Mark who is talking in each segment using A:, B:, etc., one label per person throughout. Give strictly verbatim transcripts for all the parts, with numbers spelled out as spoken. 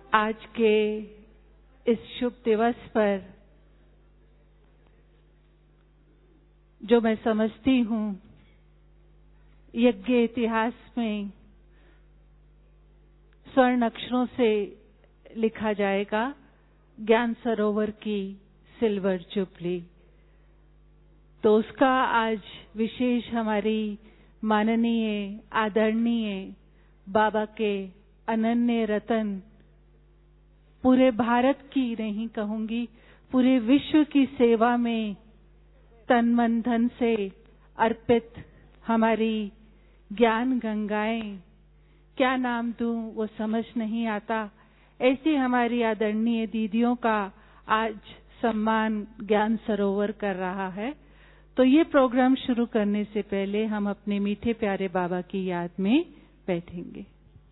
A: आज के इस शुभ दिवस पर जो मैं समझती हूँ यज्ञ इतिहास में स्वर्ण अक्षरों से लिखा जाएगा, ज्ञान सरोवर की सिल्वर जुबली। तो उसका आज विशेष हमारी माननीय आदरणीय बाबा के अनन्य रतन पूरे भारत की नहीं कहूंगी, पूरे विश्व की सेवा में तन मन धन से अर्पित हमारी ज्ञान गंगाएं, क्या नाम दूं वो समझ नहीं आता, ऐसी हमारी आदरणीय दीदियों का आज सम्मान ज्ञान सरोवर कर रहा है। तो ये प्रोग्राम शुरू करने से पहले हम अपने मीठे प्यारे बाबा की याद में बैठेंगे।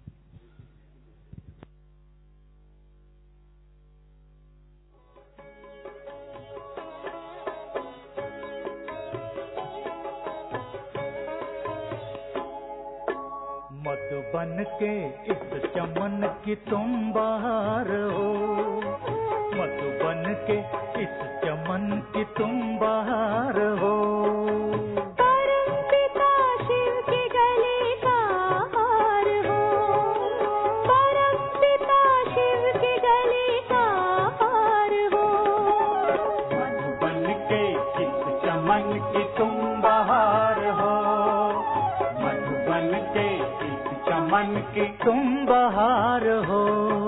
B: मधुबन के इस चमन की तुम बहार हो, मधुबन के इस चमन की तुम बहार हो।
C: परम पिता शिव की गली का हार हो, परम पिता शिव की गली का हार हो।
B: मधुबन के इस चमन की तुम बहार हो, मधुबन के मन की तुम बहार हो।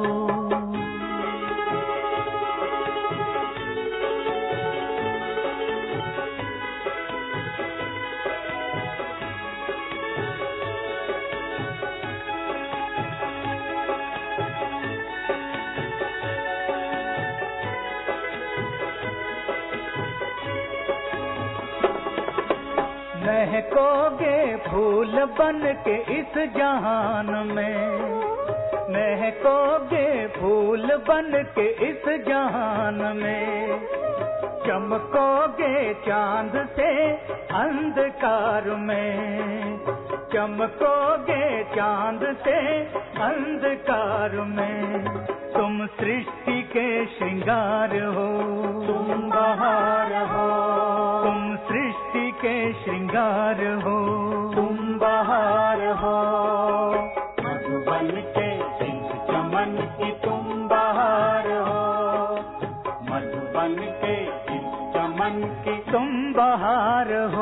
B: महकोगे फूल बन के इस जहान में, महकोगे फूल बन के इस जहान में। चमकोगे चांद से अंधकार में, चमकोगे चांद से अंधकार में। तुम सृष्टि के श्रृंगार हो, तुम बहार हो। तुम सृष्टि के श्रृंगार हो, तुम बहार हो। मधुबन के इस चमन की तुम बहार हो, मधुबन के इस चमन की तुम बहार हो।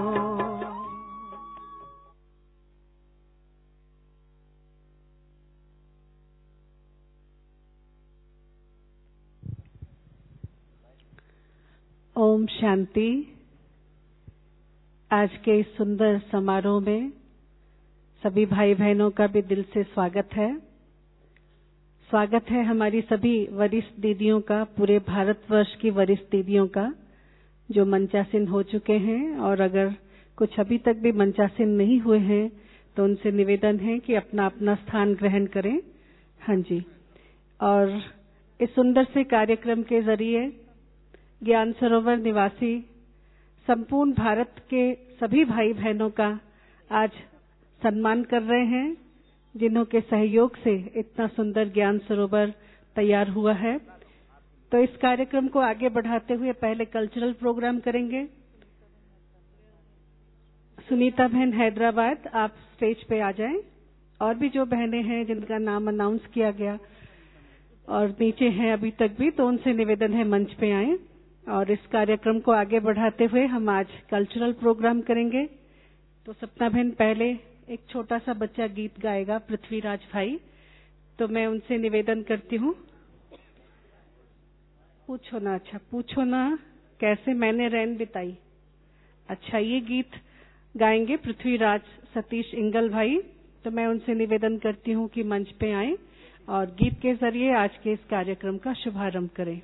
A: ओम शांति। आज के इस सुंदर समारोह में सभी भाई बहनों का भी दिल से स्वागत है। स्वागत है हमारी सभी वरिष्ठ दीदियों का, पूरे भारतवर्ष की वरिष्ठ दीदियों का जो मंचासीन हो चुके हैं, और अगर कुछ अभी तक भी मंचासीन नहीं हुए हैं तो उनसे निवेदन है कि अपना अपना स्थान ग्रहण करें। हाँ जी। और इस सुंदर से कार्यक्रम के जरिए ज्ञान सरोवर निवासी संपूर्ण भारत के सभी भाई बहनों का आज सम्मान कर रहे हैं, जिन्हों के सहयोग से इतना सुंदर ज्ञान सरोवर तैयार हुआ है। तो इस कार्यक्रम को आगे बढ़ाते हुए पहले कल्चरल प्रोग्राम करेंगे। सुनीता बहन हैदराबाद, आप स्टेज पे आ जाएं। और भी जो बहनें हैं जिनका नाम अनाउंस किया गया और नीचे हैं अभी तक भी, तो उनसे निवेदन है मंच पे आएं। और इस कार्यक्रम को आगे बढ़ाते हुए हम आज कल्चरल प्रोग्राम करेंगे। तो सपना बहन पहले एक छोटा सा बच्चा गीत गाएगा, पृथ्वीराज भाई। तो मैं उनसे निवेदन करती हूँ, पूछो ना, अच्छा पूछो ना कैसे मैंने रैन बिताई। अच्छा, ये गीत गाएंगे पृथ्वीराज सतीश इंगल भाई। तो मैं उनसे निवेदन करती हूँ कि मंच पे आएं और गीत के जरिए आज के इस कार्यक्रम का शुभारंभ करें।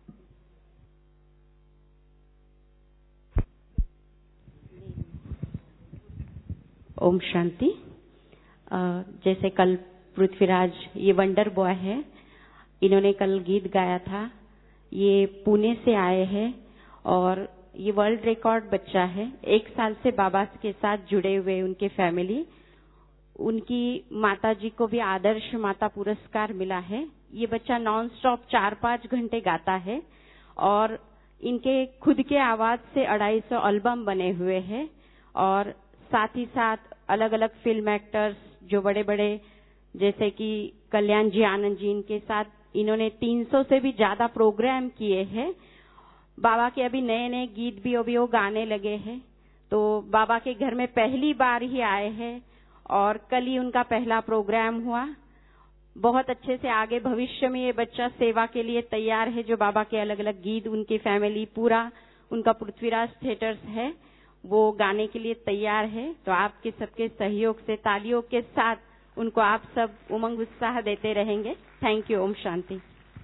D: ओम शांति। जैसे कल पृथ्वीराज ये वंडर बॉय है, इन्होंने कल गीत गाया था। ये पुणे से आए हैं और ये वर्ल्ड रिकॉर्ड बच्चा है। एक साल से बाबा के साथ जुड़े हुए उनके फैमिली, उनकी माता जी को भी आदर्श माता पुरस्कार मिला है। ये बच्चा नॉन स्टॉप चार पाँच घंटे गाता है और इनके खुद के आवाज से अढ़ाई सौ एल्बम बने हुए हैं और साथ ही साथ अलग अलग फिल्म एक्टर्स जो बड़े बड़े जैसे कि कल्याण जी, आनंद जी, इनके साथ इन्होंने तीन सौ से भी ज्यादा प्रोग्राम किए हैं। बाबा के अभी नए नए गीत भी अभी वो गाने लगे हैं, तो बाबा के घर में पहली बार ही आए हैं और कल ही उनका पहला प्रोग्राम हुआ। बहुत अच्छे से आगे भविष्य में ये बच्चा सेवा के लिए तैयार है। जो बाबा के अलग अलग गीत उनकी फैमिली पूरा उनका पृथ्वीराज थिएटर्स है वो गाने के लिए तैयार है। तो आपके सबके सहयोग से तालियों के साथ उनको आप सब उमंग उत्साह देते रहेंगे। Thank you. Om Shanti.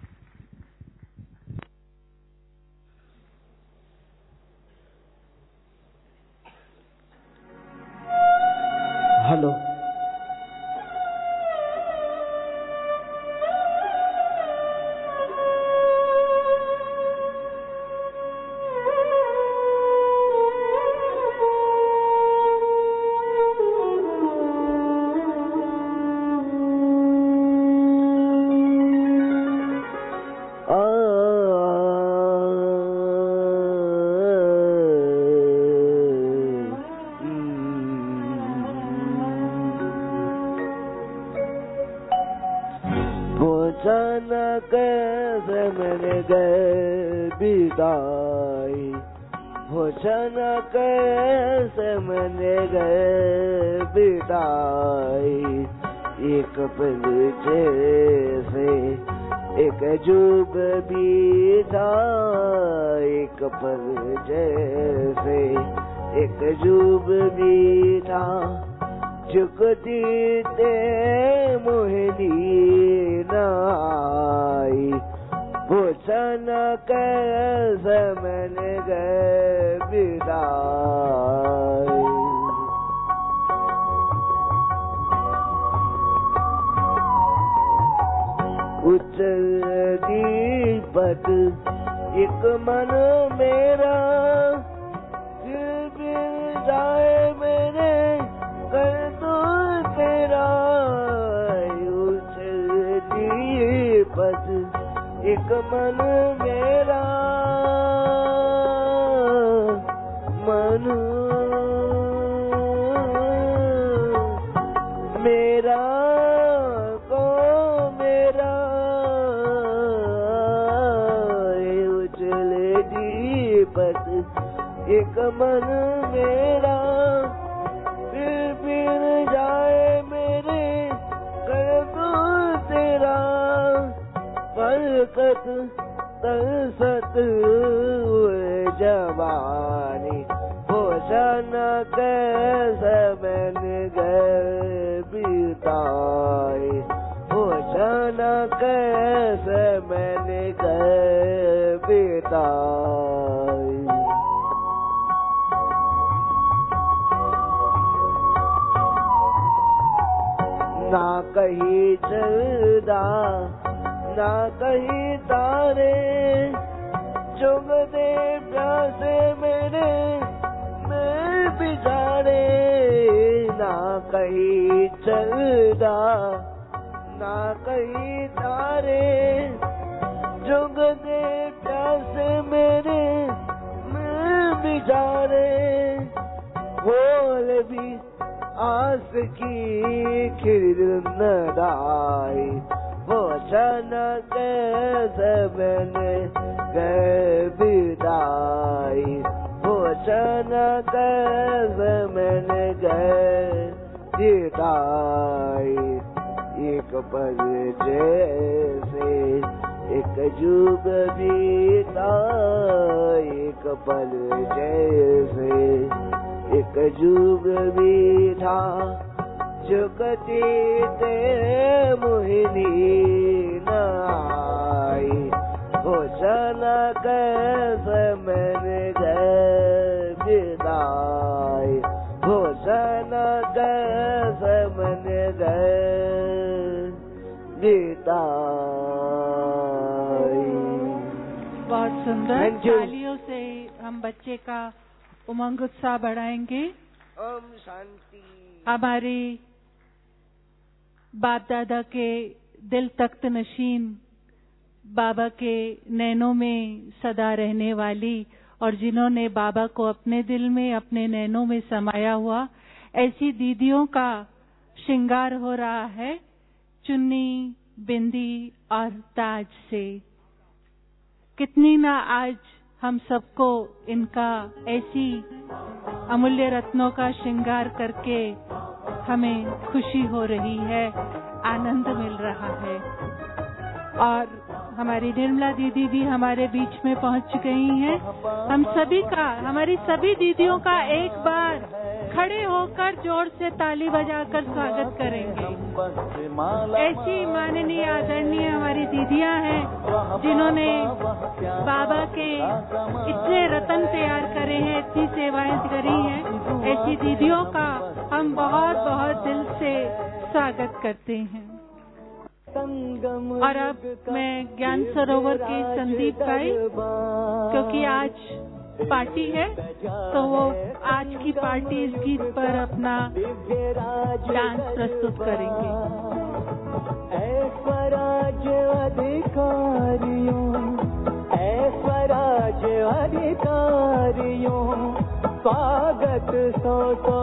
E: Hello, एक पल जैसे एक जुब बीता, एक पल जैसे एक जुब बीता, चुकती ते मोहिनी न आई, पूछन कैसे मैंने गए बिदाई। उच्चल दीपक एक मन मेरा, फिर बिन जाए मेरे कर दो तेरा। उच्चल दीपक एक मन मेरा, मन मेरा एक मन मेरा, फिर फिर जाए मेरे कर दो तेरा। पलकत तरसत जवानी, होशन कैसे मैंने गए बिताए, होशन कैसे मैंने गए बिताए। ना कहीं चलदा ना कहीं तारे, चुग दे प्यासे मेरे मैं बिचारे। ना कहीं चलदा ना कहीं तारे, चुग दे प्यासे मेरे मैं बिचारे। बोल भी आस की खिर न दाई, वचन कैसे मैंने गए बिदाई, वचन कैसे मैंने गए बिदाई। एक पल जैसे एक जुग बीता, एक पल जैसे एक जुग बीता, चुकती ते मोहिनी न आई, होशन कैसे मैंने गए बिदाई, होशन कैसे मैंने गए बिदाई।
A: बहुत सुंदर। तालियों से हम बच्चे का उमंग उत्साह बढ़ाएंगे।
E: ओम शांति।
A: हमारे बाप दादा के दिल तख्त नशीन, बाबा के नैनों में सदा रहने वाली और जिन्होंने बाबा को अपने दिल में, अपने नैनों में समाया हुआ, ऐसी दीदियों का श्रृंगार हो रहा है चुन्नी, बिंदी और ताज से। कितनी ना आज हम सबको इनका ऐसी अमूल्य रत्नों का श्रृंगार करके हमें खुशी हो रही है, आनंद मिल रहा है। और हमारी निर्मला दीदी भी हमारे बीच में पहुंच गई हैं। हम सभी का, हमारी सभी दीदियों का एक बार खड़े होकर जोर से ताली बजाकर स्वागत करेंगे। ऐसी माननीय आदरणीय हमारी दीदियां हैं जिन्होंने बाबा के इतने रत्न तैयार करे हैं, इतनी सेवाएं करी हैं। ऐसी दीदियों का हम बहुत बहुत दिल से स्वागत करते हैं। और अब मैं ज्ञान सरोवर के संदीप भाई, क्योंकि आज पार्टी है तो वो आज की पार्टी इस गीत पर अपना डांस प्रस्तुत करेंगे।
C: ऐ स्वराज अधिकारियों, ऐ स्वराज अधिकारियों, स्वागत सौ सौ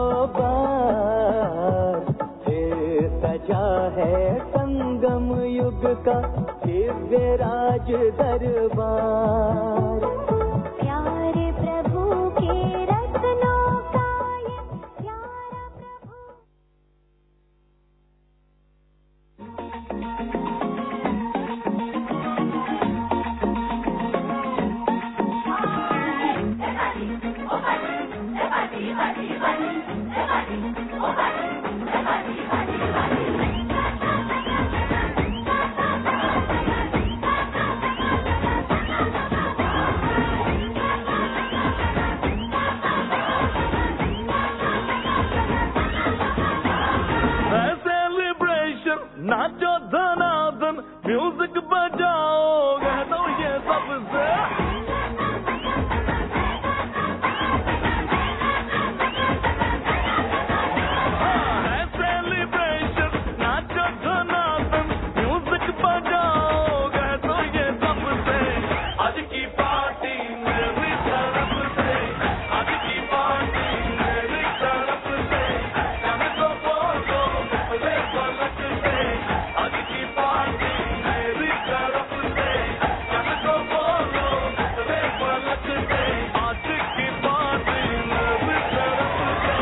C: बार। फिर सजा है संगम युग का दिव्य राज दरबार। प्यारे प्रभु के रत्नों का ये प्यारा प्रभु।
F: नाचो धनाधन, म्यूजिक बजाओ, गानो ये सबसे। है सेलिब्रेशन, नाचो धनाधन, म्यूजिक बजाओ, गानो ये सबसे। आज की पार्टी मेरी तरफ से, आज की पार्टी मेरी तरफ से। हमको बोलो अपने पलक से, आज की पार्टी मेरी तरफ से। हमको बोलो अपने पलक से, आज की पार्टी मेरी तरफ से।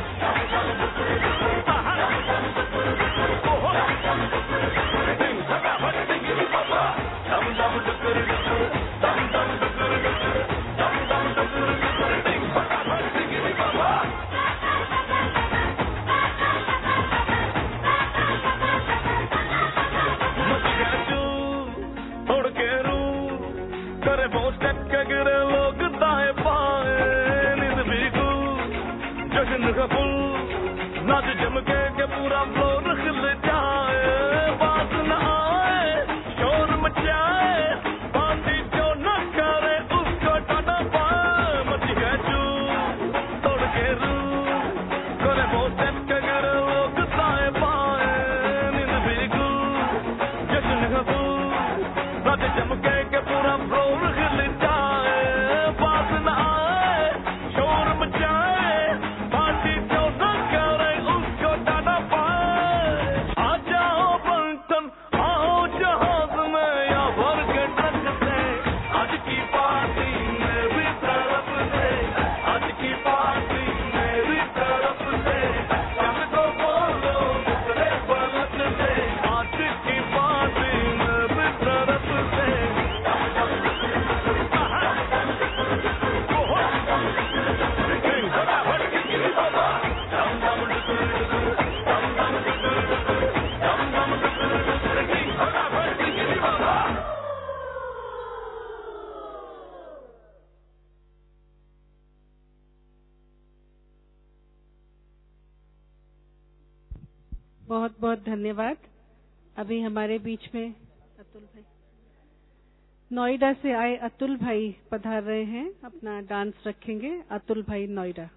F: तोड़ के रू करे वो स्टेप के गिरे लोग दाएं बाएं, नींद भीगू जश्न का फुल, नाच जम के के पूरा फ्लोर खिल जाए। बात न आए, शोर मचाए, पार्टी जो न करे उसको टाटा पाए। मच गए चू तोड़ के रू करे वो स्टेप के गिरे लोग दाएं बाएं, नींद भीगू जश्न का फुल, नाच जम के के पूरा फ्लोर खिल जाए। बात न आए, शोर मचाए, पार्टी जो न करे उसको टाटा पाए। आ जाओ बंटन, आओ जहाज में या भर के ट्रक से। आज की पार्टी मेरी तरफ से, आज की पार्टी मेरी तरफ से। हमको बोलो अपने पलक से, आज की पार्टी मेरी तरफ से।
G: बहुत बहुत धन्यवाद। अभी हमारे बीच में अतुल भाई, नोएडा से आए अतुल भाई पधार रहे हैं, अपना डांस रखेंगे। अतुल भाई नोएडा।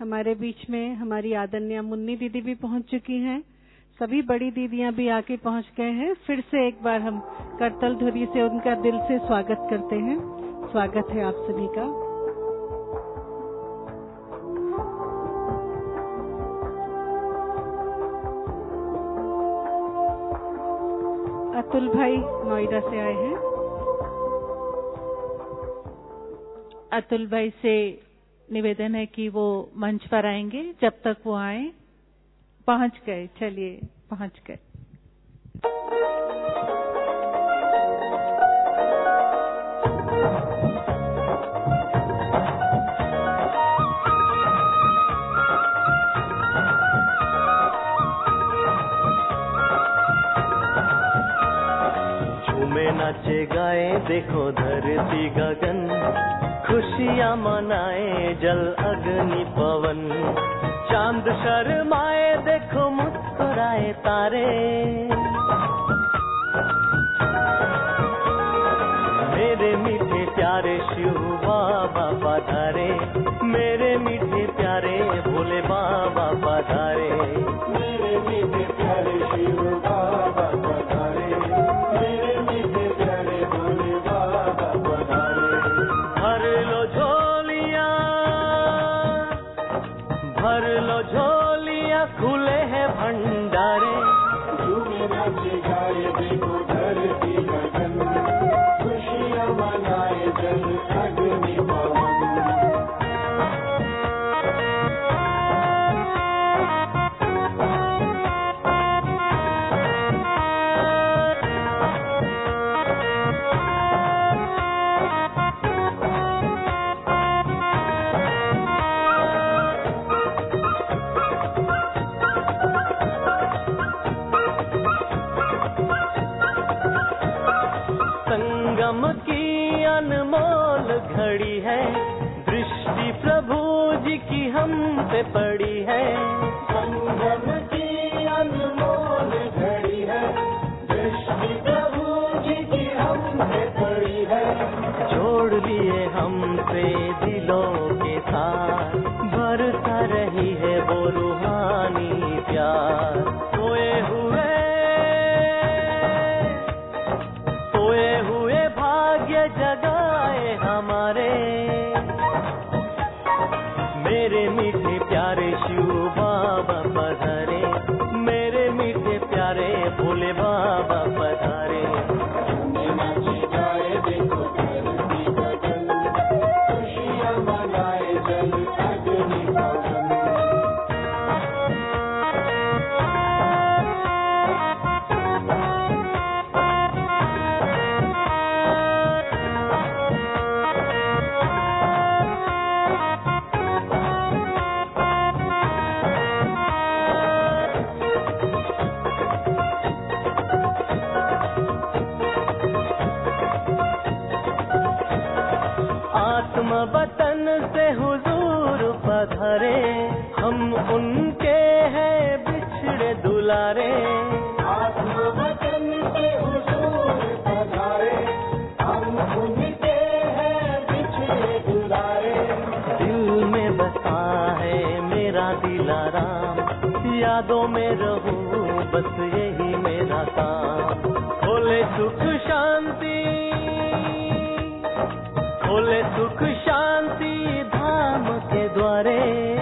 G: हमारे बीच में हमारी आदरणीय मुन्नी दीदी भी पहुंच चुकी हैं। सभी बड़ी दीदियां भी आके पहुंच गए हैं। फिर से एक बार हम करतल ध्वनि से उनका दिल से स्वागत करते हैं। स्वागत है आप सभी का। अतुल भाई नोएडा से आए हैं।
A: अतुल भाई से निवेदन है कि वो मंच पर आएंगे। जब तक वो आए, पहुंच गए, चलिए पहुंच गए।
C: झूमे नाचे गाए देखो धरती गगन, खुशियाँ मनाए जल अग्नि पवन, चांद शर्माए देखो मुस्कुराए तारे। मेरे मीठे प्यारे शिव बाबा पधारे, मेरे मीठे प्यारे भोले बाबा पधारे। मेरे मीठे प्यारे शिव बाबा पधारे, मेरे मीठे प्यारे भोले बाबा पधारे। भर लो झोलियाँ, भर लो झोलियाँ, खुले हैं भंडारे। झूमे नाचे गाए देखो धरती गगन, खुशियाँ मनाए जल अग्नि पवन। संगम की अनमोल घड़ी है, दृष्टि प्रभु जी की हम पे पड़ी है। संगम की अनमोल घड़ी है, दृष्टि प्रभु जी की हम पे पड़ी है। जोड़ लिए हमसे दिलों के साथ, बरसा रही है वो रूहानी प्यार। सोए हुए सोए हुए भाग्य जगाए हमारे, मेरे मीठे प्यारे शिव बाबा पधारे, मेरे मीठे प्यारे भोले बाबा पधारे। देखो धरती गगन, खुशियाँ मनाए जल अग्नि पवन। आत्म वतन से हुजूर पधारे, हम उनके हैं बिछड़े दुलारे। आत्म वतन से हुजूर पधारे, हम उनके हैं बिछड़े दुलारे। दिल में बसा है मेरा दिलाराम, यादों में रहूं बस यही मेरा काम। खोले सुख शांति, खोले सुख शांति धाम के द्वारे।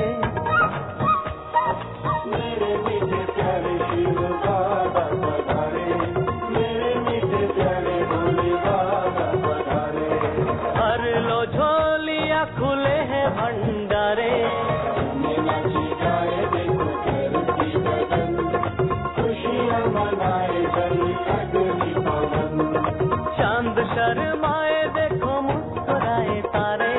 C: मेरे मीठे प्यारे शिव बाबा पधारे, मेरे मीठे प्यारे भोले बाबा पधारे। हर लो झोलियाँ, खुले हैं भंडारे। नाची गाए देखो धरती गगन, खुशियाँ मनाए जल अग्नि पवन। चांद शर्माए देखो मुस्कुराए तारे।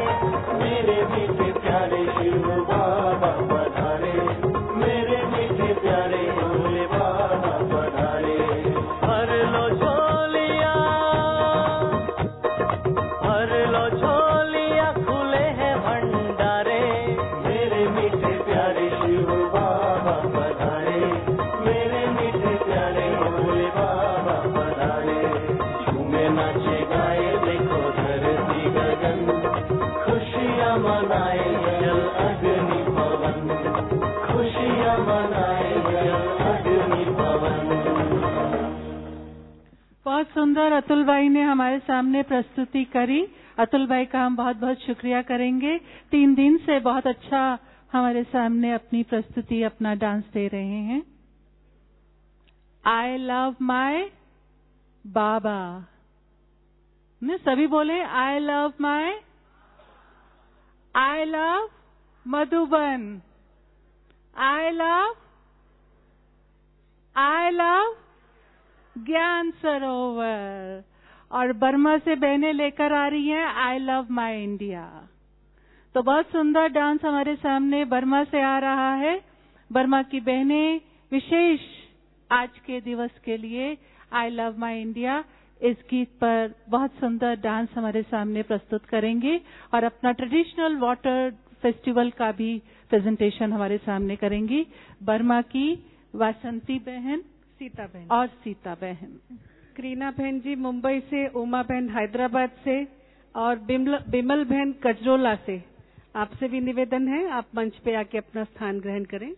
A: सुंदर अतुल भाई ने हमारे सामने प्रस्तुति करी। अतुल भाई का हम बहुत बहुत शुक्रिया करेंगे। तीन दिन से बहुत अच्छा हमारे सामने अपनी प्रस्तुति, अपना डांस दे रहे हैं। I love my Baba. ने सभी बोले I love my, I love Madhuban, I love, I love Gyan Sarovar. और बर्मा से बहनें लेकर आ रही हैं आई लव माय इंडिया। तो बहुत सुंदर डांस हमारे सामने बर्मा से आ रहा है। बर्मा की बहनें विशेष आज के दिवस के लिए आई लव माय इंडिया इस गीत पर बहुत सुंदर डांस हमारे सामने प्रस्तुत करेंगे और अपना ट्रेडिशनल वाटर फेस्टिवल का भी प्रेजेंटेशन हमारे सामने करेंगी। बर्मा की वासंती बहन,
G: सीता बहन
A: और सीता बहन।
G: करीना बहन जी मुंबई से, उमा बहन हैदराबाद से और बिमल बिमल बहन गजरोला से। आपसे भी निवेदन है आप मंच पे आके अपना स्थान ग्रहण करें।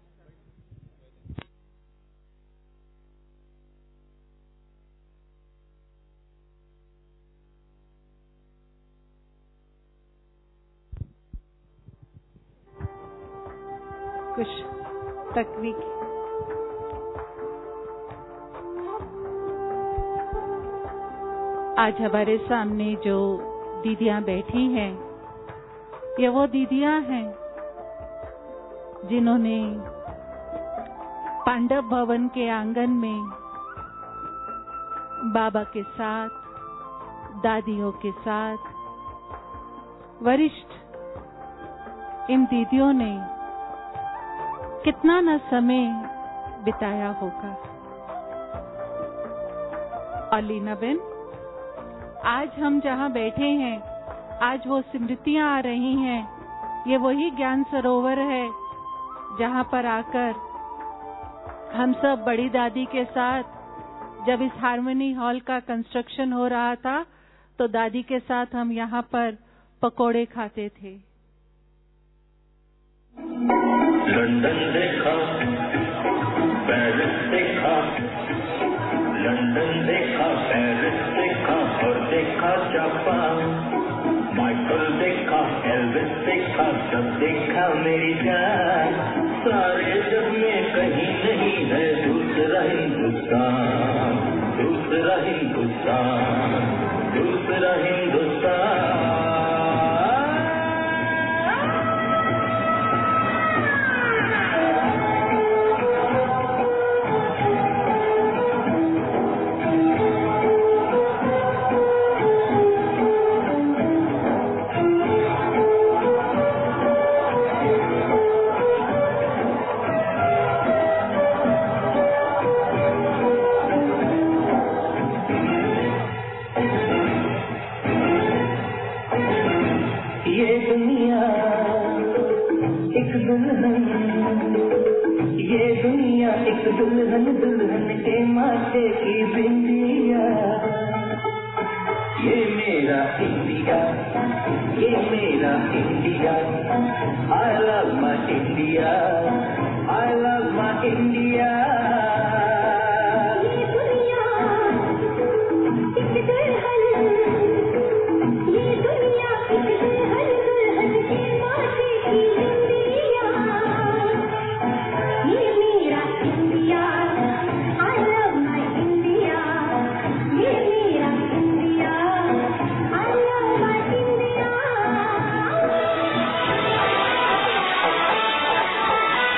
G: कुछ तकनीक
A: आज हमारे सामने जो दीदियां बैठी हैं, ये वो दीदियां हैं जिन्होंने पांडव भवन के आंगन में बाबा के साथ, दादियों के साथ, वरिष्ठ इन दीदियों ने कितना न समय बिताया होगा। और लीना बेन, आज हम जहां बैठे हैं, आज वो स्मृतियां आ रही हैं। ये वही ज्ञान सरोवर है जहां पर आकर हम सब बड़ी दादी के साथ, जब इस हार्मनी हॉल का कंस्ट्रक्शन हो रहा था, तो दादी के साथ हम यहाँ पर पकोड़े खाते थे।
H: लंदन देखा, पेरिस देखा, लंदन देखा, पेरिस देखा और देखा जापान। माइकल देखा, एल्विस देखा, सब देखा मेरी जान। सारे जग में कहीं नहीं है दूसरा हिंदुस्तान, दूसरा हिंदुस्तान, दूसरा हिंदुस्तान। दुल्हन दुल्हन के माथे की बिंदिया, ये मेरा इंडिया, ये मेरा India. I love my India, I love my India. ये दुनिया एक दुल्हन, ये दुनिया एक दुल्हन, दुल्हन के माथे की बिंदिया, ये मेरा India. I love my India, ये मेरा India. I love my India।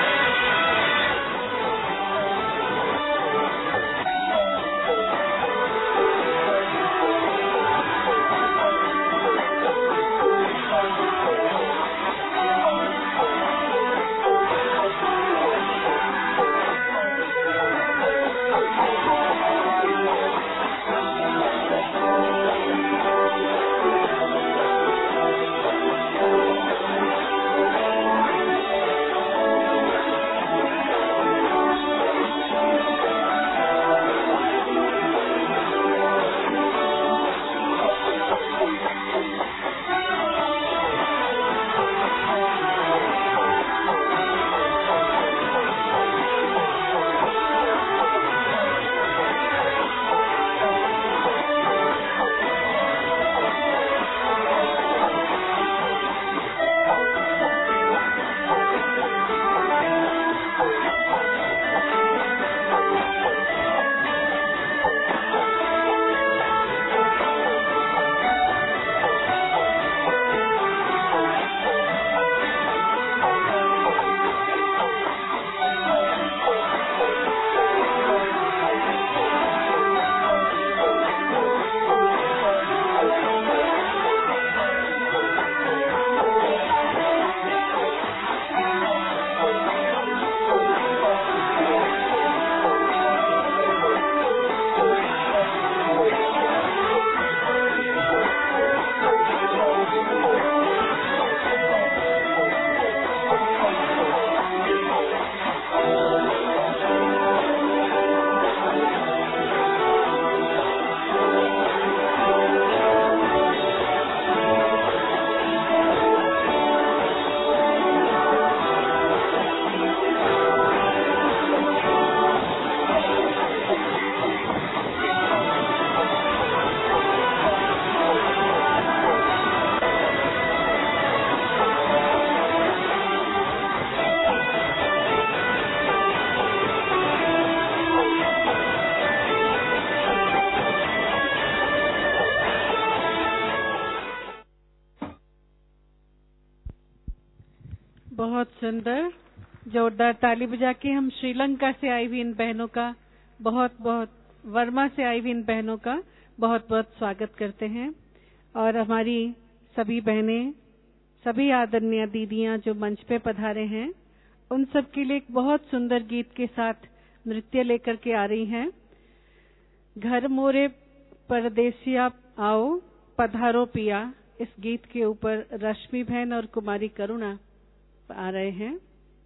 G: सुंदर। जोरदार ताली बजा के हम श्रीलंका से आई हुई इन बहनों का बहुत बहुत, वर्मा से आई हुई इन बहनों का बहुत बहुत स्वागत करते हैं। और हमारी सभी बहनें, सभी आदरणीय दीदियां जो मंच पे पधारे हैं, उन सब के लिए एक बहुत सुंदर गीत के साथ नृत्य लेकर के आ रही हैं। घर मोरे परदेसिया आओ पधारो पिया, इस गीत के ऊपर रश्मि बहन और कुमारी करुणा आ रहे हैं।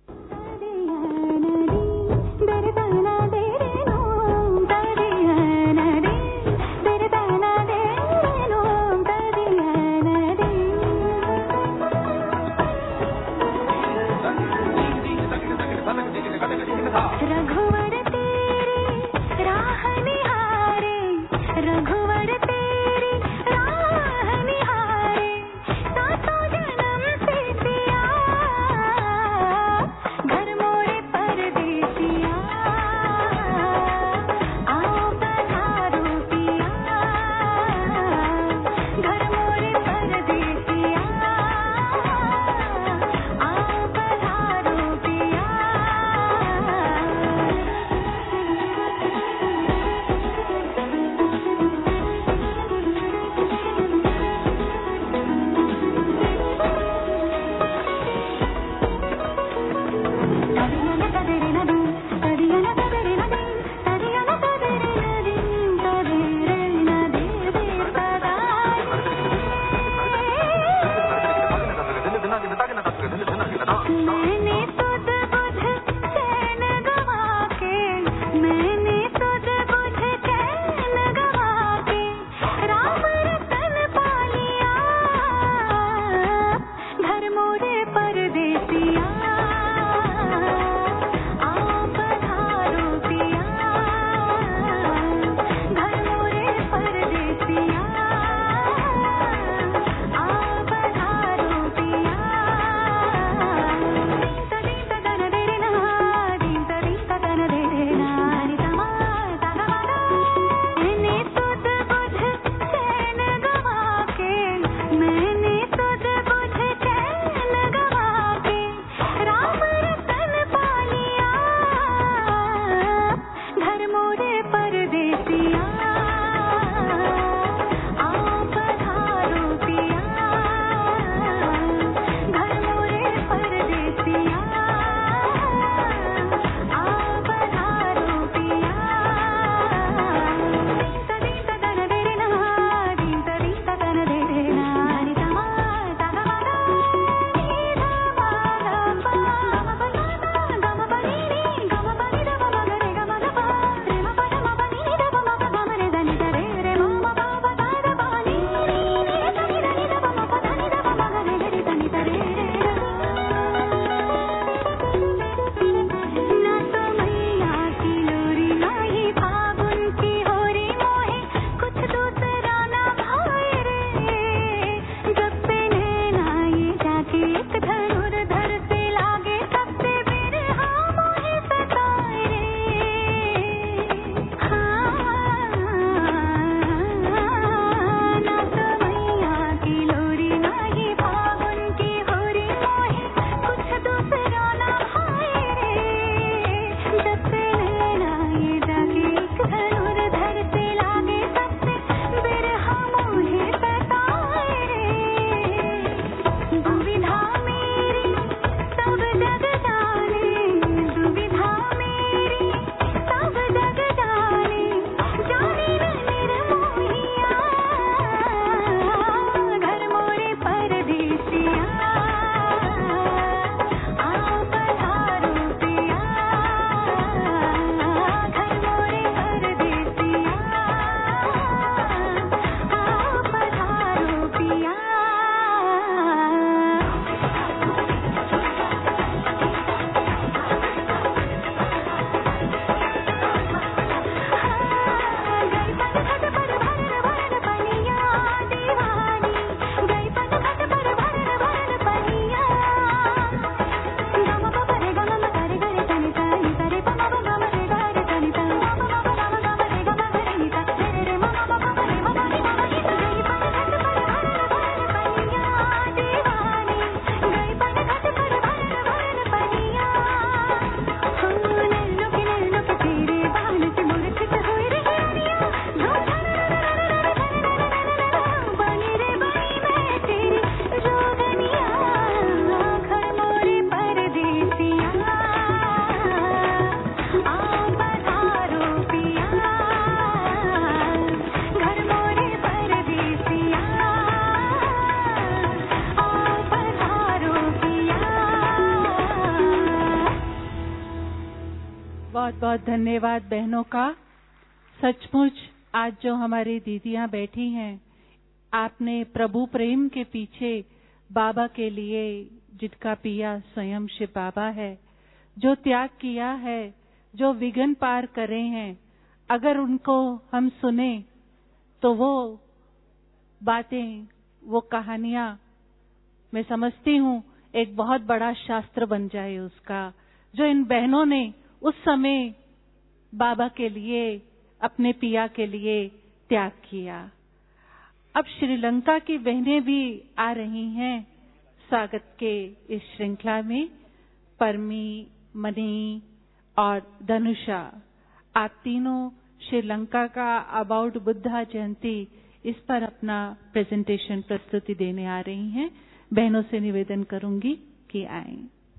I: रघुवर तेरी राह निहारे, रघुवर तेरी राह निहारे, सातों जन्म से पिया, घर मोरे परदेसिया, आओ पधारो पिया, घर मोरे परदेसिया, आओ पधारो पिया। मैंने तुझ बुझ चैन गवा के, मैंने तुझ बुझ चैन गवा के, राम रतन पा लिया, घर मोरे परदेसिया,
A: बहुत बहुत धन्यवाद बहनों का। सचमुच आज जो हमारी दीदियां बैठी हैं, आपने प्रभु प्रेम के पीछे बाबा के लिए जिसका पिया स्वयं शिव बाबा है, जो त्याग किया है, जो विघ्न पार करे हैं, अगर उनको हम सुने तो वो बातें, वो कहानियां, मैं समझती हूँ एक बहुत बड़ा शास्त्र बन जाए उसका, जो इन बहनों ने उस समय बाबा के लिए, अपने पिया के लिए त्याग किया। अब श्रीलंका की बहनें भी आ रही हैं स्वागत के इस श्रृंखला में। परमी, मनी और धनुषा, आप तीनों श्रीलंका का अबाउट बुद्धा जयंती इस पर अपना प्रेजेंटेशन प्रस्तुति देने आ रही हैं। बहनों से निवेदन करूंगी कि आएं।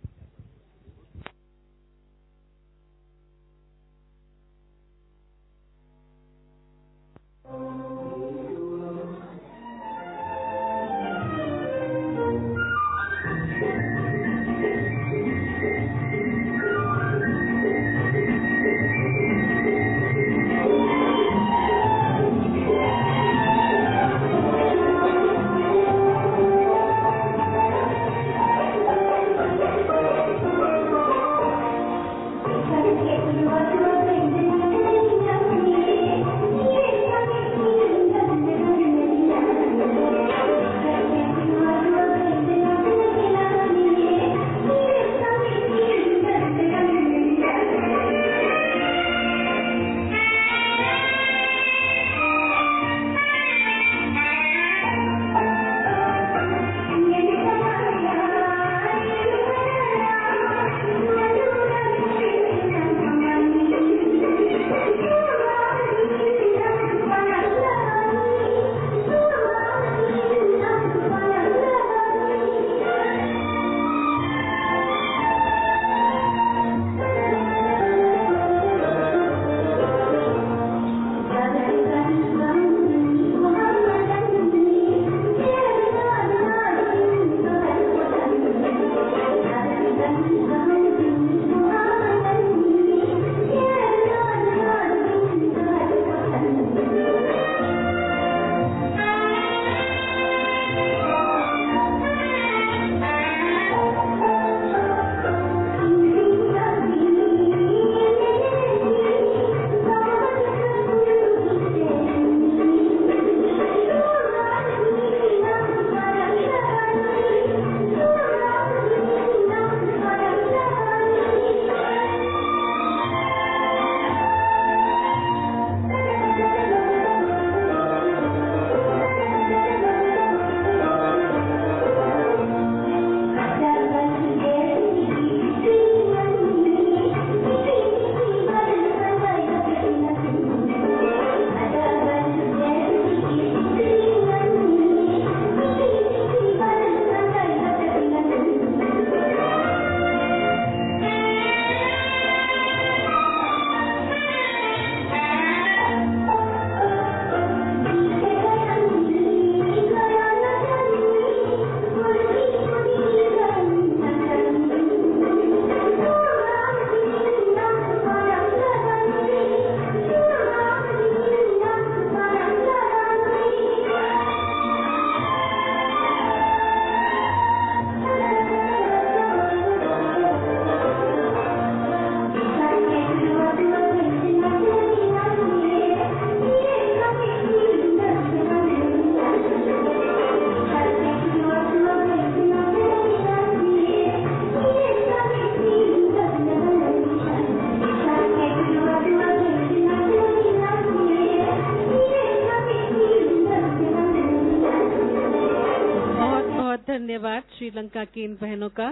G: धन्यवाद श्रीलंका की इन बहनों का।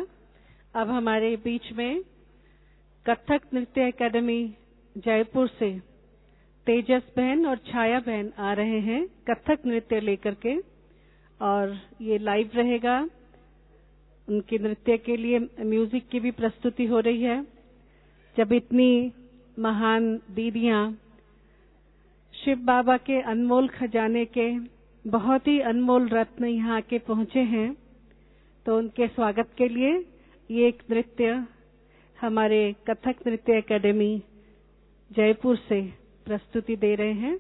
G: अब हमारे बीच में कथक नृत्य एकेडमी जयपुर से तेजस बहन और छाया बहन आ रहे हैं कथक नृत्य लेकर के, और ये लाइव रहेगा। उनके नृत्य के लिए म्यूजिक की भी प्रस्तुति हो रही है। जब इतनी महान दीदियां शिव बाबा के अनमोल खजाने के बहुत ही अनमोल रत्न यहाँ आके पहुंचे हैं, तो उनके स्वागत के लिए ये एक नृत्य हमारे कथक नृत्य एकेडमी जयपुर से प्रस्तुति दे रहे हैं।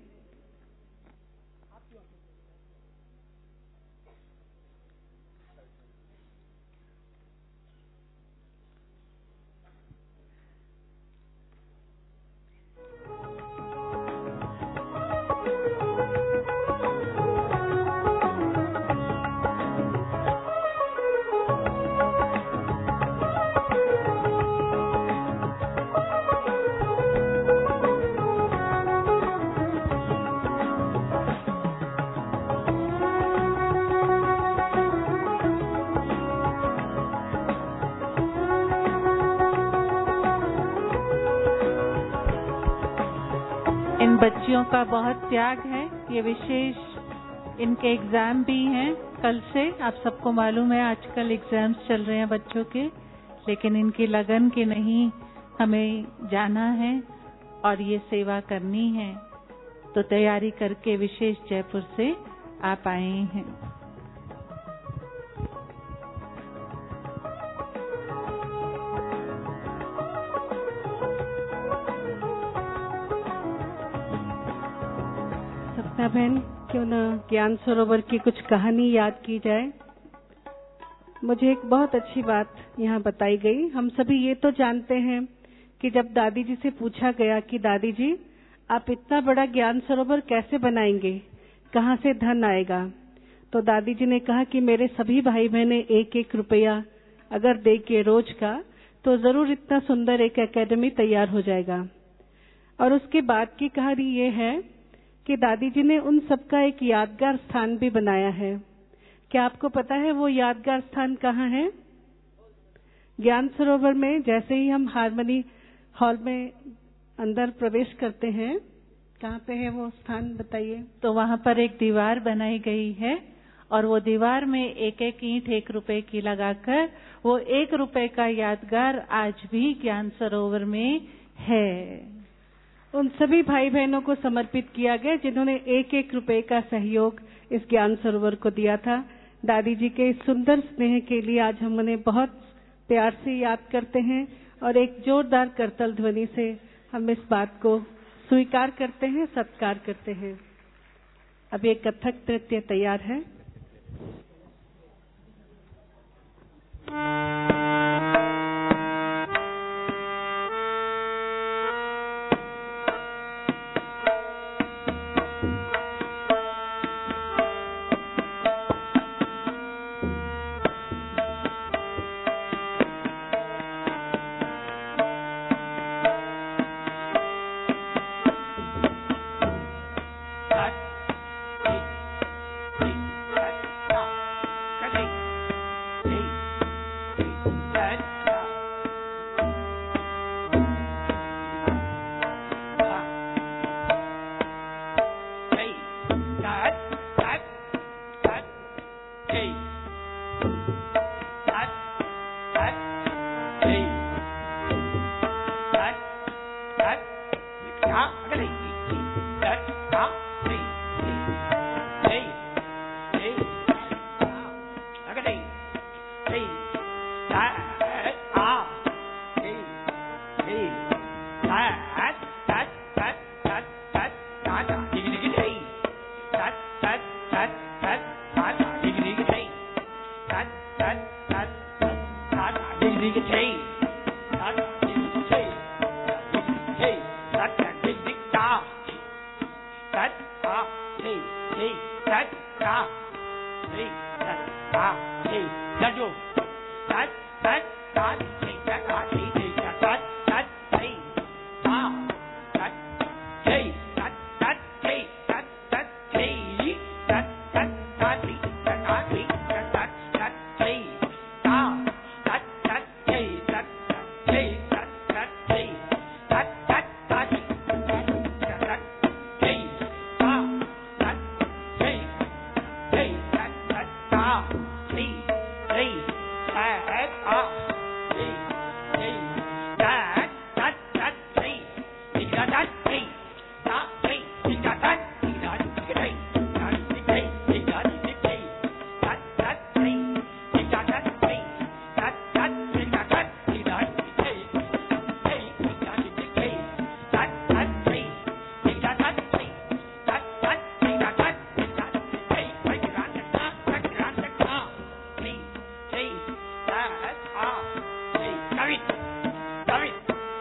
A: इन बच्चियों का बहुत त्याग है। ये विशेष इनके एग्जाम भी हैं कल से। आप सबको मालूम है आजकल एग्जाम्स चल रहे हैं बच्चों के, लेकिन इनकी लगन की नहीं, हमें जाना है और ये सेवा करनी है, तो तैयारी करके विशेष जयपुर से आप आए हैं।
G: सपना बहन, क्यों न ज्ञान सरोवर की कुछ कहानी याद की जाए। मुझे एक बहुत अच्छी बात यहाँ बताई गई। हम सभी ये तो जानते हैं कि जब दादी जी से पूछा गया कि दादी जी आप इतना बड़ा ज्ञान सरोवर कैसे बनाएंगे, कहाँ से धन आएगा, तो दादी जी ने कहा कि मेरे सभी भाई बहने एक एक रुपया अगर दे के रोज का, तो जरूर इतना सुंदर एक एकेडमी तैयार हो जाएगा। और उसके बाद की कहानी ये है कि दादी जी ने उन सबका एक यादगार स्थान भी बनाया है। क्या आपको पता है वो यादगार स्थान कहाँ है? ज्ञान सरोवर में जैसे ही हम हारमोनी हॉल में अंदर प्रवेश करते हैं, कहाँ पे है वो स्थान बताइए?
A: तो वहाँ पर एक दीवार बनाई गई है और वो दीवार में एक एक ईंट एक रुपए की लगाकर वो एक रुपए का यादगार आज भी ज्ञान सरोवर में है।
G: उन सभी भाई बहनों को समर्पित किया गया जिन्होंने एक एक रुपए का सहयोग इस ज्ञान सरोवर को दिया था। दादी जी के इस सुंदर स्नेह के लिए आज हम उन्हें बहुत प्यार से याद करते हैं और एक जोरदार करतल ध्वनि से हम इस बात को स्वीकार करते हैं, सत्कार करते हैं। अब ये कथक नृत्य तैयार है।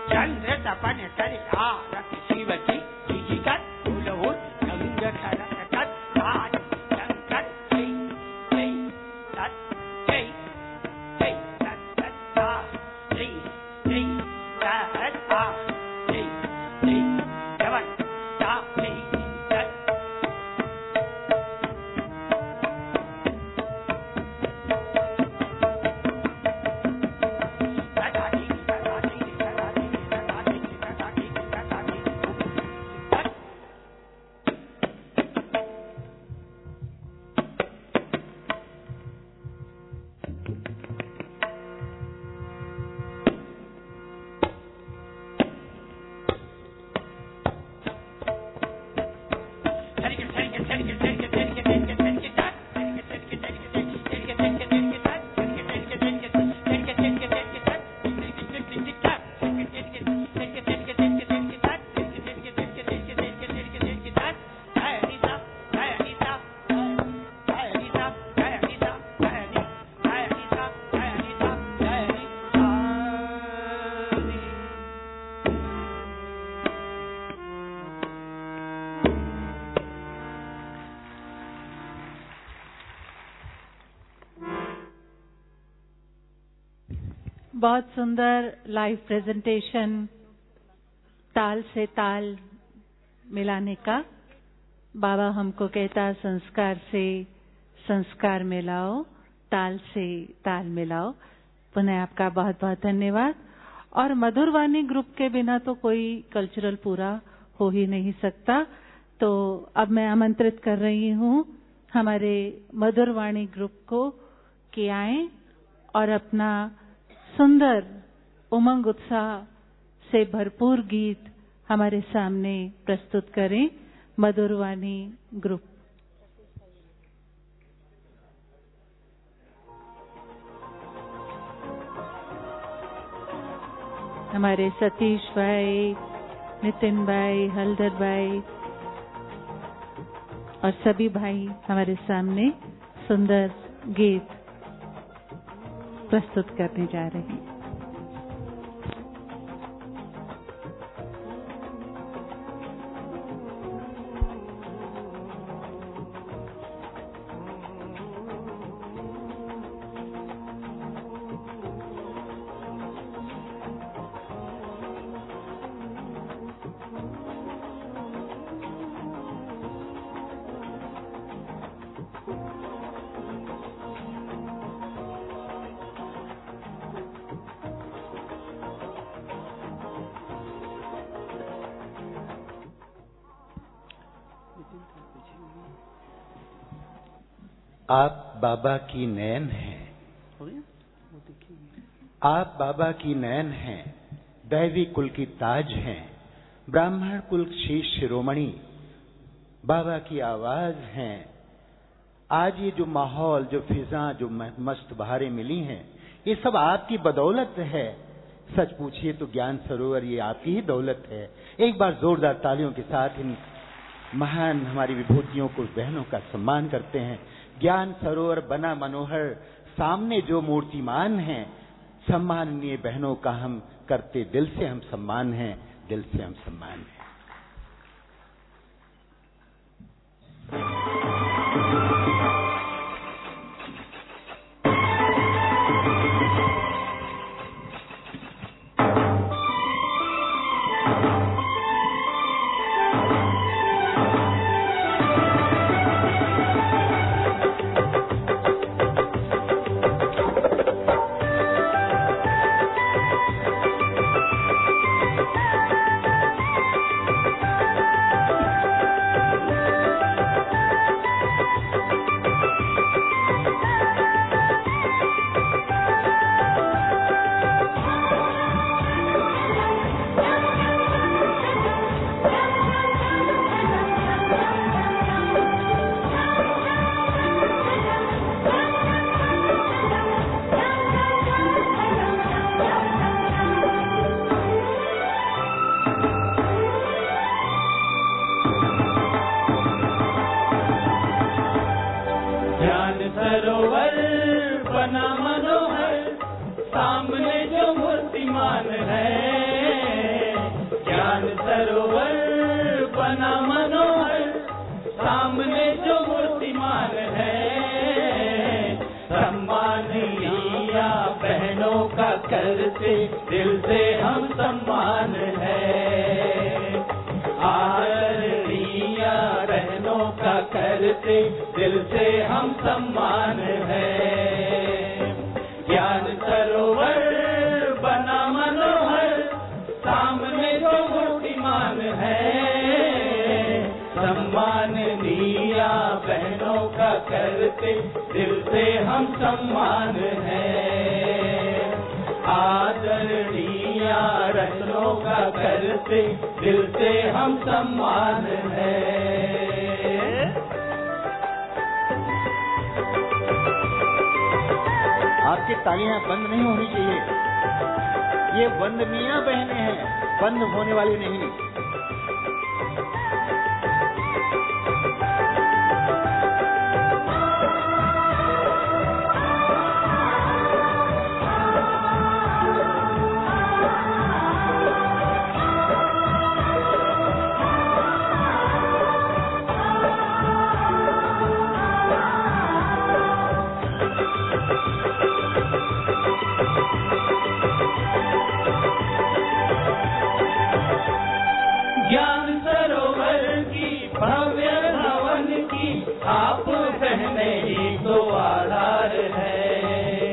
J: चंद्र तपन कर आरत शिव की जिगर फूल गंग तरक तत् आज शंकर जय जय तत् जय जय तत् तत् आ जय जय तत् आ जय जय जवन ता जय तत्
A: बहुत सुंदर लाइव प्रेजेंटेशन, ताल से ताल मिलाने का। बाबा हमको कहता संस्कार से संस्कार मिलाओ, ताल से ताल मिलाओ। पुनः आपका बहुत बहुत धन्यवाद। और मधुरवाणी ग्रुप के बिना तो कोई कल्चरल पूरा हो ही नहीं सकता। तो अब मैं आमंत्रित कर रही हूँ हमारे मधुरवाणी ग्रुप को कि आए और अपना सुंदर उमंग उत्साह से भरपूर गीत हमारे सामने प्रस्तुत करें। मधुरवाणी ग्रुप। हमारे सतीश भाई, नितिन भाई, हलदर भाई और सभी भाई हमारे सामने सुंदर गीत प्रस्तुत करने जा रहे हैं।
K: आप बाबा की नयन हैं, आप बाबा की नयन हैं, दैवी कुल की ताज हैं, ब्राह्मण कुल शीश शिरोमणि बाबा की आवाज हैं। आज ये जो माहौल, जो फिजा, जो मस्त बहारें मिली हैं, ये सब आपकी बदौलत है। सच पूछिए तो ज्ञान सरोवर ये आपकी ही दौलत है। एक बार जोरदार तालियों के साथ इन महान हमारी विभूतियों को, बहनों का सम्मान करते हैं। ज्ञान सरोवर बना मनोहर, सामने जो मूर्तिमान हैं, सम्माननीय बहनों का हम करते दिल से हम सम्मान हैं, दिल से हम सम्मान हैं।
C: बना मनोहर, सामने जो मूर्तिमान है, सम्मान लिया बहनों का करते दिल से हम सम्मान है। आदर लिया बहनों का करते दिल से हम सम्मान है। ज्ञान सरोवर बना मनोहर, सामने जो मूर्तिमान है, सम्मान लिया बहनों का करते दिल से हम सम्मान है। आदर लिया रत्नों का करते दिल से हम सम्मान है।
K: आपकी तालियां बंद नहीं होनी चाहिए, ये वंदनीय बहनें हैं, बंद होने वाली नहीं।
C: ज्ञान सरोवर की भव्य भवन की आप बहने ही तो आधार है।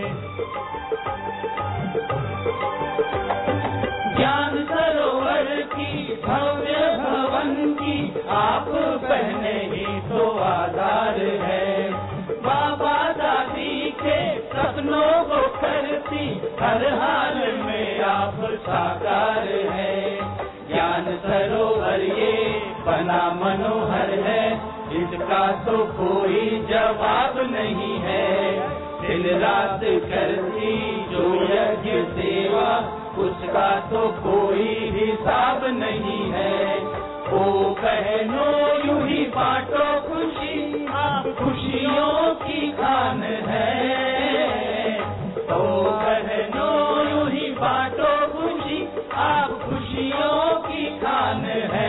C: ज्ञान सरोवर की भव्य भवन की आप बहने ही तो आधार है। बाबा दादी के सपनों को करती हर हाल में आप साकार है। ज्ञान सरोवर ये बना मनोहर है, इसका तो कोई जवाब नहीं है। दिन रात करती जो यज्ञ सेवा, उसका तो कोई हिसाब नहीं है। ओ बहनों यूं ही बांटो खुशी, आप खुशियों की खान है। ओ बहनों यूं ही बांटो खुशी, आप खुशियों की खान है।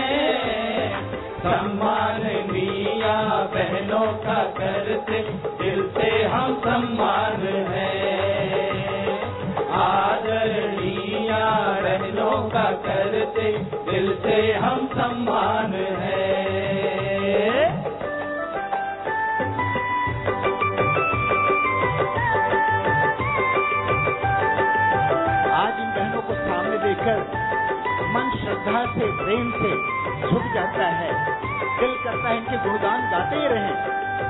C: सम्मान लिया बहनों का करते दिल से हम सम्मान है। आदर लिया बहनों का करते दिल से हम सम्मान है।
K: आज इन बहनों को सामने देखकर मन श्रद्धा से, प्रेम से झुक जाता है। दिल करता है इनके गुणगान गाते ही रहें।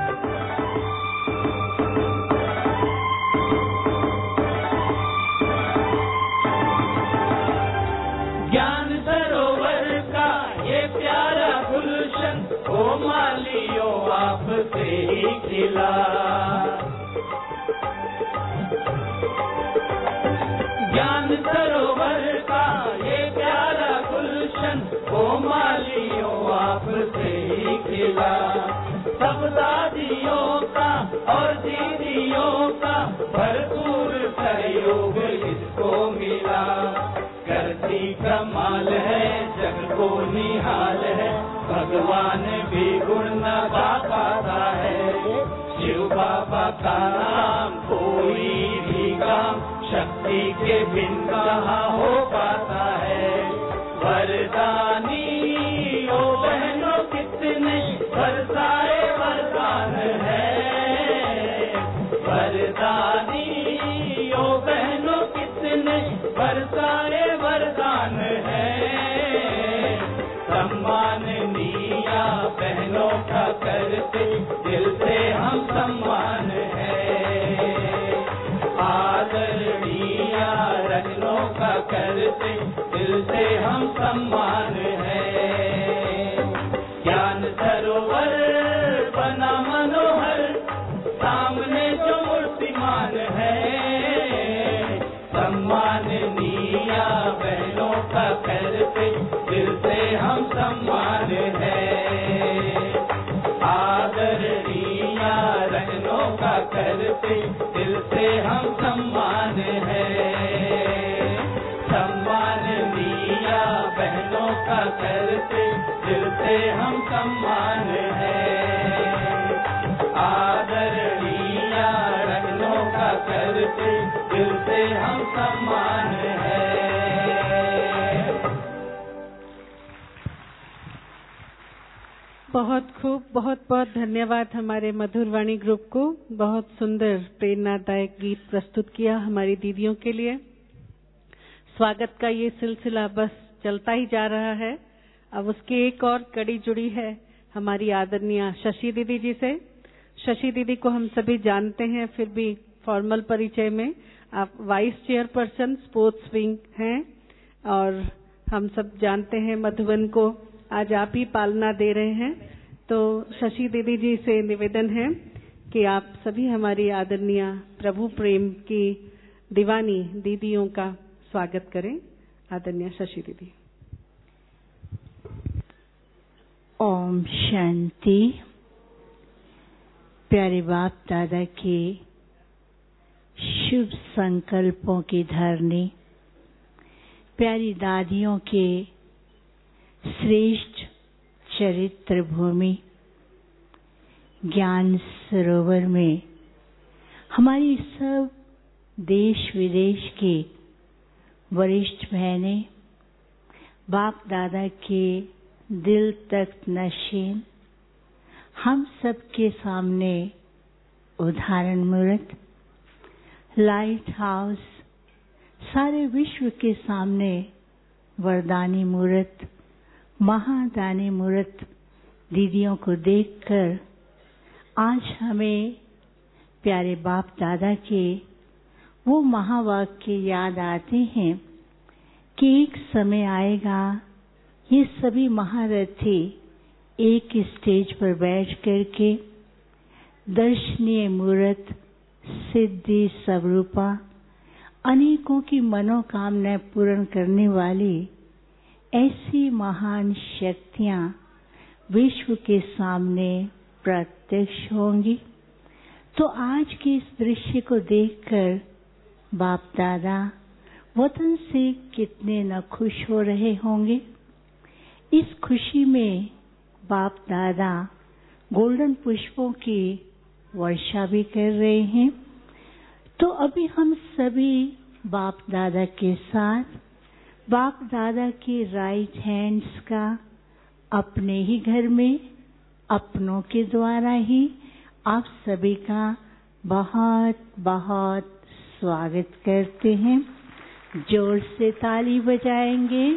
C: ज्ञान सरोवर का ये प्यारा गुलशन, ओ मालियो आपसे ही खिला। ज्ञान सरोवर का ये प्यारा गुलशन, ओ मालियो आपसे ही खिला। सब दादियों का और दीदियों का भरपूर सहयोग इसको मिला। करती कमाल है, जग को निहाल है, भगवान भी गुण न गा पाता है। शिव बाबा का नाम कोई भी काम, शक्ति के बिन कहाँ हो पाता है। वरदानी ओ बहनों कितने बरसाए वरदान है। वरदानी ओ बहनों कितने बरसाए वरदान है। सम्मान लिया बहनों का करते दिल से हम सम्मान है। आदर लिया रत्नों का करते दिल से हम सम्मान है। ज्ञान सरोवर बना मनोहर, सामने जो मूर्तिमान है। सम्मान लिया बहनों का करते दिल से हम सम्मान है। आदर लिया रत्नों का करते दिल से हम सम्मान है। सम्मान लिया बहनों का करते दिल से हम सम्मान है आदरणीय रत्नों का करते दिल से हम सम्मान है।
G: बहुत खूब, बहुत बहुत धन्यवाद हमारे मधुरवाणी ग्रुप को। बहुत सुंदर प्रेरणादायक गीत प्रस्तुत किया हमारी दीदियों के लिए। स्वागत का ये सिलसिला बस चलता ही जा रहा है। अब उसकी एक और कड़ी जुड़ी है हमारी आदरणीय शशि दीदी जी से। शशि दीदी को हम सभी जानते हैं, फिर भी फॉर्मल परिचय में आप वाइस चेयरपर्सन स्पोर्ट्स विंग हैं और हम सब जानते हैं मधुबन को आज आप ही पालना दे रहे हैं। तो शशि दीदी जी से निवेदन है कि आप सभी हमारी आदरणीय प्रभु प्रेम की दीवानी दीदियों का स्वागत करें। आदरणीय शशि दीदी।
L: ओम शांति। प्यारे बाप दादा के शुभ संकल्पों की धरनी, प्यारी दादियों के श्रेष्ठ चरित्र भूमि ज्ञान सरोवर में हमारी सब देश विदेश के वरिष्ठ बहनें, बाप दादा के दिल तक नशीन, हम सबके सामने उदाहरण मूर्त लाइट हाउस, सारे विश्व के सामने वरदानी मूर्त, महादानी मूर्त दीदियों को देखकर आज हमें प्यारे बाप दादा के वो महावाक्य याद आते हैं कि एक समय आएगा ये सभी महारथी एक स्टेज पर बैठ करके दर्शनीय मूर्त सिद्धि स्वरूपा अनेकों की मनोकामनाएं पूर्ण करने वाली ऐसी महान शक्तियां विश्व के सामने प्रत्यक्ष होंगी। तो आज के इस दृश्य को देखकर बाप दादा वतन से कितने न खुश हो रहे होंगे। इस खुशी में बाप दादा गोल्डन पुष्पों की वर्षा भी कर रहे हैं। तो अभी हम सभी बाप दादा के साथ बाप दादा के राइट हैंड्स का अपने ही घर में अपनों के द्वारा ही आप सभी का बहुत बहुत स्वागत करते हैं। जोर से ताली बजाएंगे।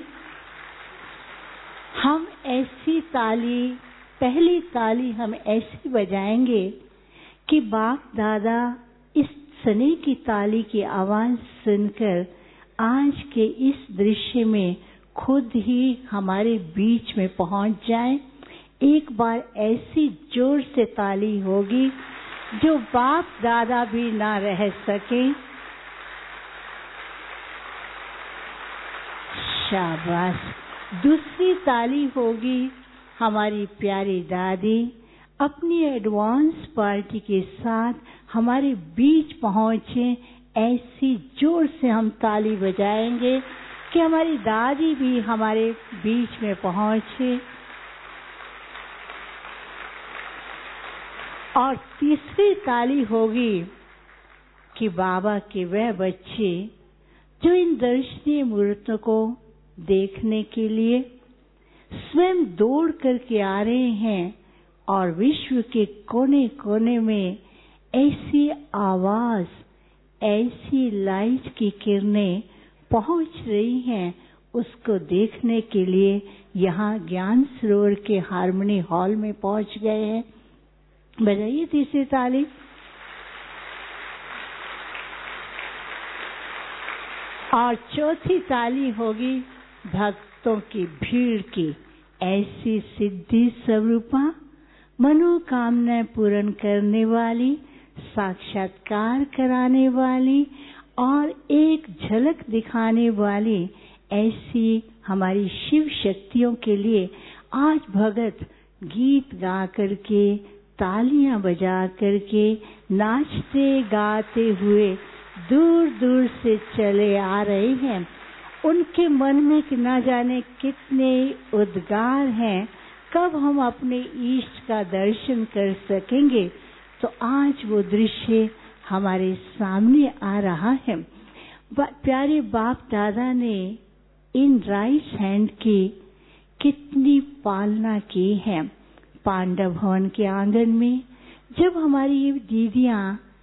L: हम ऐसी ताली, पहली ताली हम ऐसी बजाएंगे कि बाप दादा इस सने की ताली की आवाज सुनकर आज के इस दृश्य में खुद ही हमारे बीच में पहुंच जाए। एक बार ऐसी जोर से ताली होगी जो बाप दादा भी ना रह सके। शाबाश। दूसरी ताली होगी हमारी प्यारी दादी अपनी एडवांस पार्टी के साथ हमारे बीच पहुंचे। ऐसी जोर से हम ताली बजाएंगे कि हमारी दादी भी हमारे बीच में पहुंचे। और तीसरी ताली होगी कि बाबा के वह बच्चे जो इन दर्शनीय मूर्तों को देखने के लिए स्वयं दौड़ करके आ रहे हैं और विश्व के कोने कोने में ऐसी आवाज, ऐसी लाइट की किरणें पहुंच रही हैं, उसको देखने के लिए यहाँ ज्ञान सरोवर के हार्मनी हॉल में पहुंच गए हैं। बजाइए तीसरी ताली। और चौथी ताली होगी भक्तों की भीड़ की, ऐसी सिद्धि स्वरूपा मनोकामनाएं पूर्ण करने वाली, साक्षात्कार कराने वाली और एक झलक दिखाने वाली ऐसी हमारी शिव शक्तियों के लिए आज भगत गीत गा करके, तालियां बजा करके, नाचते गाते हुए दूर दूर से चले आ रहे हैं। उनके मन में न जाने कितने उद्गार हैं कब हम अपने इष्ट का दर्शन कर सकेंगे। तो आज वो दृश्य हमारे सामने आ रहा है। प्यारे बाप दादा ने इन राइट हैंड की कितनी पालना की है। पांडव भवन के आंगन में जब हमारी ये दीदियां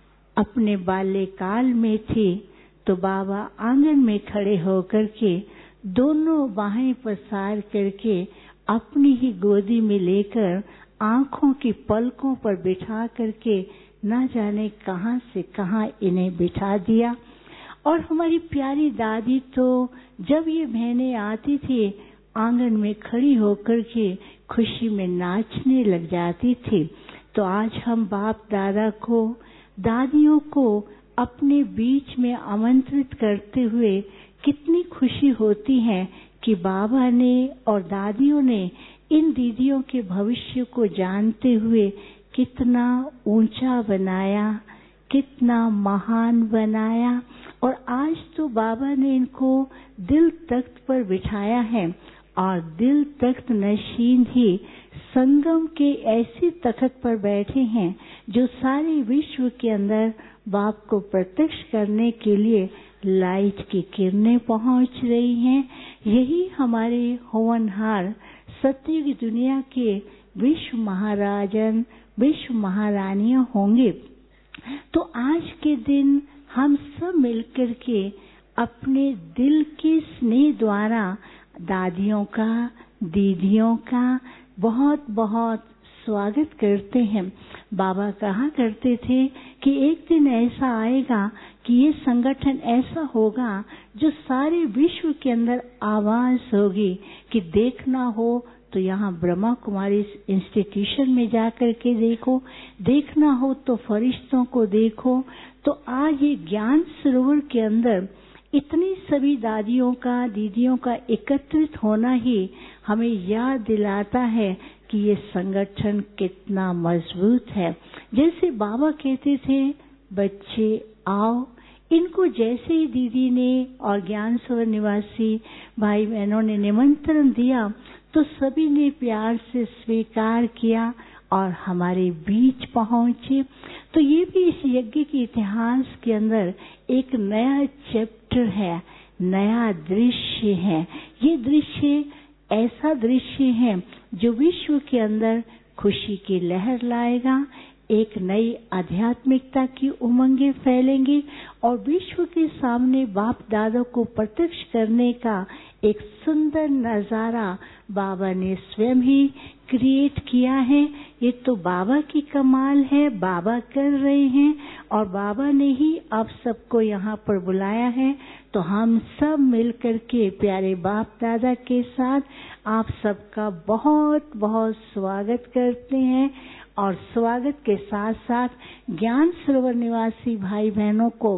L: अपने बाल्यकाल में थी तो बाबा आंगन में खड़े होकर के दोनों बाहें पसार करके अपनी ही गोदी में लेकर आंखों की पलकों पर बिठा करके न जाने कहां से कहां इन्हें बिठा दिया। और हमारी प्यारी दादी तो जब ये बहनें आती थी आंगन में खड़ी होकर के खुशी में नाचने लग जाती थी। तो आज हम बाप दादा को, दादियों को अपने बीच में आमंत्रित करते हुए कितनी खुशी होती है कि बाबा ने और दादियों ने इन दीदियों के भविष्य को जानते हुए कितना ऊंचा बनाया, कितना महान बनाया। और आज तो बाबा ने इनको दिल तख्त पर बिठाया है और दिल तख्त नशीन ही संगम के ऐसे तख्त पर बैठे हैं जो सारे विश्व के अंदर बाप को प्रत्यक्ष करने के लिए लाइट की किरणें पहुंच रही हैं। यही हमारे होनहार सत्य की दुनिया के विश्व महाराजन, विश्व महारानियां होंगे। तो आज के दिन हम सब मिलकर के अपने दिल के स्नेह द्वारा दादियों का, दीदियों का बहुत बहुत स्वागत करते हैं। बाबा कहा करते थे कि एक दिन ऐसा आएगा कि ये संगठन ऐसा होगा जो सारे विश्व के अंदर आवाज होगी कि देखना हो तो यहाँ ब्रह्मा कुमारी इंस्टीट्यूशन में जाकर के देखो, देखना हो तो फरिश्तों को देखो। तो आज ये ज्ञान सरोवर के अंदर इतनी सभी दादियों का, दीदियों का एकत्रित होना ही हमें याद दिलाता है कि ये संगठन कितना मजबूत है। जैसे बाबा कहते थे, बच्चे आओ, इनको जैसे ही दीदी ने और ज्ञान सरोवर निवासी भाई बहनों ने निमंत्रण दिया तो सभी ने प्यार से स्वीकार किया और हमारे बीच पहुंचे। तो ये भी इस यज्ञ के इतिहास के अंदर एक नया चैप्टर है, नया दृश्य है। ये दृश्य ऐसा दृश्य है जो विश्व के अंदर खुशी की लहर लाएगा, एक नई आध्यात्मिकता की उमंगें फैलेंगी और विश्व के सामने बाप दादा को प्रत्यक्ष करने का एक सुंदर नजारा बाबा ने स्वयं ही क्रिएट किया है। ये तो बाबा की कमाल है, बाबा कर रहे हैं और बाबा ने ही आप सबको यहाँ पर बुलाया है। तो हम सब मिलकर के प्यारे बाप दादा के साथ आप सबका बहुत बहुत स्वागत करते हैं और स्वागत के साथ साथ ज्ञान सरोवर निवासी भाई बहनों को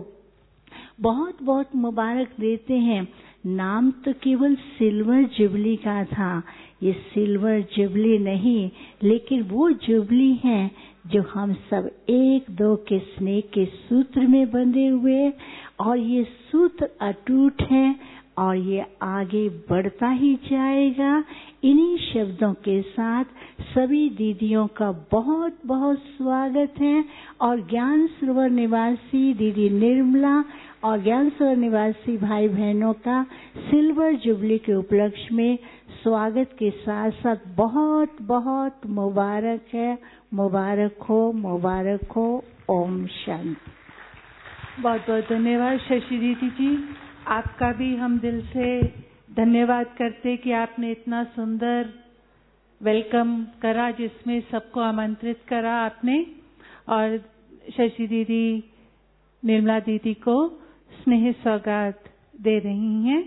L: बहुत बहुत मुबारक देते हैं। नाम तो केवल सिल्वर जुबली का था, ये सिल्वर जुबली नहीं लेकिन वो जुबली है जो हम सब एक दो के स्नेह के सूत्र में बंधे हुए और ये सूत्र अटूट है और ये आगे बढ़ता ही जाएगा। इन्हीं शब्दों के साथ सभी दीदियों का बहुत बहुत स्वागत है और ज्ञान सरोवर निवासी दीदी निर्मला और ज्ञान सरोवर निवासी भाई बहनों का सिल्वर जुबली के उपलक्ष्य में स्वागत के साथ साथ बहुत बहुत मुबारक है। मुबारक हो, मुबारक हो। ओम शांति।
A: बहुत बहुत धन्यवाद शशि दीदी जी, आपका भी हम दिल से धन्यवाद करते कि आपने इतना सुंदर वेलकम करा जिसमें सबको आमंत्रित करा आपने। और शशि दीदी निर्मला दीदी को स्नेह सौगात दे रही हैं।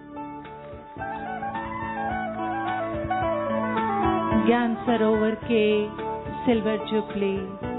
A: ज्ञान सरोवर के सिल्वर जुबली,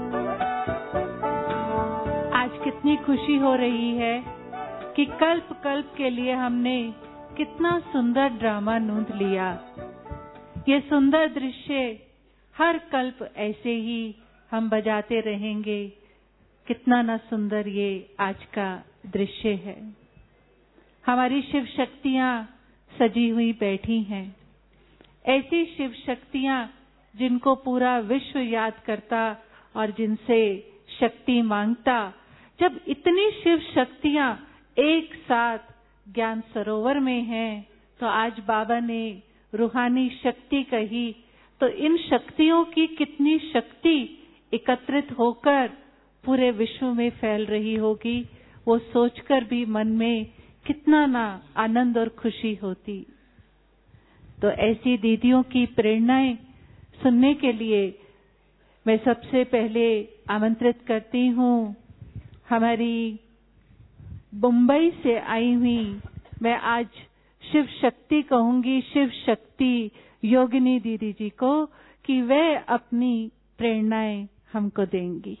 A: आज कितनी खुशी हो रही है कि कल्प कल्प के लिए हमने कितना सुंदर ड्रामा नूंद लिया। ये सुंदर दृश्य हर कल्प ऐसे ही हम बजाते रहेंगे। कितना ना सुंदर ये आज का दृश्य है। हमारी शिव शक्तियां सजी हुई बैठी हैं। ऐसी शिव शक्तियां जिनको पूरा विश्व याद करता और जिनसे शक्ति मांगता, जब इतनी शिव शक्तियां एक साथ ज्ञान सरोवर में हैं, तो आज बाबा ने रूहानी शक्ति कही, तो इन शक्तियों की कितनी शक्ति एकत्रित होकर पूरे विश्व में फैल रही होगी, वो सोचकर भी मन में कितना ना आनंद और खुशी होती। तो ऐसी दीदियों की प्रेरणाएं सुनने के लिए मैं सबसे पहले आमंत्रित करती हूँ हमारी मुंबई से आई हुई, मैं आज शिव शक्ति कहूंगी, शिव शक्ति योगिनी दीदी जी को, कि वे अपनी प्रेरणाएं हमको देंगी।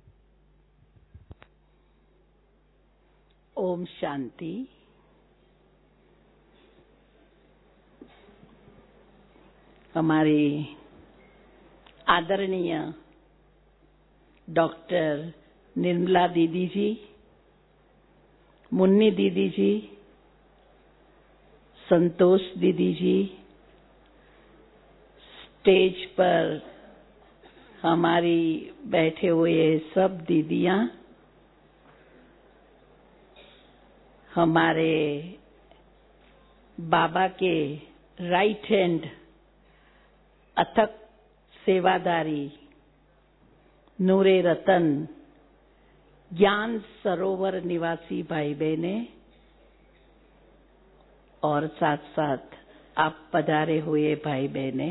M: ओम शांति। हमारे आदरणीय डॉक्टर निर्मला दीदी जी, मुन्नी दीदी जी, संतोष दीदी जी, स्टेज पर हमारी बैठे हुए सब दीदियां, हमारे बाबा के राइट हैंड अथक सेवादारी नूरे रतन ज्ञान सरोवर निवासी भाई बहने, और साथ साथ आप पधारे हुए भाई बहने,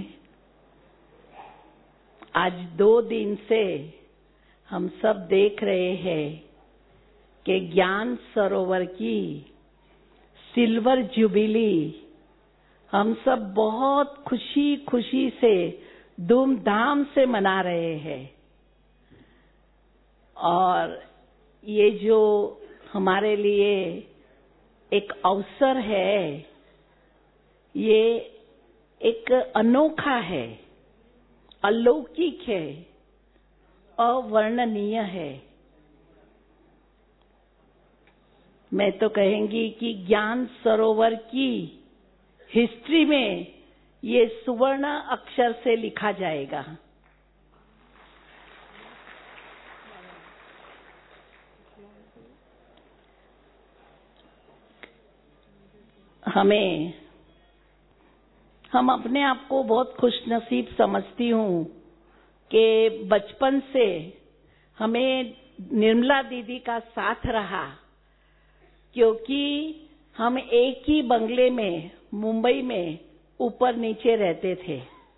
M: आज दो दिन से हम सब देख रहे हैं कि ज्ञान सरोवर की सिल्वर जुबिली हम सब बहुत खुशी खुशी से धूमधाम से मना रहे हैं। और ये जो हमारे लिए एक अवसर है, ये एक अनोखा है, अलौकिक है, अवर्णनीय है। मैं तो कहेंगी कि ज्ञान सरोवर की हिस्ट्री में ये सुवर्ण अक्षर से लिखा जाएगा। हमें हम अपने आप को बहुत खुशनसीब समझती हूँ कि बचपन से हमें निर्मला दीदी का साथ रहा, क्योंकि हम एक ही बंगले में मुंबई में ऊपर नीचे रहते थे।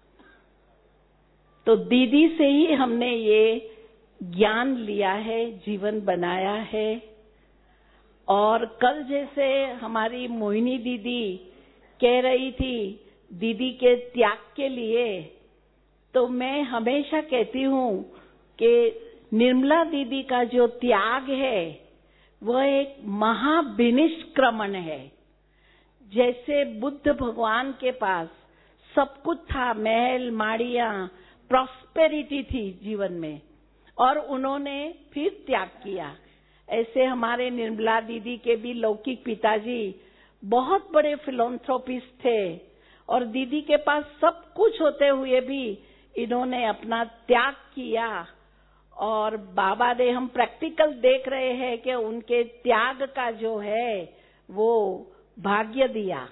M: तो दीदी से ही हमने ये ज्ञान लिया है, जीवन बनाया है। और कल जैसे हमारी मोहिनी दीदी कह रही थी दीदी के त्याग के लिए, तो मैं हमेशा कहती हूँ कि निर्मला दीदी का जो त्याग है वह एक महाविनिष्क्रमण है। जैसे बुद्ध भगवान के पास सब कुछ था, महल माड़ियां, प्रॉस्पेरिटी थी जीवन में, और उन्होंने फिर त्याग किया। ऐसे हमारे निर्मला दीदी के भी लौकिक पिताजी बहुत बड़े फिलैंथ्रोपिस्ट थे, और दीदी के पास सब कुछ होते हुए भी इन्होंने अपना त्याग किया। और बाबा ने, हम प्रैक्टिकल देख रहे हैं कि उनके त्याग का जो है वो भाग्य दिया।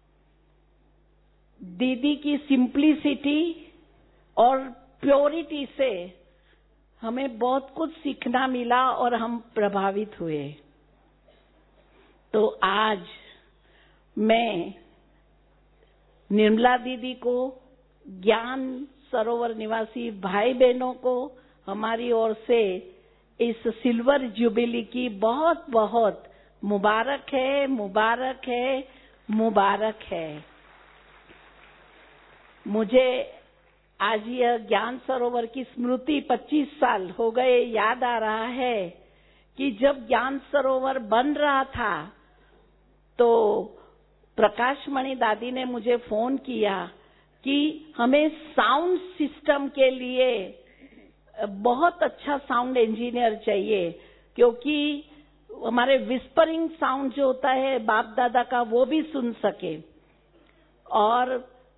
M: दीदी की सिंप्लिसिटी और प्योरिटी से हमें बहुत कुछ सीखना मिला और हम प्रभावित हुए। तो आज मैं निर्मला दीदी को, ज्ञान सरोवर निवासी भाई बहनों को हमारी ओर से इस सिल्वर जुबिली की बहुत बहुत मुबारक है, मुबारक है, मुबारक है। मुझे आज यह ज्ञान सरोवर की स्मृति पच्चीस साल हो गए याद आ रहा है कि जब ज्ञान सरोवर बन रहा था तो प्रकाशमणि दादी ने मुझे फोन किया कि हमें साउंड सिस्टम के लिए बहुत अच्छा साउंड इंजीनियर चाहिए, क्योंकि हमारे विस्परिंग साउंड जो होता है बाप दादा का वो भी सुन सके। और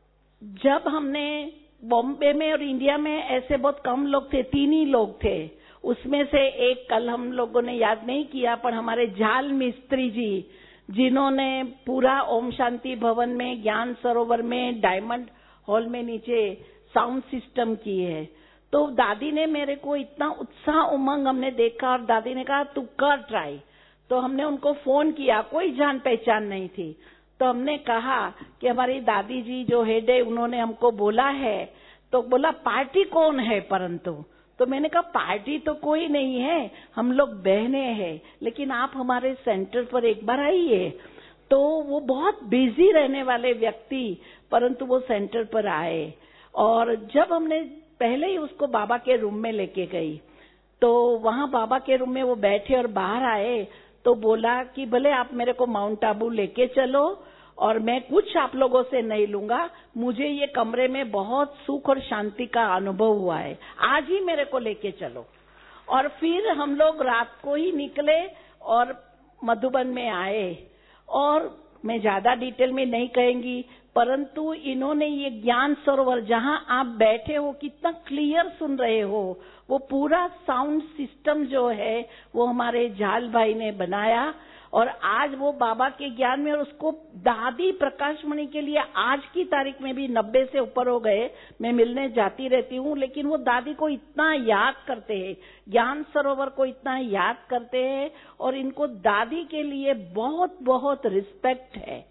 M: जब हमने बॉम्बे में और इंडिया में ऐसे बहुत कम लोग थे, तीन ही लोग थे, उसमें से एक कल हम लोगों ने याद नहीं किया, पर हमारे झाल मिस्त्री जी जिन्होंने पूरा ओम शांति भवन में, ज्ञान सरोवर में, डायमंड हॉल में नीचे साउंड सिस्टम किए है। तो दादी ने मेरे को इतना उत्साह उमंग हमने देखा और दादी ने कहा तू कर ट्राई। तो हमने उनको फोन किया, कोई जान पहचान नहीं थी। तो हमने कहा कि हमारी दादी जी जो हेड है उन्होंने हमको बोला है, तो बोला पार्टी कौन है परंतु। तो मैंने कहा पार्टी तो कोई नहीं है, हम लोग बहने हैं, लेकिन आप हमारे सेंटर पर एक बार आइए। तो वो बहुत बिजी रहने वाले व्यक्ति परंतु वो सेंटर पर आए और जब हमने पहले ही उसको बाबा के रूम में लेके गई तो वहां बाबा के रूम में वो बैठे और बाहर आए तो बोला कि भले आप मेरे को माउंट आबू लेके चलो और मैं कुछ आप लोगों से नहीं लूंगा, मुझे ये कमरे में बहुत सुख और शांति का अनुभव हुआ है, आज ही मेरे को लेके चलो। और फिर हम लोग रात को ही निकले और मधुबन में आए। और मैं ज्यादा डिटेल में नहीं कहेंगी, परंतु इन्होंने ये ज्ञान सरोवर जहां आप बैठे हो कितना क्लियर सुन रहे हो, वो पूरा साउंड सिस्टम जो है वो हमारे झाल भाई ने बनाया और आज वो बाबा के ज्ञान में। और उसको दादी प्रकाशमणि के लिए आज की तारीख में भी नब्बे से ऊपर हो गए, मैं मिलने जाती रहती हूँ, लेकिन वो दादी को इतना याद करते हैं, ज्ञान सरोवर को इतना याद करते हैं और इनको दादी के लिए बहुत बहुत रिस्पेक्ट है।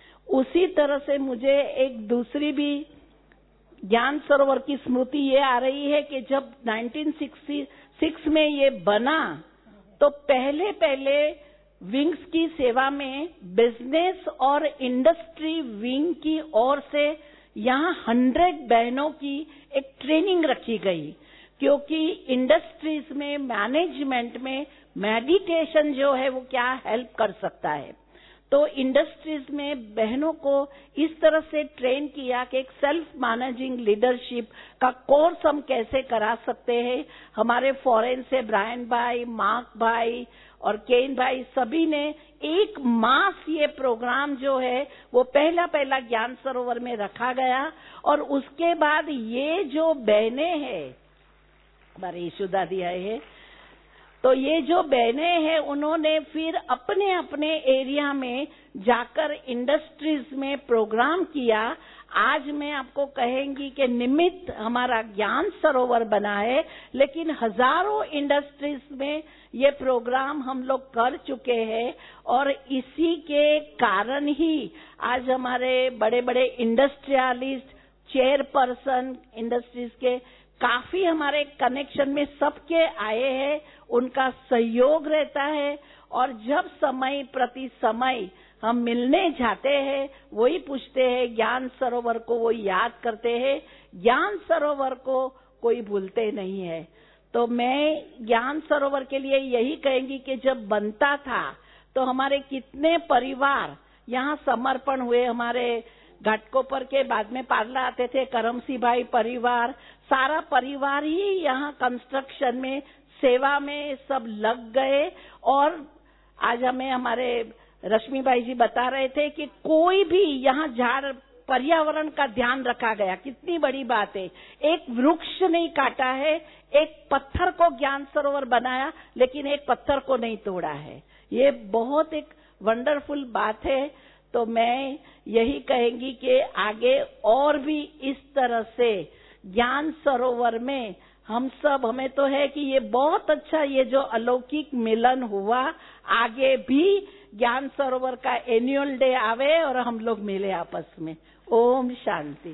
M: उसी तरह से मुझे एक दूसरी भी ज्ञान सरोवर की स्मृति ये आ रही है कि जब उन्नीस सौ छियासठ में ये बना तो पहले पहले विंग्स की सेवा में बिजनेस और इंडस्ट्री विंग की ओर से यहाँ हंड्रेड बहनों की एक ट्रेनिंग रखी गई, क्योंकि इंडस्ट्रीज में मैनेजमेंट में मेडिटेशन जो है वो क्या हेल्प कर सकता है। तो इंडस्ट्रीज में बहनों को इस तरह से ट्रेन किया कि एक सेल्फ मैनेजिंग लीडरशिप का कोर्स हम कैसे करा सकते हैं। हमारे फॉरेन से ब्रायन भाई, मार्क भाई और केन भाई सभी ने एक मास ये प्रोग्राम जो है वो पहला पहला ज्ञान सरोवर में रखा गया। और उसके बाद ये जो बहनें हैं, हमारे यशोदा दी आए हैं, तो ये जो बहनें हैं उन्होंने फिर अपने अपने एरिया में जाकर इंडस्ट्रीज में प्रोग्राम किया। आज मैं आपको कहेंगी कि निमित्त हमारा ज्ञान सरोवर बना है, लेकिन हजारों इंडस्ट्रीज में ये प्रोग्राम हम लोग कर चुके हैं और इसी के कारण ही आज हमारे बड़े बड़े इंडस्ट्रियलिस्ट, चेयरपर्सन इंडस्ट्रीज के काफी हमारे कनेक्शन में सबके आए हैं, उनका सहयोग रहता है। और जब समय प्रति समय हम मिलने जाते हैं वही पूछते हैं, ज्ञान सरोवर को वो याद करते हैं, ज्ञान सरोवर को कोई भूलते नहीं है। तो मैं ज्ञान सरोवर के लिए यही कहेंगी कि जब बनता था तो हमारे कितने परिवार यहाँ समर्पण हुए। हमारे घाटकोपर के बाद में पार्ला आते थे, करमसी भाई परिवार, सारा परिवार ही यहाँ कंस्ट्रक्शन में सेवा में सब लग गए। और आज हमें हमारे रश्मि भाई जी बता रहे थे कि कोई भी यहाँ झाड़ पर्यावरण का ध्यान रखा गया, कितनी बड़ी बात है। एक वृक्ष नहीं काटा है, एक पत्थर को ज्ञान सरोवर बनाया, लेकिन एक पत्थर को नहीं तोड़ा है। ये बहुत एक वंडरफुल बात है। तो मैं यही कहेंगी कि आगे और भी इस तरह से ज्ञान सरोवर में हम सब, हमें तो है कि ये बहुत अच्छा ये जो अलौकिक मिलन हुआ, आगे भी ज्ञान सरोवर का एनुअल डे आवे और हम लोग मिले आपस में। ओम शांति।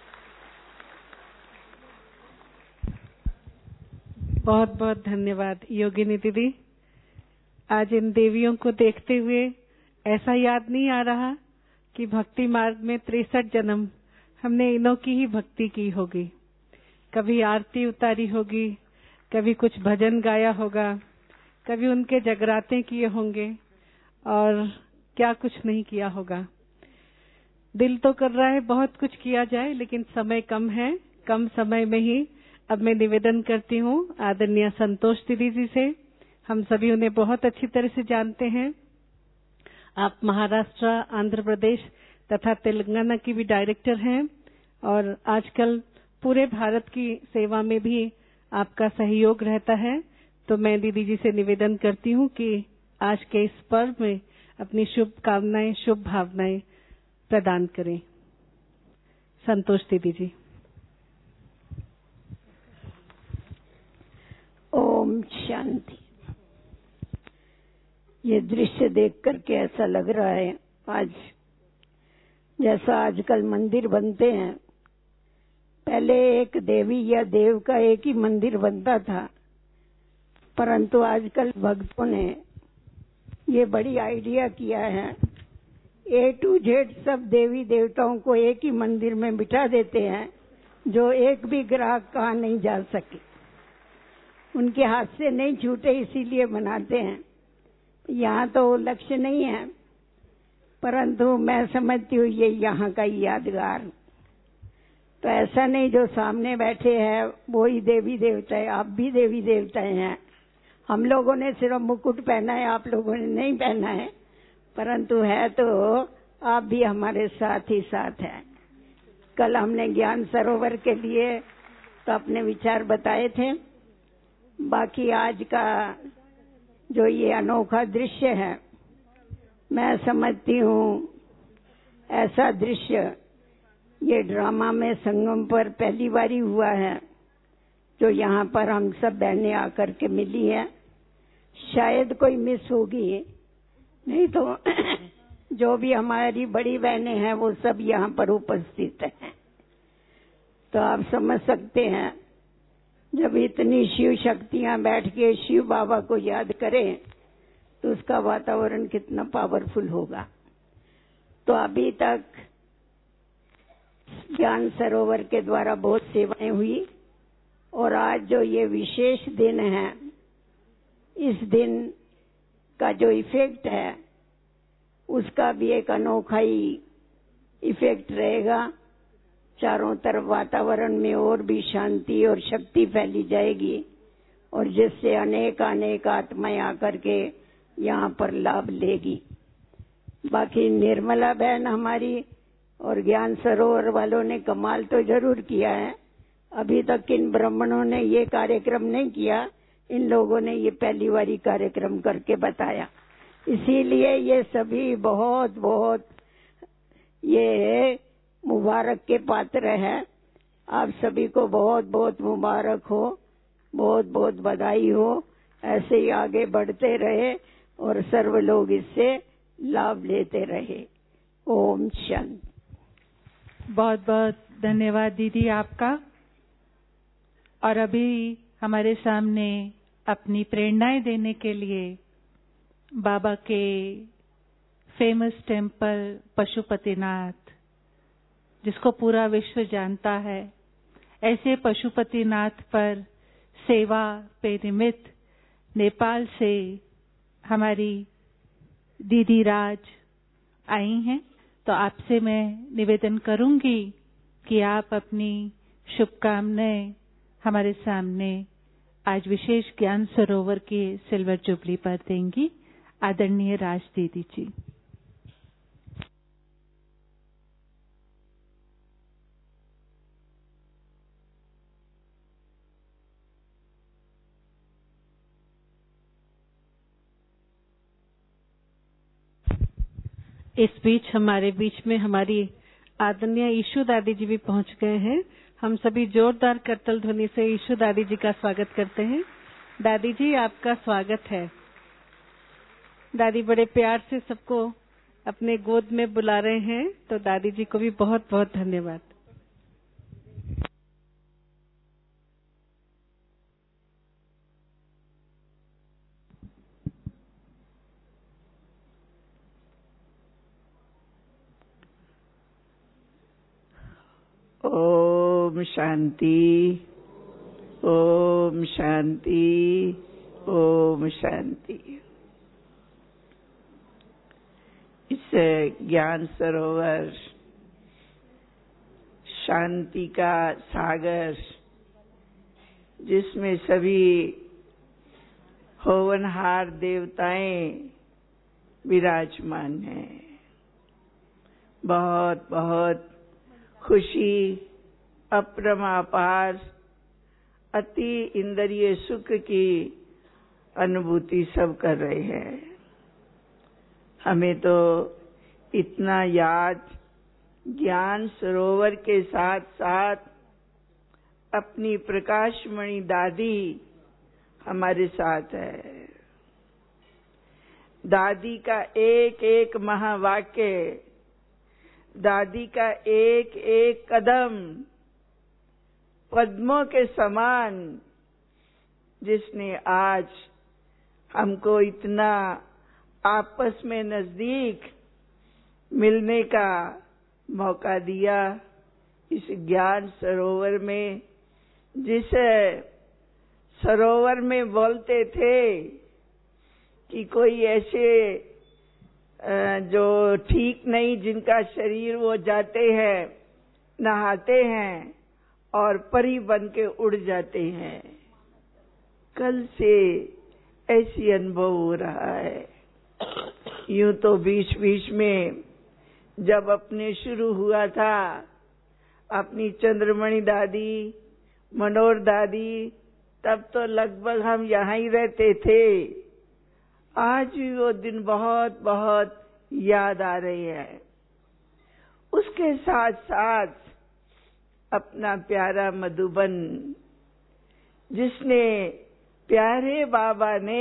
G: बहुत बहुत धन्यवाद योगिनी दीदी। आज इन देवियों को देखते हुए ऐसा याद नहीं आ रहा कि भक्ति मार्ग में तिरसठ जन्म हमने इन्हों की ही भक्ति की होगी। कभी आरती उतारी होगी, कभी कुछ भजन गाया होगा, कभी उनके जगराते किए होंगे और क्या कुछ नहीं किया होगा। दिल तो कर रहा है बहुत कुछ किया जाए, लेकिन समय कम है। कम समय में ही अब मैं निवेदन करती हूँ आदरणीय संतोष दीदी जी से। हम सभी उन्हें बहुत अच्छी तरह से जानते हैं। आप महाराष्ट्र, आंध्र प्रदेश तथा तेलंगाना की भी डायरेक्टर हैं और आजकल पूरे भारत की सेवा में भी आपका सहयोग रहता है। तो मैं दीदी जी से निवेदन करती हूँ कि आज के इस पर्व में अपनी शुभकामनाएं, शुभ भावनाएं प्रदान करें। संतोष दीदी जी।
N: ओम शांति। ये दृश्य देख करके ऐसा लग रहा है आज जैसा आजकल मंदिर बनते हैं, पहले एक देवी या देव का एक ही मंदिर बनता था, परंतु आजकल भक्तों ने ये बड़ी आइडिया किया है, ए टू जेड सब देवी देवताओं को एक ही मंदिर में बिठा देते हैं, जो एक भी ग्राहक कहाँ नहीं जा सके, उनके हाथ से नहीं छूटे, इसीलिए बनाते हैं। यहाँ तो लक्ष्य नहीं है, परंतु मैं समझती हूँ ये यहाँ का यादगार। तो ऐसा नहीं जो सामने बैठे हैं वो ही देवी देवता है, आप भी देवी देवता हैं। हम लोगों ने सिर्फ मुकुट पहना है, आप लोगों ने नहीं पहना है, परंतु है तो आप भी हमारे साथ ही साथ हैं। कल हमने ज्ञान सरोवर के लिए तो अपने विचार बताए थे, बाकी आज का जो ये अनोखा दृश्य है, मैं समझती हूँ ऐसा दृश्य ये ड्रामा में संगम पर पहली बारी हुआ है, जो यहाँ पर हम सब बहनें आकर के मिली हैं। शायद कोई मिस होगी, नहीं तो जो भी हमारी बड़ी बहनें हैं वो सब यहाँ पर उपस्थित हैं। तो आप समझ सकते हैं जब इतनी शिव शक्तियां बैठ के शिव बाबा को याद करें तो उसका वातावरण कितना पावरफुल होगा। तो अभी तक ज्ञान सरोवर के द्वारा बहुत सेवाएं हुई और आज जो ये विशेष दिन है, इस दिन का जो इफेक्ट है उसका भी एक अनोखा ही इफेक्ट रहेगा। चारों तरफ वातावरण में और भी शांति और शक्ति फैली जाएगी और जिससे अनेक अनेक आत्माएं आकर के यहाँ पर लाभ लेगी। बाकी निर्मला बहन हमारी और ज्ञान सरोवर वालों ने कमाल तो जरूर किया है। अभी तक इन ब्राह्मणों ने ये कार्यक्रम नहीं किया, इन लोगों ने ये पहली बारी कार्यक्रम करके बताया, इसीलिए ये सभी बहुत बहुत ये मुबारक के पात्र है। आप सभी को बहुत बहुत मुबारक हो, बहुत बहुत बधाई हो। ऐसे ही आगे बढ़ते रहे और सर्व लोग इससे लाभ लेते रहे। ओम शांति।
A: बहुत बहुत धन्यवाद दीदी आपका। और अभी हमारे सामने अपनी प्रेरणाएं देने के लिए बाबा के फेमस टेम्पल पशुपतिनाथ, जिसको पूरा विश्व जानता है, ऐसे पशुपतिनाथ पर सेवा पे निमित्त नेपाल से हमारी दीदी राज आई हैं। तो आपसे मैं निवेदन करूंगी कि आप अपनी शुभकामनाएं हमारे सामने आज विशेष ज्ञान सरोवर के सिल्वर जुबली पर देंगी। आदरणीय राज दीदी जी।
G: इस बीच हमारे बीच में हमारी आदरणीय ईशु दादी जी भी पहुंच गए हैं। हम सभी जोरदार करतल ध्वनि से ईशु दादी जी का स्वागत करते हैं। दादी जी, आपका स्वागत है। दादी बड़े प्यार से सबको अपने गोद में बुला रहे हैं, तो दादी जी को भी बहुत बहुत धन्यवाद।
N: ओम शांति, ओम शांति, ओम शांति। इस ज्ञान सरोवर शांति का सागर, जिसमें सभी होवनहार देवताएं विराजमान हैं, बहुत बहुत खुशी
O: अपरमापार अति इंद्रिय सुख की अनुभूति सब कर रहे हैं। हमें तो इतना याद ज्ञान सरोवर के साथ साथ अपनी प्रकाशमणि दादी हमारे साथ है। दादी का एक एक महावाक्य, दादी का एक एक कदम पद्मों के समान, जिसने आज हमको इतना आपस में नजदीक मिलने का मौका दिया। इस ज्ञान सरोवर में, जिस सरोवर में बोलते थे कि कोई ऐसे जो ठीक नहीं, जिनका शरीर वो जाते हैं, नहाते हैं और परी बन के उड़ जाते हैं, कल से ऐसी अनुभव हो रहा है। यूं तो बीच बीच में जब अपने शुरू हुआ था, अपनी चंद्रमणि दादी, मनोहर दादी, तब तो लगभग हम यहाँ ही रहते थे। आज भी वो दिन बहुत बहुत याद आ रहे हैं। उसके साथ साथ अपना प्यारा मधुबन, जिसने प्यारे बाबा ने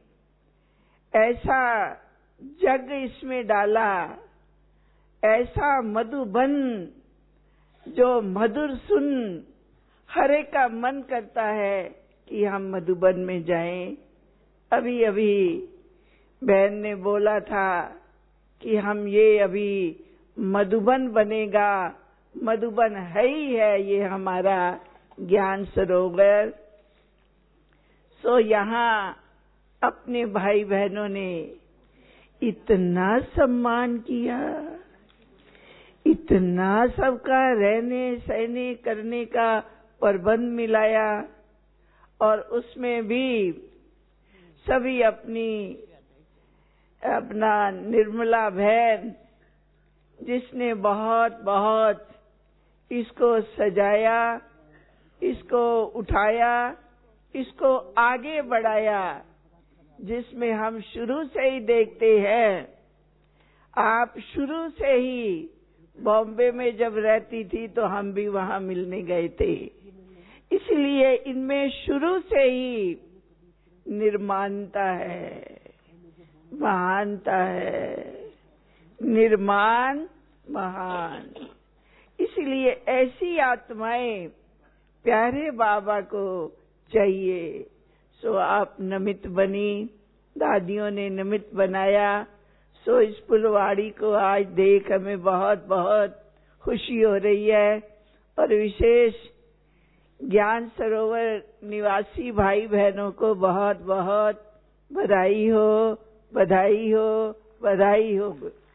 O: ऐसा जग इसमें डाला, ऐसा मधुबन जो मधुर सुन हर एक का मन करता है कि हम मधुबन में जाएं। अभी अभी बहन ने बोला था कि हम ये अभी मधुबन बनेगा, मधुबन है ही है ये हमारा ज्ञान सरोवर। सो यहाँ अपने भाई बहनों ने इतना सम्मान किया, इतना सबका रहने सहने करने का प्रबंध मिलाया, और उसमें भी सभी अपनी अपना निर्मला बहन, जिसने बहुत बहुत इसको सजाया, इसको उठाया, इसको आगे बढ़ाया, जिसमें हम शुरू से ही देखते हैं। आप शुरू से ही बॉम्बे में जब रहती थी तो हम भी वहां मिलने गए थे, इसलिए इनमें शुरू से ही निर्माणता है, महानता है, निर्माण महान। इसलिए ऐसी आत्माएं प्यारे बाबा को चाहिए। सो आप निमित्त बनी, दादियों ने निमित्त बनाया। सो इस फुलवाड़ी को आज देख हमें बहुत बहुत खुशी हो रही है, और विशेष ज्ञान सरोवर निवासी भाई बहनों को बहुत बहुत बधाई हो, बधाई हो, बधाई हो।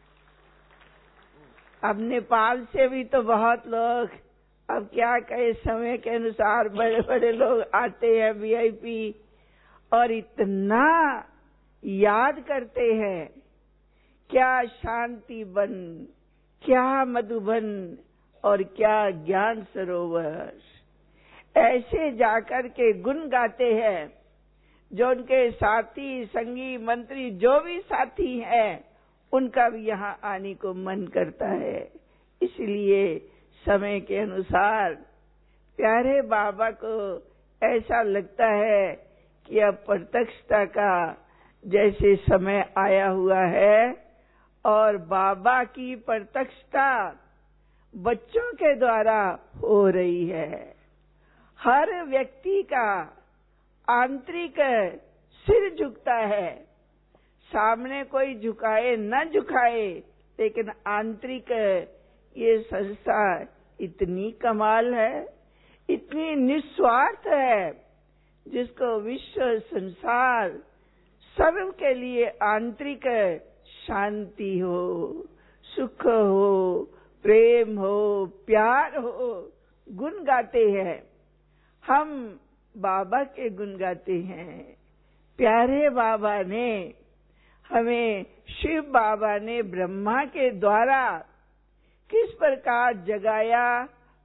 O: अब नेपाल से भी तो बहुत लोग, अब क्या कहे, समय के अनुसार बड़े बड़े लोग आते हैं, वीआईपी, और इतना याद करते हैं। क्या शांति बन, क्या मधुबन, और क्या ज्ञान सरोवर। ऐसे जाकर के गुण गाते हैं, जो उनके साथी संगी मंत्री जो भी साथी हैं, उनका भी यहाँ आने को मन करता है। इसलिए समय के अनुसार प्यारे बाबा को ऐसा लगता है कि अब प्रत्यक्षता का जैसे समय आया हुआ है, और बाबा की प्रत्यक्षता बच्चों के द्वारा हो रही है। हर व्यक्ति का आंतरिक सिर झुकता है, सामने कोई झुकाए न झुकाए, लेकिन आंतरिक ये संस्था इतनी कमाल है, इतनी निस्वार्थ है, जिसको विश्व संसार सब के लिए आंतरिक शांति हो, सुख हो, प्रेम हो, प्यार हो, गुण गाते हैं। हम बाबा के गुण गाते हैं। प्यारे बाबा ने हमें, शिव बाबा ने ब्रह्मा के द्वारा किस प्रकार जगाया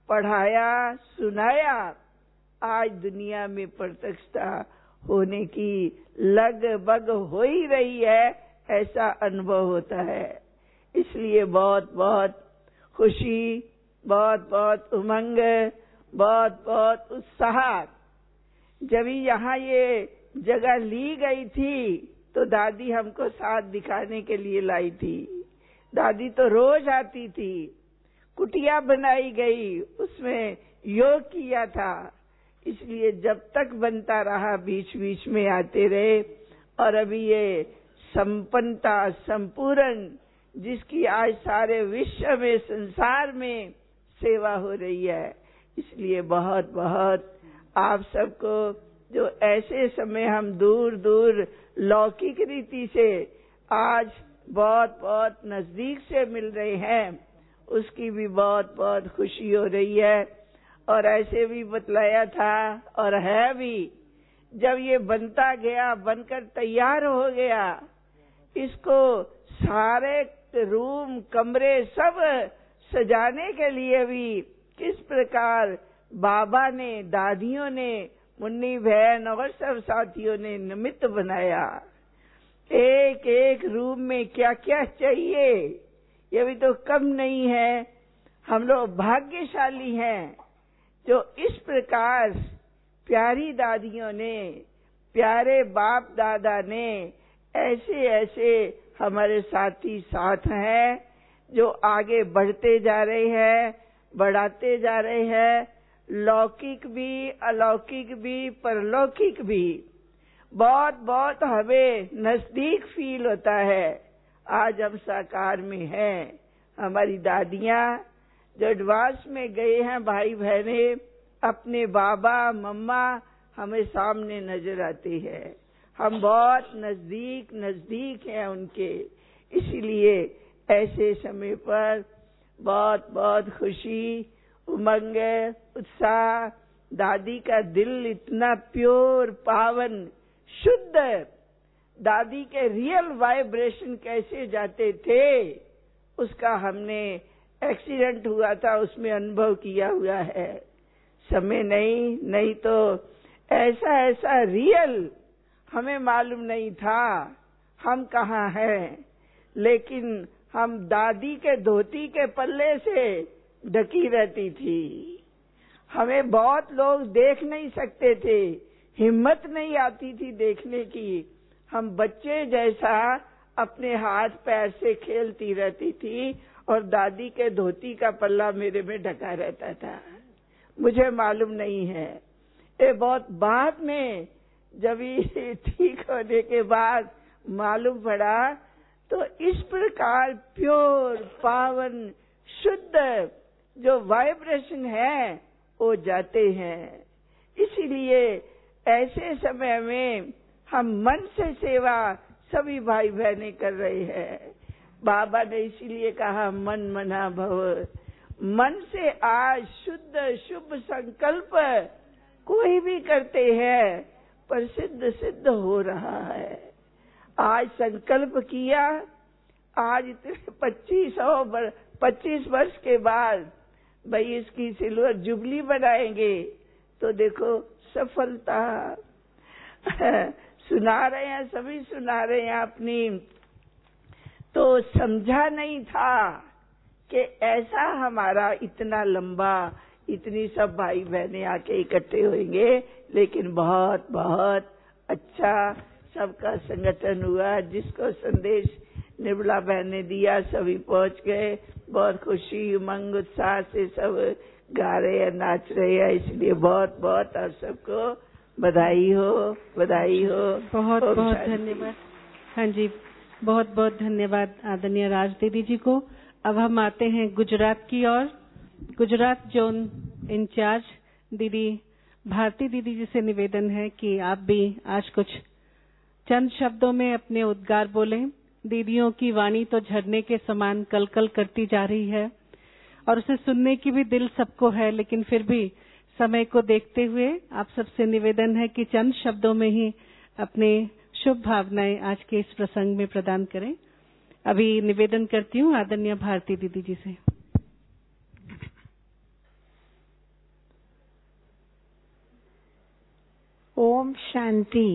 O: पढ़ाया, सुनाया, आज दुनिया में प्रत्यक्षता होने की लगभग हो ही रही है, ऐसा अनुभव होता है। इसलिए बहुत बहुत खुशी, बहुत बहुत उमंग, बहुत बहुत उत्साह। जब यहाँ ये जगह ली गई थी तो दादी हमको साथ दिखाने के लिए लाई थी। दादी तो रोज आती थी, कुटिया बनाई गई, उसमें योग किया था। इसलिए जब तक बनता रहा बीच बीच में आते रहे, और अभी ये संपन्नता, संपूर्ण, जिसकी आज सारे विश्व में, संसार में सेवा हो रही है। इसलिए बहुत बहुत आप सबको, जो ऐसे समय हम दूर दूर लौकिक रीति से आज बहुत बहुत नजदीक से मिल रहे हैं, उसकी भी बहुत बहुत खुशी हो रही है। और ऐसे भी बतलाया था और है भी, जब ये बनता गया, बनकर तैयार हो गया, इसको सारे रूम, कमरे सब सजाने के लिए भी किस प्रकार बाबा ने, दादियों ने, मुन्नी बहन और सब साथियों ने निमित्त बनाया। एक एक रूम में क्या क्या चाहिए, ये भी तो कम नहीं है। हम लोग भाग्यशाली हैं जो इस प्रकार प्यारी दादियों ने, प्यारे बाप दादा ने, ऐसे ऐसे हमारे साथी साथ हैं जो आगे बढ़ते जा रहे हैं, बढ़ाते जा रहे हैं, लौकिक भी, अलौकिक भी, परलौकिक भी। बहुत बहुत हमें नजदीक फील होता है। आज हम साकार में हैं। हमारी दादियाँ जो एडवांस में गए हैं, भाई बहने, अपने बाबा मम्मा हमें सामने नजर आते हैं। हम बहुत नजदीक नजदीक हैं उनके। इसलिए ऐसे समय पर बहुत बहुत खुशी, उमंग, उत्साह। दादी का दिल इतना प्योर, पावन, शुद्ध, दादी के रियल वाइब्रेशन कैसे जाते थे, उसका हमने एक्सीडेंट हुआ था, उसमें अनुभव किया हुआ है। समय नहीं नहीं तो ऐसा ऐसा रियल हमें मालूम नहीं था हम कहाँ हैं, लेकिन हम दादी के धोती के पल्ले से ढकी रहती थी। हमें बहुत लोग देख नहीं सकते थे, हिम्मत नहीं आती थी देखने की। हम बच्चे जैसा अपने हाथ पैर से खेलती रहती थी और दादी के धोती का पल्ला मेरे में ढका रहता था। मुझे मालूम नहीं है, ये बहुत बाद में जब ये ठीक होने के बाद मालूम पड़ा। तो इस प्रकार प्योर, पावन, शुद्ध जो वाइब्रेशन है वो जाते हैं। इसीलिए ऐसे समय में हम मन से सेवा सभी भाई बहनें कर रहे हैं। बाबा ने इसीलिए कहा मन मना भव। मन से आज शुद्ध शुभ संकल्प कोई भी करते हैं पर सिद्ध सिद्ध हो रहा है। आज संकल्प किया, आज इतने पच्चीस पच्चीस वर्ष के बाद भाई इसकी सिल्वर जुबली बनाएंगे, तो देखो सफलता सुना रहे हैं, सभी सुना रहे हैं अपनी। तो समझा नहीं था कि ऐसा हमारा इतना लंबा, इतनी सब भाई बहनें आके इकट्ठे होंगे। लेकिन बहुत बहुत अच्छा सबका संगठन हुआ। जिसको संदेश निर्मला बहन ने दिया सभी पहुंच गए। बहुत खुशी, उमंग, उत्साह से सब गा रहे हैं, नाच रहे हैं। इसलिए बहुत बहुत आप सबको बधाई हो, बधाई हो।
G: बहुत बहुत धन्यवाद। हाँ जी, बहुत बहुत धन्यवाद आदरणीय राज दीदी जी को। अब हम आते हैं गुजरात की ओर। गुजरात जोन इंचार्ज दीदी भारती दीदी जी से निवेदन है कि आप भी आज कुछ चंद शब्दों में अपने उद्गार बोलें। दीदियों की वाणी तो झरने के समान कलकल करती जा रही है और उसे सुनने की भी दिल सबको है, लेकिन फिर भी समय को देखते हुए आप सबसे निवेदन है कि चंद शब्दों में ही अपने शुभ भावनाएं आज के इस प्रसंग में प्रदान करें। अभी निवेदन करती हूँ आदरणीय भारती दीदी जी से।
P: ओम शांति।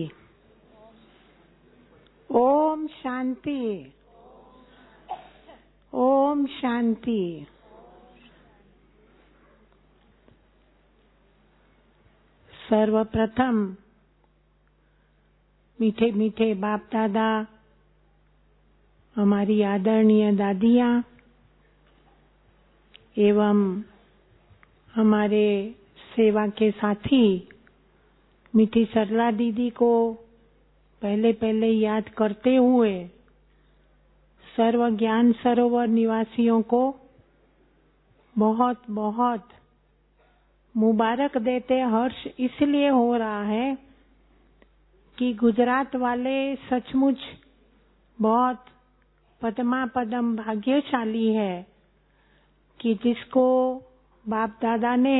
P: ओम शांति। ओम शांति। सर्वप्रथम मीठे मीठे बाप दादा, हमारी आदरणीय दादियाँ एवं हमारे सेवा के साथी मीठी सरला दीदी को पहले पहले याद करते हुए सर्व ज्ञान सरोवर निवासियों को बहुत बहुत मुबारक देते। हर्ष इसलिए हो रहा है कि गुजरात वाले सचमुच बहुत पदमा पदम भाग्यशाली है कि जिसको बाप दादा ने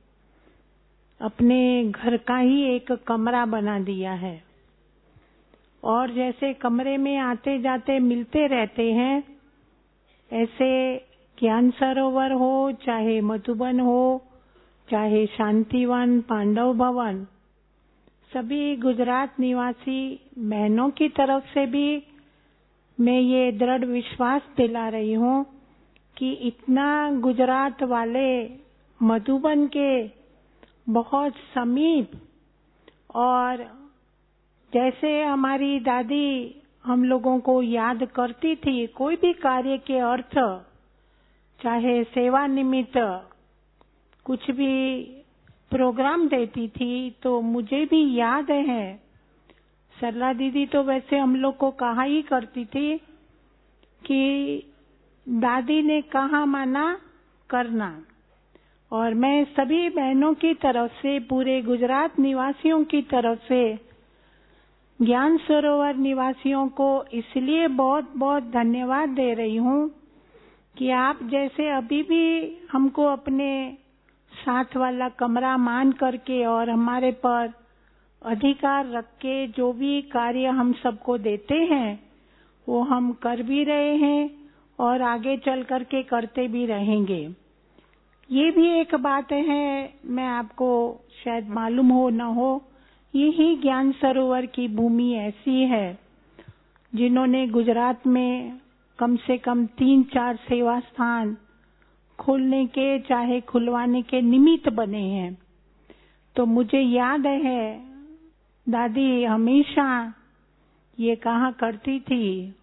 P: अपने घर का ही एक कमरा बना दिया है और जैसे कमरे में आते जाते मिलते रहते हैं, ऐसे ज्ञान सरोवर हो, चाहे मधुबन हो, चाहे शांतिवन, पांडव भवन, सभी गुजरात निवासी बहनों की तरफ से भी मैं ये दृढ़ विश्वास दिला रही हूँ कि इतना गुजरात वाले मधुबन के बहुत समीप, और जैसे हमारी दादी हम लोगों को याद करती थी कोई भी कार्य के अर्थ, चाहे सेवा निमित्त कुछ भी प्रोग्राम देती थी, तो मुझे भी याद है सरला दीदी तो वैसे हम लोग को कहा ही करती थी कि दादी ने कहा माना करना। और मैं सभी बहनों की तरफ से, पूरे गुजरात निवासियों की तरफ से ज्ञान सरोवर निवासियों को इसलिए बहुत बहुत धन्यवाद दे रही हूँ कि आप जैसे अभी भी हमको अपने साथ वाला कमरा मान करके और हमारे पर अधिकार रख के जो भी कार्य हम सबको देते हैं वो हम कर भी रहे हैं और आगे चल करके करते भी रहेंगे। ये भी एक बात है, मैं आपको शायद मालूम हो न हो, यही ज्ञान सरोवर की भूमि ऐसी है जिन्होंने गुजरात में कम से कम तीन चार सेवा स्थान खोलने के, चाहे खुलवाने के निमित्त बने हैं। तो मुझे याद है दादी हमेशा ये कहा करती थी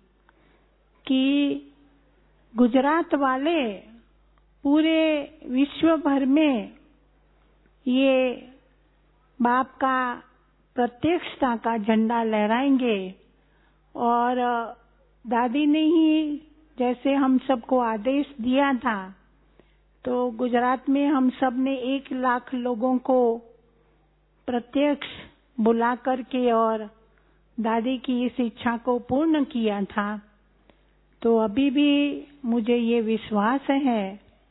P: कि गुजरात वाले पूरे विश्व भर में ये बाप का प्रत्यक्षता का झंडा लहराएंगे। और दादी ने ही जैसे हम सबको आदेश दिया था, तो गुजरात में हम सब ने एक लाख लोगों को प्रत्यक्ष बुला करके और दादी की इस इच्छा को पूर्ण किया था। तो अभी भी मुझे ये विश्वास है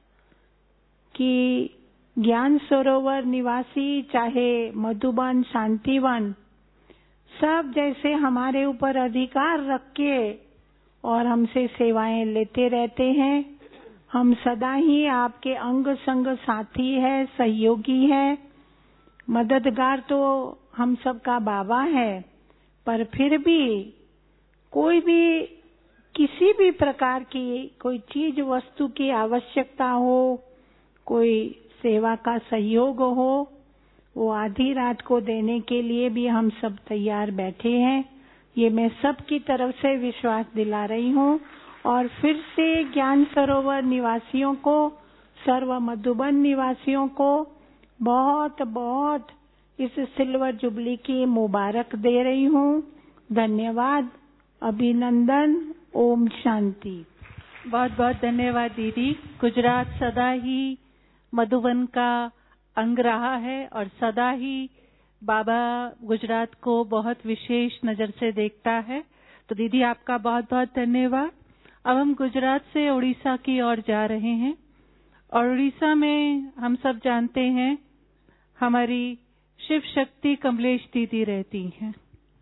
P: कि ज्ञान सरोवर निवासी, चाहे मधुबन, शांतिवन, सब जैसे हमारे ऊपर अधिकार रख के और हमसे सेवाएं लेते रहते हैं। हम सदा ही आपके अंग संग साथी है, सहयोगी है, मददगार तो हम सबका बाबा है, पर फिर भी कोई भी किसी भी प्रकार की कोई चीज वस्तु की आवश्यकता हो, कोई सेवा का सहयोग हो, वो आधी रात को देने के लिए भी हम सब तैयार बैठे हैं। ये मैं सबकी तरफ से विश्वास दिला रही हूँ। और फिर से ज्ञान सरोवर निवासियों को, सर्व मधुबन निवासियों को बहुत बहुत इस सिल्वर जुबली की मुबारक दे रही हूँ। धन्यवाद, अभिनंदन, ओम शांति।
A: बहुत बहुत धन्यवाद दीदी। गुजरात सदा ही मधुबन का अंग रहा है और सदा ही बाबा गुजरात को बहुत विशेष नजर से देखता है। तो दीदी आपका बहुत बहुत धन्यवाद। अब हम गुजरात से उड़ीसा की ओर जा रहे हैं और उड़ीसा में हम सब जानते हैं हमारी शिव शक्ति कमलेश दीदी रहती हैं।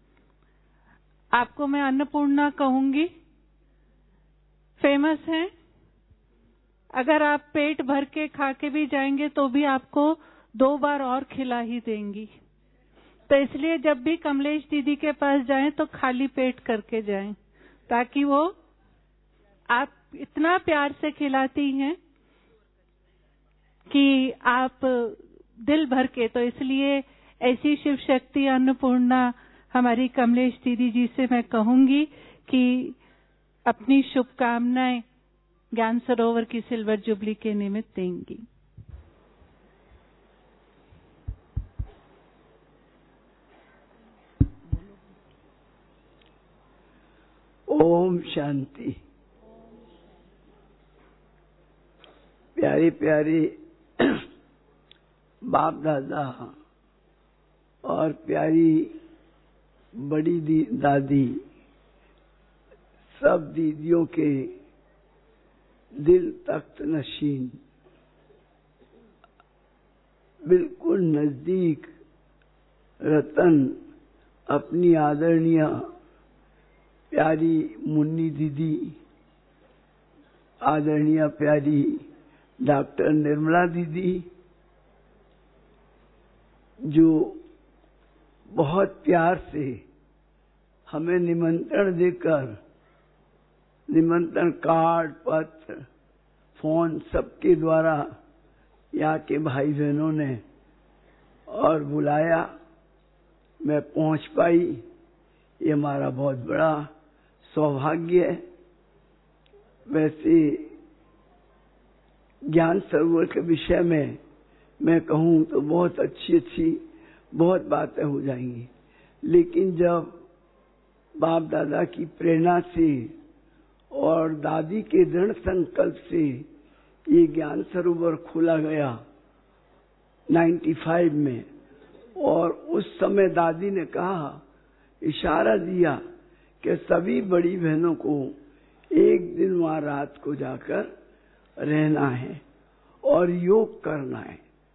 A: आपको मैं अन्नपूर्णा कहूंगी, फेमस है। अगर आप पेट भर के खा के भी जाएंगे तो भी आपको दो बार और खिला ही देंगी। तो इसलिए जब भी कमलेश दीदी के पास जाएं तो खाली पेट करके जाएं, ताकि वो आप इतना प्यार से खिलाती हैं कि आप दिल भर के। तो इसलिए ऐसी शिव शक्ति अन्नपूर्णा हमारी कमलेश दीदी जी से मैं कहूंगी कि अपनी शुभकामनाएं ज्ञान सरोवर की सिल्वर जुबली के निमित्त देंगी।
Q: ओम शांति। प्यारी प्यारी बाप दादा और प्यारी बड़ी दी, दादी, सब दीदियों के दिल तख्त नशीन, बिल्कुल नजदीक रतन अपनी आदरणीय प्यारी मुन्नी दीदी, आदरणीय प्यारी डॉक्टर निर्मला दीदी, जो बहुत प्यार से हमें निमंत्रण देकर, निमंत्रण कार्ड, पत्र, फोन सबके द्वारा यहाँ के भाई बहनों ने और बुलाया, मैं पहुंच पाई, ये हमारा बहुत बड़ा सौभाग्य है। वैसे ज्ञान सरोवर के विषय में मैं कहूँ तो बहुत अच्छी अच्छी बहुत बातें हो जाएंगी, लेकिन जब बाप दादा की प्रेरणा से और दादी के दृढ़ संकल्प से ये ज्ञान सरोवर खोला गया पचानवे में, और उस समय दादी ने कहा, इशारा दिया कि सभी बड़ी बहनों को एक दिन वहां रात को जाकर रहना है और योग करना है।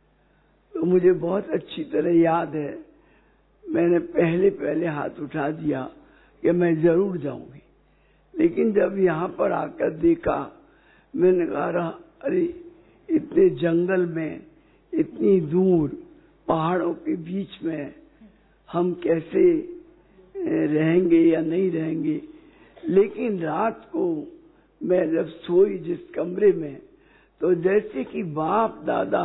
Q: तो मुझे बहुत अच्छी तरह याद है, मैंने पहले पहले हाथ उठा दिया कि मैं जरूर जाऊंगी, लेकिन जब यहाँ पर आकर देखा, मैंने कहा अरे इतने जंगल में, इतनी दूर पहाड़ों के बीच में हम कैसे रहेंगे या नहीं रहेंगे। लेकिन रात को मैं जब सोई जिस कमरे में, तो जैसे कि बाप दादा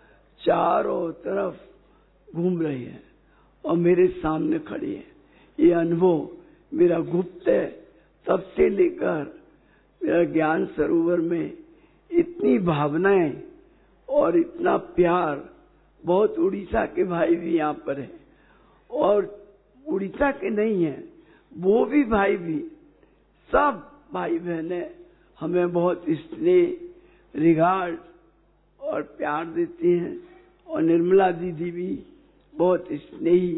Q: चारों तरफ घूम रहे हैं और मेरे सामने खड़े हैं। ये अनुभव मेरा गुप्त है, तब से लेकर मेरा ज्ञान सरोवर में इतनी भावनाएं और इतना प्यार। बहुत उड़ीसा के भाई भी यहाँ पर हैं और उड़ीसा के नहीं हैं, वो भी भाई भी, सब भाई बहनें हमें बहुत स्नेह, रिगार्ड और प्यार देती हैं। और निर्मला दीदी भी बहुत स्नेही,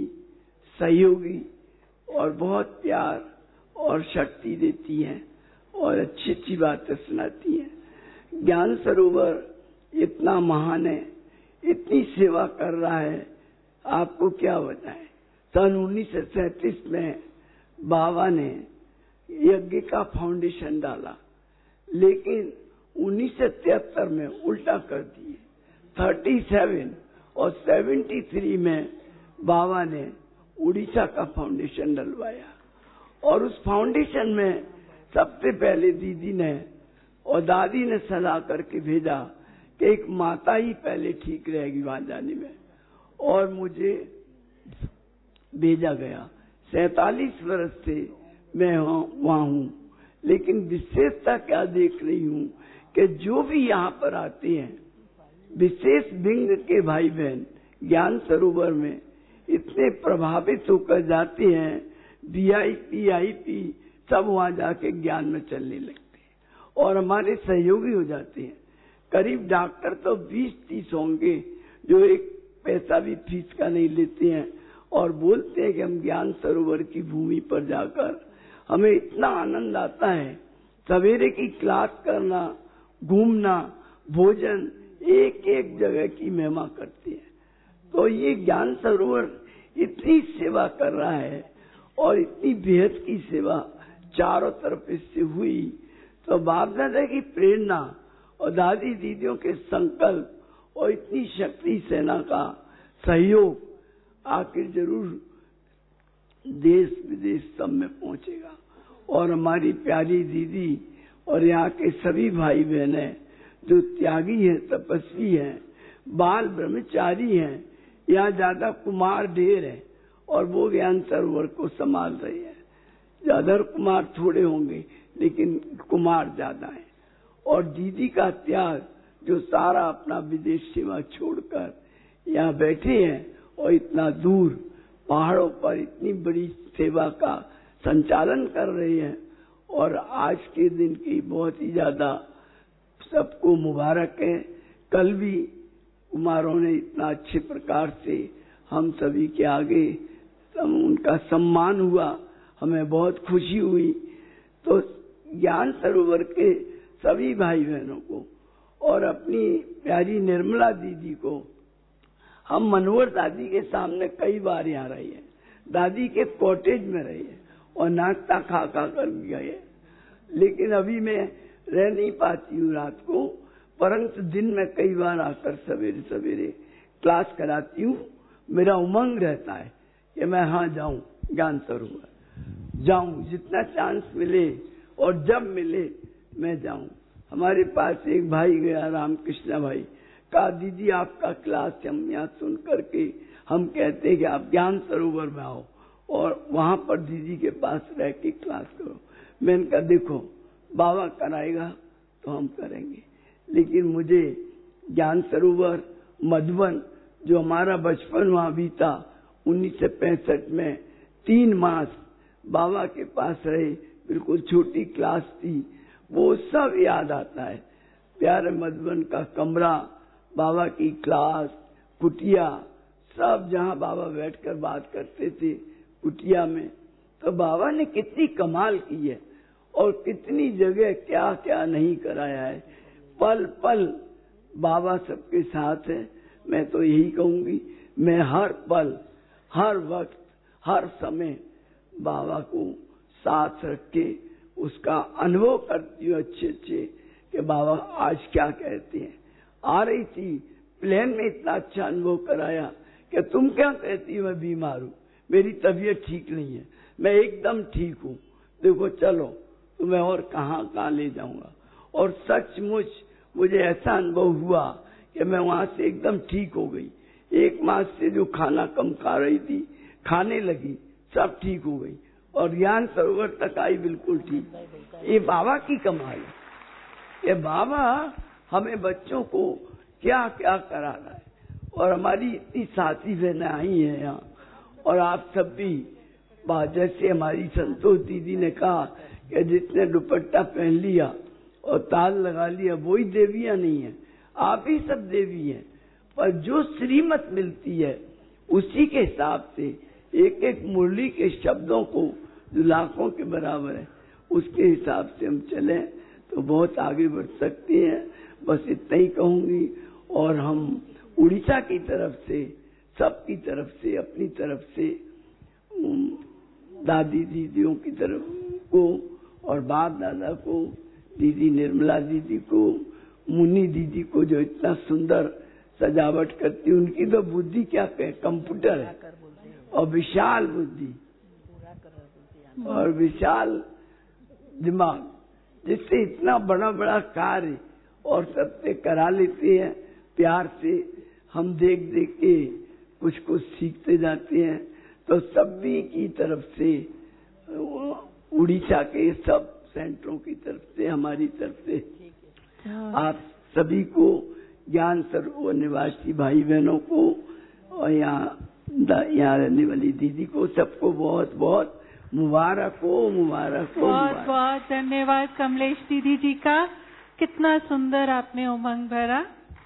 Q: सहयोगी और बहुत प्यार और शक्ति देती हैं और अच्छी अच्छी बातें सुनाती हैं। ज्ञान सरोवर इतना महान है, इतनी सेवा कर रहा है, आपको क्या बताएं। सन उन्नीस सौ सैंतीस में बाबा ने यज्ञ का फाउंडेशन डाला, लेकिन उन्नीस सौ तिहत्तर में उल्टा कर दिए। सैंतीस और तिहत्तर में बाबा ने उड़ीसा का फाउंडेशन डलवाया, और उस फाउंडेशन में सबसे पहले दीदी ने और दादी ने सलाह करके भेजा कि एक माता ही पहले ठीक रहेगी वहां जाने में, और मुझे भेजा गया। सैतालीस वर्ष से मैं वहां हूं, लेकिन विशेषता क्या देख रही हूं कि जो भी यहाँ पर आते हैं, विशेष लिंग के भाई बहन ज्ञान सरोवर में इतने प्रभावित होकर जाते हैं। वीआईपी आईपी सब वहां जाके ज्ञान में चलने लगते हैं और हमारे सहयोगी हो जाते हैं। करीब डॉक्टर तो बीस तीस होंगे जो एक पैसा भी फीस का नहीं लेते हैं और बोलते हैं कि हम ज्ञान सरोवर की भूमि पर जाकर हमें इतना आनंद आता है। सवेरे की क्लास करना, घूमना, भोजन, एक एक जगह की महिमा करती है। तो ये ज्ञान सरोवर इतनी सेवा कर रहा है और इतनी बेहद की सेवा चारों तरफ इससे हुई, तो बाप दादा की प्रेरणा और दादी दीदियों के संकल्प और इतनी शक्ति सेना का सहयोग आखिर जरूर देश विदेश सब में पहुंचेगा। और हमारी प्यारी दीदी और यहाँ के सभी भाई बहन हैं जो त्यागी हैं, तपस्वी हैं, बाल ब्रह्मचारी हैं, यहाँ ज्यादा कुमार ढेर है और वो ज्ञान सरोवर को संभाल रहे हैं। ज्यादा कुमार थोड़े होंगे लेकिन कुमार ज्यादा है। और दीदी का त्याग जो सारा अपना विदेश सेवा छोड़कर यहाँ बैठे हैं और इतना दूर पहाड़ों पर इतनी बड़ी सेवा का संचालन कर रहे हैं। और आज के दिन की बहुत ही ज्यादा सबको मुबारक है। कल भी कुमारों ने इतना अच्छे प्रकार से हम सभी के आगे उनका सम्मान हुआ, हमें बहुत खुशी हुई। तो ज्ञान सरोवर के सभी भाई बहनों को और अपनी प्यारी निर्मला दीदी को, हम मनोहर दादी के सामने कई बार यहाँ रहे हैं, दादी के कॉटेज में रहे हैं और नाश्ता खा खा कर गए, लेकिन अभी मैं रह नहीं पाती हूँ रात को, परंतु दिन में कई बार आकर सवेरे सवेरे क्लास कराती हूँ। मेरा उमंग रहता है कि मैं हाँ जाऊं, ज्ञान सरोवर जाऊं, जितना चांस मिले और जब मिले मैं जाऊं। हमारे पास एक भाई गया, रामकृष्ण भाई, कहा दीदी आपका क्लास हम यहाँ सुन करके हम कहते हैं कि आप ज्ञान सरोवर में आओ और वहां पर दीदी के पास रह के क्लास करो। मैंने कहा देखो बाबा कराएगा तो हम करेंगे, लेकिन मुझे ज्ञान सरोवर मधुबन जो हमारा बचपन वहां बीता, उन्नीस सौ पैंसठ में तीन मास बाबा के पास रहे, बिल्कुल छोटी क्लास थी, वो सब याद आता है। प्यारे मधुबन का कमरा, बाबा की क्लास, कुटिया, सब जहां बाबा बैठकर बात करते थे कुटिया में, तो बाबा ने कितनी कमाल की है और कितनी जगह क्या क्या नहीं कराया है। पल पल बाबा सबके साथ है। मैं तो यही कहूंगी, मैं हर पल, हर वक्त, हर समय बाबा को साथ रख के उसका अनुभव करती हूँ अच्छे अच्छे कि बाबा आज क्या कहते हैं। आ रही थी प्लेन में, इतना अच्छा अनुभव कराया कि तुम क्या कहती हो, मैं बीमार हूँ, मेरी तबीयत ठीक नहीं है, मैं एकदम ठीक हूँ, देखो चलो तुम्हें और कहाँ कहाँ ले जाऊंगा। और सचमुच मुझे ऐसा अनुभव हुआ कि मैं वहां से एकदम ठीक हो गई। एक मास से जो खाना कम खा रही थी, खाने लगी, सब ठीक हो गई और ज्ञान सरोवर तक आई बिल्कुल ठीक। ये बाबा की कमाल है। ये बाबा हमें बच्चों को क्या क्या करा रहा है। और हमारी इतनी साथी बहनें आई हैं यहाँ, और आप सब भी, जैसे हमारी संतोष दीदी ने कहा कि जिसने दुपट्टा पहन लिया और ताल लगा लिया वही देवियां नहीं है, आप ही सब देवी हैं। पर जो श्रीमत मिलती है उसी के हिसाब से एक एक मुरली के शब्दों को जो लाखों के बराबर है, उसके हिसाब से हम चले तो बहुत आगे बढ़ सकते हैं। बस इतना ही कहूंगी। और हम उड़ीसा की तरफ से, सबकी तरफ से, अपनी तरफ से, दादी दीदियों की तरफ को और बाप दादा को, दीदी निर्मला दीदी को, मुन्नी दीदी को जो इतना सुंदर सजावट करती, उनकी तो बुद्धि क्या कहे, कंप्यूटर है, और विशाल बुद्धि और विशाल दिमाग, जिससे इतना बड़ा बड़ा कार्य और सबसे करा लेते हैं प्यार से। हम देख देख के कुछ कुछ सीखते जाते हैं। तो सभी की तरफ से, उड़ीसा के सब सेंटरों की तरफ से, हमारी तरफ से आप सभी को, ज्ञान सरोवर निवासी भाई बहनों को और यहाँ यहाँ रहने वाली दीदी को, सबको बहुत बहुत मुबारक हो, मुबारक हो।
A: बहुत बहुत धन्यवाद कमलेश दीदी जी का, कितना सुंदर आपने उमंग भरा।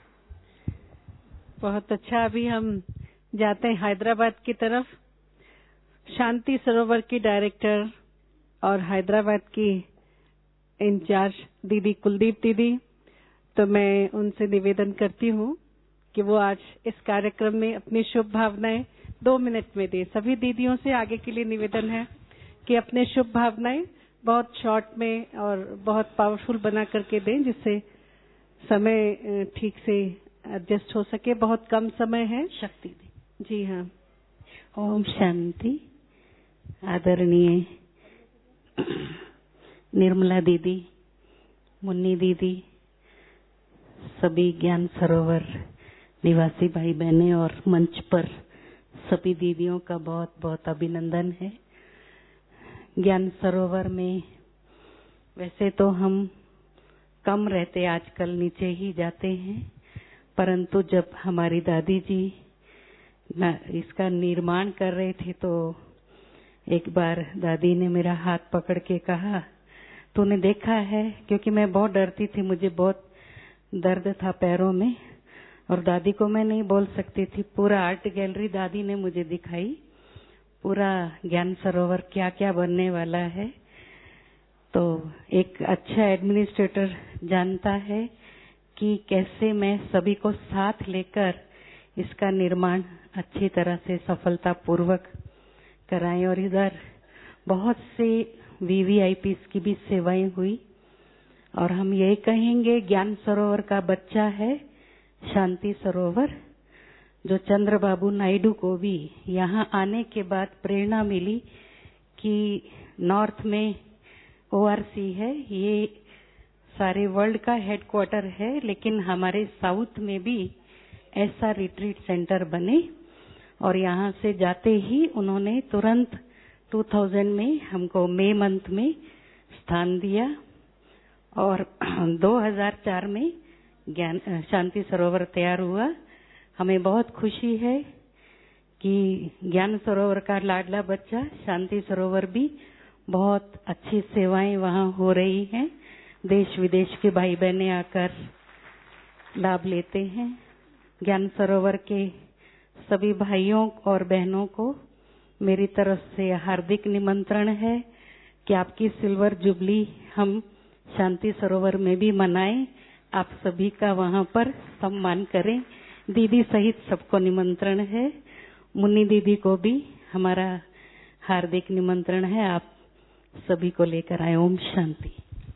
G: बहुत अच्छा। अभी हम जाते हैं हैदराबाद की तरफ। शांति सरोवर की डायरेक्टर और हैदराबाद की इंचार्ज दीदी कुलदीप दीदी, तो मैं उनसे निवेदन करती हूँ कि वो आज इस कार्यक्रम में अपनी शुभ भावनाएं दो मिनट में दे। सभी दीदियों से आगे के लिए निवेदन है कि अपने शुभ भावनाएं बहुत शॉर्ट में और बहुत पावरफुल बना करके दें, जिससे समय ठीक से एडजस्ट हो सके। बहुत कम समय है।
A: शक्ति दी।
G: जी हाँ।
D: ओम शांति। आदरणीय निर्मला दीदी, मुन्नी दीदी, सभी ज्ञान सरोवर निवासी भाई बहनें और मंच पर सभी दीदियों का बहुत बहुत अभिनंदन है। ज्ञान सरोवर में वैसे तो हम कम रहते, आजकल नीचे ही जाते हैं, परंतु जब हमारी दादी जी इसका निर्माण कर रहे थे तो एक बार दादी ने मेरा हाथ पकड़ के कहा, तूने देखा है, क्योंकि मैं बहुत डरती थी, मुझे बहुत दर्द था पैरों में और दादी को मैं नहीं बोल सकती थी। पूरा आर्ट गैलरी दादी ने मुझे दिखाई, पूरा ज्ञान सरोवर क्या क्या बनने वाला है। तो एक अच्छा एडमिनिस्ट्रेटर जानता है कि कैसे मैं सभी को साथ लेकर इसका निर्माण अच्छी तरह से सफलतापूर्वक कराएं। और इधर बहुत से वीवीआईपी की भी सेवाएं हुई और हम यही कहेंगे, ज्ञान सरोवर का बच्चा है शांति सरोवर, जो चंद्रबाबू नायडू को भी यहाँ आने के बाद प्रेरणा मिली कि नॉर्थ में ओआरसी है, ये सारे वर्ल्ड का हेडक्वार्टर है, लेकिन हमारे साउथ में भी ऐसा रिट्रीट सेंटर बने। और यहाँ से जाते ही उन्होंने तुरंत दो हज़ार में हमको मई मंथ में स्थान दिया और दो हज़ार चार में ज्ञान शांति सरोवर तैयार हुआ। हमें बहुत खुशी है कि ज्ञान सरोवर का लाडला बच्चा शांति सरोवर भी बहुत अच्छी सेवाएं वहाँ हो रही हैं। देश विदेश के भाई बहनें आकर लाभ लेते हैं। ज्ञान सरोवर के सभी भाइयों और बहनों को मेरी तरफ से हार्दिक निमंत्रण है कि आपकी सिल्वर जुबली हम शांति सरोवर में भी मनाएं, आप सभी का वहाँ पर सम्मान करें। दीदी सहित सबको निमंत्रण है, मुन्नी दीदी को भी हमारा हार्दिक निमंत्रण है, आप सभी को लेकर आए। ओम शांति।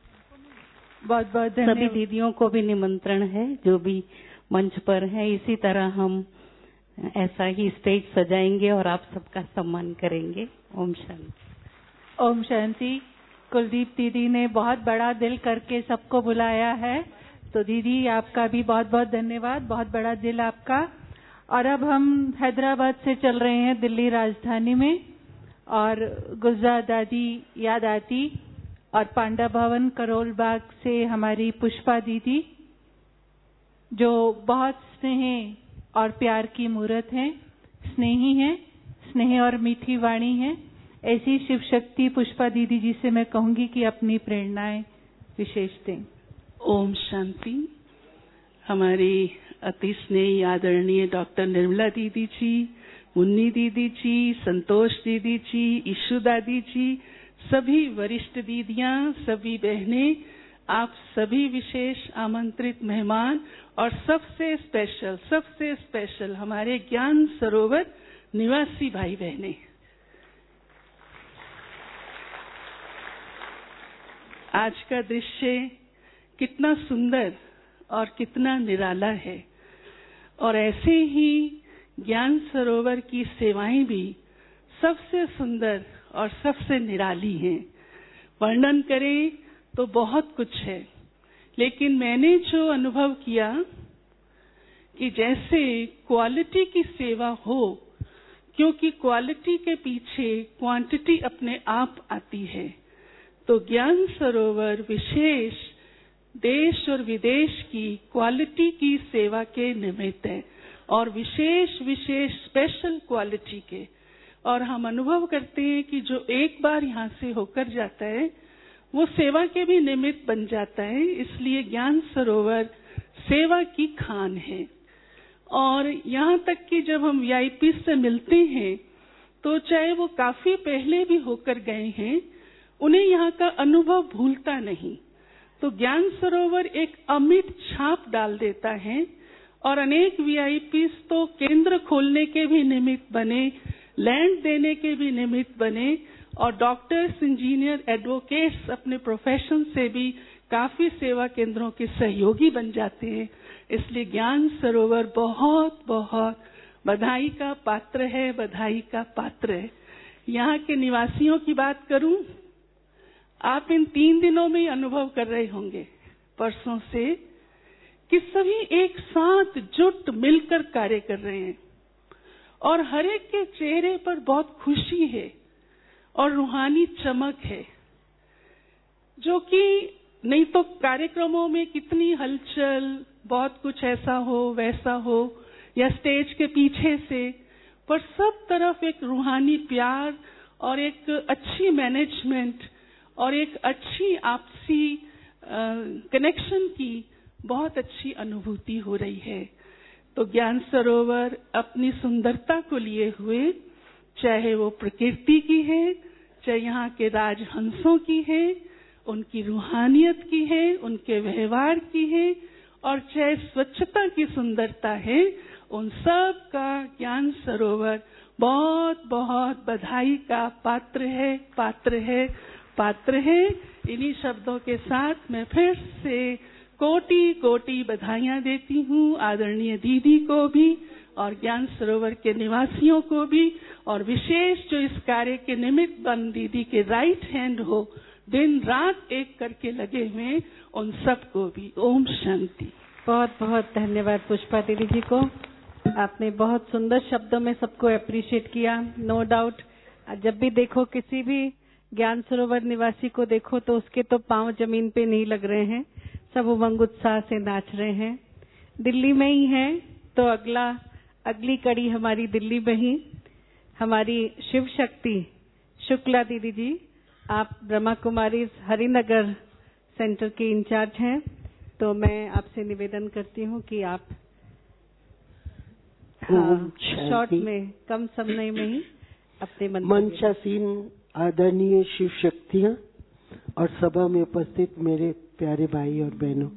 A: बहुत बहुत
D: सभी दीदियों को भी निमंत्रण है जो भी मंच पर है। इसी तरह हम ऐसा ही स्टेज सजाएंगे और आप सबका सम्मान करेंगे। ओम शांति।
A: ओम शांति। कुलदीप दीदी ने बहुत बड़ा दिल करके सबको बुलाया है, तो दीदी आपका भी बहुत बहुत धन्यवाद, बहुत बड़ा दिल आपका। और अब हम हैदराबाद से चल रहे हैं दिल्ली राजधानी में, और गुलजार दादी याद आती और पांडा भवन करोल बाग से हमारी पुष्पा दीदी, जो बहुत स्नेह और प्यार की मूर्त हैं, स्नेही हैं, स्नेह और मीठी वाणी हैं। ऐसी शिव शक्ति पुष्पा दीदी जी से मैं कहूंगी कि अपनी प्रेरणाएं विशेष दें।
R: ओम शांति। हमारी अति स्नेही आदरणीय डॉक्टर निर्मला दीदी जी, मुन्नी दीदी जी, संतोष दीदी जी, ईशु दादी जी, सभी वरिष्ठ दीदियां, सभी बहनें, आप सभी विशेष आमंत्रित मेहमान और सबसे स्पेशल सबसे स्पेशल हमारे ज्ञान सरोवर निवासी भाई बहनें, आज का दृश्य कितना सुंदर और कितना निराला है। और ऐसे ही ज्ञान सरोवर की सेवाएं भी सबसे सुंदर और सबसे निराली हैं। वर्णन करें तो बहुत कुछ है, लेकिन मैंने जो अनुभव किया कि जैसे क्वालिटी की सेवा हो, क्योंकि क्वालिटी के पीछे क्वांटिटी अपने आप आती है, तो ज्ञान सरोवर विशेष देश और विदेश की क्वालिटी की सेवा के निमित्त है और विशेष विशेष स्पेशल क्वालिटी के। और हम अनुभव करते हैं कि जो एक बार यहाँ से होकर जाता है वो सेवा के भी निमित्त बन जाता है। इसलिए ज्ञान सरोवर सेवा की खान है। और यहाँ तक कि जब हम वीआईपी से मिलते हैं तो चाहे वो काफी पहले भी होकर गए हैं, उन्हें यहाँ का अनुभव भूलता नहीं। तो ज्ञान सरोवर एक अमिट छाप डाल देता है और अनेक वीआईपी तो केंद्र खोलने के भी निमित्त बने, लैंड देने के भी निमित्त बने, और डॉक्टर्स, इंजीनियर, एडवोकेट्स अपने प्रोफेशन से भी काफी सेवा केंद्रों के सहयोगी बन जाते हैं। इसलिए ज्ञान सरोवर बहुत बहुत बधाई का पात्र है, बधाई का पात्र है। यहाँ के निवासियों की बात करूं, आप इन तीन दिनों में अनुभव कर रहे होंगे परसों से कि सभी एक साथ जुट मिलकर कार्य कर रहे हैं और हर एक के चेहरे पर बहुत खुशी है और रूहानी चमक है, जो कि नहीं तो कार्यक्रमों में कितनी हलचल, बहुत कुछ ऐसा हो वैसा हो या स्टेज के पीछे से, पर सब तरफ एक रूहानी प्यार और एक अच्छी मैनेजमेंट और एक अच्छी आपसी कनेक्शन की बहुत अच्छी अनुभूति हो रही है। तो ज्ञान सरोवर अपनी सुंदरता को लिए हुए, चाहे वो प्रकृति की है, चाहे यहाँ के राजहंसों की है, उनकी रूहानियत की है, उनके व्यवहार की है, और चाहे स्वच्छता की सुंदरता है, उन सब का ज्ञान सरोवर बहुत बहुत बधाई का पात्र है, पात्र है, पात्र है। इन्हीं शब्दों के साथ मैं फिर से कोटि कोटि बधाइयां देती हूँ आदरणीय दीदी को भी और ज्ञान सरोवर के निवासियों को भी, और विशेष जो इस कार्य के निमित्त बन दीदी के राइट हैंड हो, दिन रात एक करके लगे हुए, उन सबको भी। ओम शांति।
G: बहुत बहुत धन्यवाद पुष्पा दीदी जी को, आपने बहुत सुंदर शब्दों में सबको अप्रिशिएट किया। नो डाउट जब भी देखो किसी भी ज्ञान सरोवर निवासी को देखो तो उसके तो पांव जमीन पे नहीं लग रहे हैं, सब उमंग उत्साह से नाच रहे हैं। दिल्ली में ही हैं तो अगला अगली कड़ी हमारी दिल्ली में ही हमारी शिव शक्ति शुक्ला दीदी जी, आप ब्रह्मा कुमारी हरिनगर सेंटर के इंचार्ज हैं, तो मैं आपसे निवेदन करती हूँ कि आप हाँ, शॉर्ट में कम समय में ही अपने
S: मंचासीन आदरणीय शिव शक्तियाँ और सभा में उपस्थित मेरे प्यारे भाई और बहनों,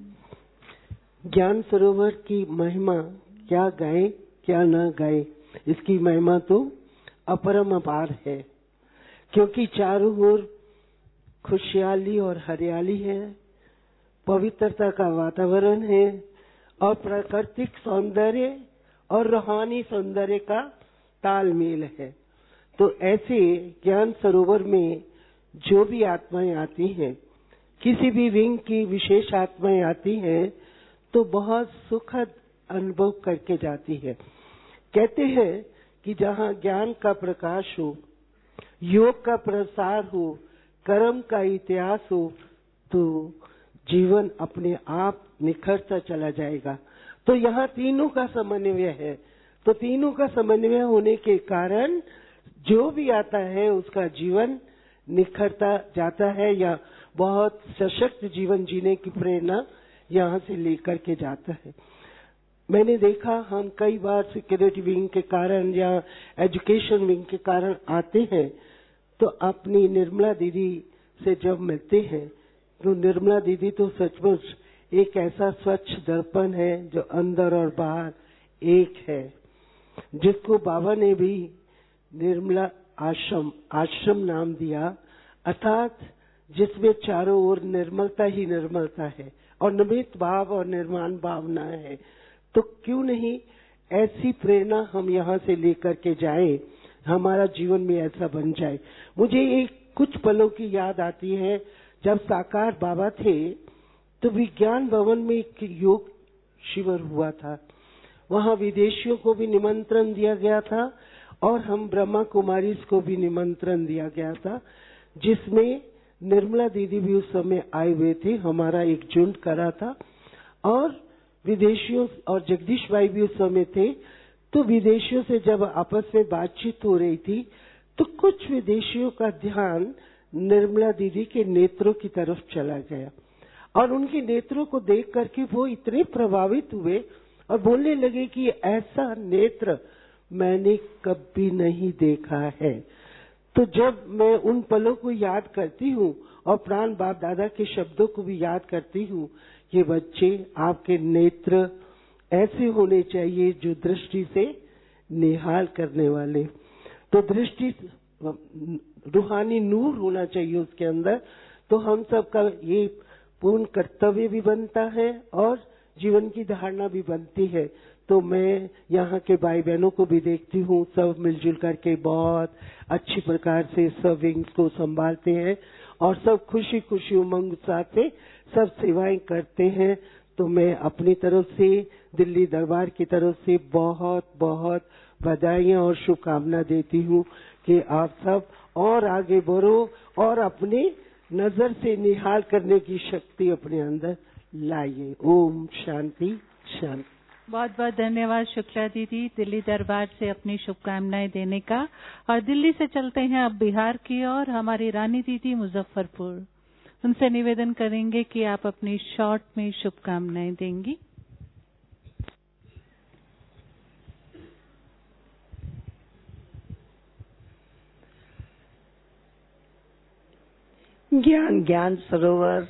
S: ज्ञान सरोवर की महिमा क्या गाए क्या न गाए, इसकी महिमा तो अपरम अपार है, क्योंकि चारों ओर खुशहाली और हरियाली है, पवित्रता का वातावरण है और प्राकृतिक सौंदर्य और रूहानी सौंदर्य का तालमेल है। तो ऐसे ज्ञान सरोवर में जो भी आत्माएं आती हैं, किसी भी विंग की विशेष आत्माएं आती हैं, तो बहुत सुखद अनुभव करके जाती है। कहते हैं कि जहाँ ज्ञान का प्रकाश हो, योग का प्रसार हो, कर्म का इतिहास हो, तो जीवन अपने आप निखरता चला जाएगा। तो यहाँ तीनों का समन्वय है। तो तीनों का समन्वय होने के कारण जो भी आता है उसका जीवन निखरता जाता है या बहुत सशक्त जीवन जीने की प्रेरणा यहाँ से लेकर के जाता है। मैंने देखा हम कई बार सिक्योरिटी विंग के कारण या एजुकेशन विंग के कारण आते हैं, तो अपनी निर्मला दीदी से जब मिलते हैं तो निर्मला दीदी तो सचमुच एक ऐसा स्वच्छ दर्पण है जो अंदर और बाहर एक है, जिसको बाबा ने भी निर्मला आश्रम आश्रम नाम दिया, अर्थात जिसमें चारों ओर निर्मलता ही निर्मलता है और निमित्त भाव और निर्माण भावना है। तो क्यों नहीं ऐसी प्रेरणा हम यहाँ से लेकर के जाएं, हमारा जीवन में ऐसा बन जाए। मुझे एक कुछ पलों की याद आती है, जब साकार बाबा थे तो विज्ञान भवन में एक योग शिविर हुआ था। वहाँ विदेशियों को भी निमंत्रण दिया गया था और हम ब्रह्मा कुमारी को भी निमंत्रण दिया गया था, जिसमें निर्मला दीदी भी उस समय आए हुए थे। हमारा एक झुंड करा था और विदेशियों और जगदीश भाई भी उस समय थे। तो विदेशियों से जब आपस में बातचीत हो रही थी तो कुछ विदेशियों का ध्यान निर्मला दीदी के नेत्रों की तरफ चला गया और उनके नेत्रों को देख करके वो इतने प्रभावित हुए और बोलने लगे कि ऐसा नेत्र मैंने कभी नहीं देखा है। तो जब मैं उन पलों को याद करती हूँ और प्राण बाप दादा के शब्दों को भी याद करती हूँ, ये बच्चे आपके नेत्र ऐसे होने चाहिए जो दृष्टि से निहाल करने वाले, तो दृष्टि रूहानी नूर होना चाहिए उसके अंदर। तो हम सबका ये पूर्ण कर्तव्य भी बनता है और जीवन की धारणा भी बनती है। तो मैं यहाँ के भाई बहनों को भी देखती हूँ, सब मिलजुल करके बहुत अच्छी प्रकार से सब विंग्स को संभालते हैं और सब खुशी खुशी उमंग उत्साह से सब सेवाएं करते हैं। तो मैं अपनी तरफ से दिल्ली दरबार की तरफ से बहुत बहुत बधाइयाँ और शुभकामना देती हूँ कि आप सब और आगे बढ़ो और अपनी नजर से निहाल करने की शक्ति अपने अंदर लाइए। ओम शांति शांति।
A: बहुत बहुत धन्यवाद शुक्ला दीदी, दिल्ली दरबार से अपनी शुभकामनाएं देने का। और दिल्ली से चलते हैं अब बिहार की ओर, हमारी रानी दीदी मुजफ्फरपुर। उनसे निवेदन करेंगे कि आप अपनी शॉर्ट में शुभकामनाएं देंगी।
O: ज्ञान ज्ञान सरोवर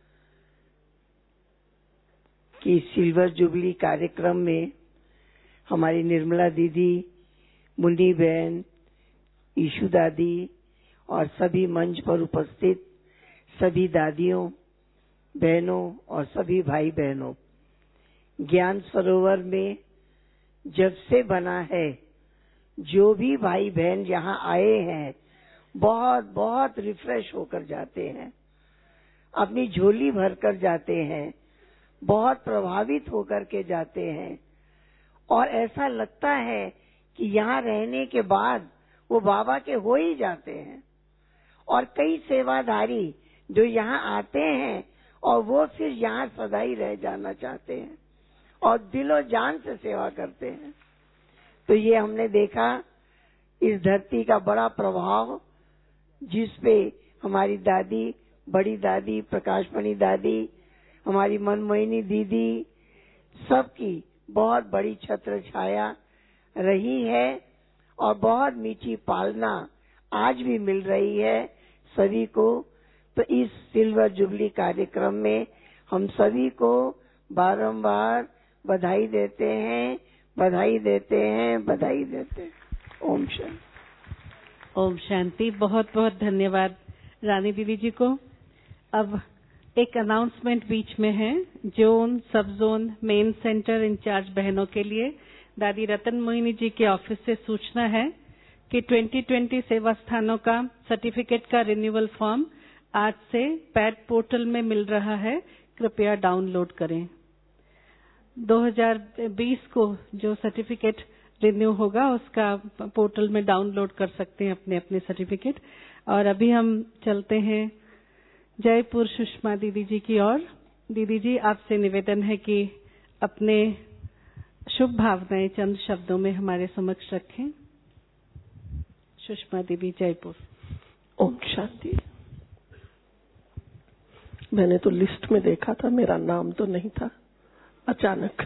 O: की सिल्वर जुबली कार्यक्रम में हमारी निर्मला दीदी, मुन्नी बहन, ईशु दादी और सभी मंच पर उपस्थित सभी दादियों, बहनों और सभी भाई बहनों, ज्ञान सरोवर में जब से बना है, जो भी भाई बहन यहाँ आए हैं बहुत बहुत रिफ्रेश होकर जाते हैं, अपनी झोली भर कर जाते हैं, बहुत प्रभावित होकर के जाते हैं और ऐसा लगता है कि यहाँ रहने के बाद वो बाबा के हो ही जाते हैं। और कई सेवाधारी जो यहाँ आते हैं और वो फिर यहाँ सदा ही रह जाना चाहते हैं और दिलो जान से सेवा करते हैं। तो ये हमने देखा इस धरती का बड़ा प्रभाव, जिसपे हमारी दादी, बड़ी दादी, प्रकाशमणि दादी, हमारी मनमोहिनी दीदी, सबकी बहुत बड़ी छत्र छाया रही है और बहुत मीठी पालना आज भी मिल रही है सभी को। तो इस सिल्वर जुबली कार्यक्रम में हम सभी को बारंबार बधाई देते हैं, बधाई देते हैं, बधाई देते हैं। ओम शांति।
G: ओम शांति। बहुत बहुत धन्यवाद रानी दीदी जी को। अब एक अनाउंसमेंट बीच में है, जोन, सब जोन, मेन सेंटर इंचार्ज बहनों के लिए दादी रतन मोहिनी जी के ऑफिस से सूचना है कि ट्वेंटी ट्वेंटी सेवा स्थानों का सर्टिफिकेट का रिन्यूअल फॉर्म आज से पैड पोर्टल में मिल रहा है, कृपया डाउनलोड करें। दो हज़ार बीस को जो सर्टिफिकेट रिन्यू होगा उसका पोर्टल में डाउनलोड कर सकते हैं अपने अपने सर्टिफिकेट। और अभी हम चलते हैं जयपुर सुषमा दीदी जी की ओर। दीदी जी, आपसे निवेदन है कि अपने शुभ भावनाएं चंद शब्दों में हमारे समक्ष रखें। सुषमा दीदी, जयपुर।
T: ओम शांति। मैंने तो लिस्ट में देखा था, मेरा नाम तो नहीं था, अचानक।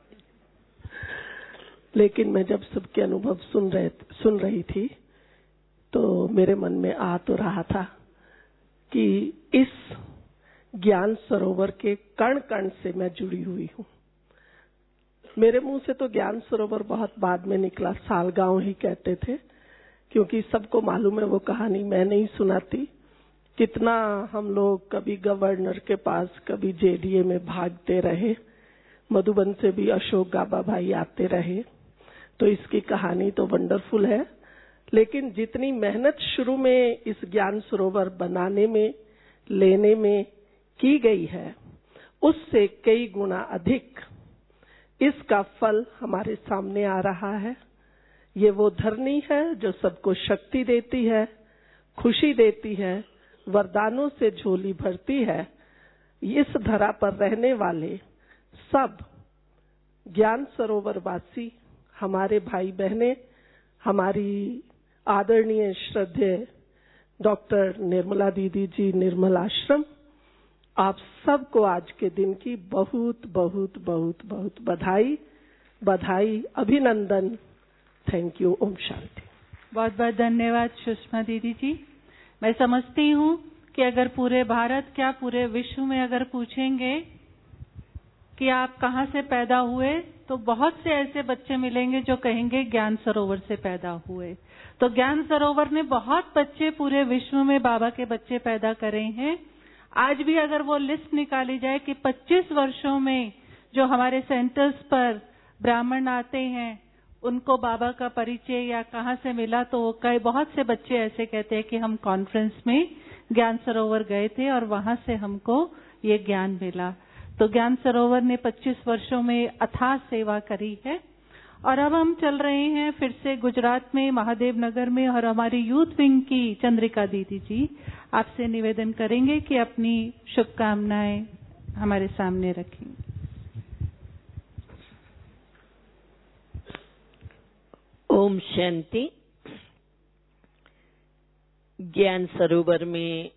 T: लेकिन मैं जब सबके अनुभव सुन रहे सुन रही थी तो मेरे मन में आ तो रहा था कि इस ज्ञान सरोवर के कण कण से मैं जुड़ी हुई हूँ। मेरे मुंह से तो ज्ञान सरोवर बहुत बाद में निकला, सालगांव ही कहते थे, क्योंकि सबको मालूम है वो कहानी, मैं नहीं सुनाती। कितना हम लोग कभी गवर्नर के पास, कभी जेडीए में भागते रहे, मधुबन से भी अशोक गाबा भाई आते रहे। तो इसकी कहानी तो वंडरफुल है, लेकिन जितनी मेहनत शुरू में इस ज्ञान सरोवर बनाने में, लेने में की गई है, उससे कई गुना अधिक इसका फल हमारे सामने आ रहा है। ये वो धरनी है जो सबको शक्ति देती है, खुशी देती है, वरदानों से झोली भरती है। इस धरा पर रहने वाले सब ज्ञान सरोवर वासी, हमारे भाई बहनें, हमारी आदरणीय श्रद्धेय डॉक्टर निर्मला दीदी जी, निर्मल आश्रम, आप सबको आज के दिन की बहुत बहुत बहुत बहुत बधाई, बधाई, अभिनंदन। Thank you. ओम शांति।
A: बहुत बहुत धन्यवाद सुषमा दीदी जी। मैं समझती हूँ कि अगर पूरे भारत, क्या पूरे विश्व में अगर पूछेंगे कि आप कहाँ से पैदा हुए, तो बहुत से ऐसे बच्चे मिलेंगे जो कहेंगे ज्ञान सरोवर से पैदा हुए। तो ज्ञान सरोवर ने बहुत बच्चे पूरे विश्व में बाबा के बच्चे पैदा करे हैं। आज भी अगर वो लिस्ट निकाली जाए कि पच्चीस वर्षों में जो हमारे सेंटर्स पर ब्राह्मण आते हैं, उनको बाबा का परिचय या कहाँ से मिला, तो वो कई बहुत से बच्चे ऐसे कहते हैं कि हम कॉन्फ्रेंस में ज्ञान सरोवर गए थे और वहां से हमको ये ज्ञान मिला। तो ज्ञान सरोवर ने पच्चीस वर्षों में अथाह सेवा करी है। और अब हम चल रहे हैं फिर से गुजरात में महादेव नगर में, और हमारी यूथ विंग की चंद्रिका दीदी जी आपसे निवेदन करेंगे कि अपनी शुभकामनाएं हमारे सामने रखें।
U: ओम शांति। ज्ञान सरोवर में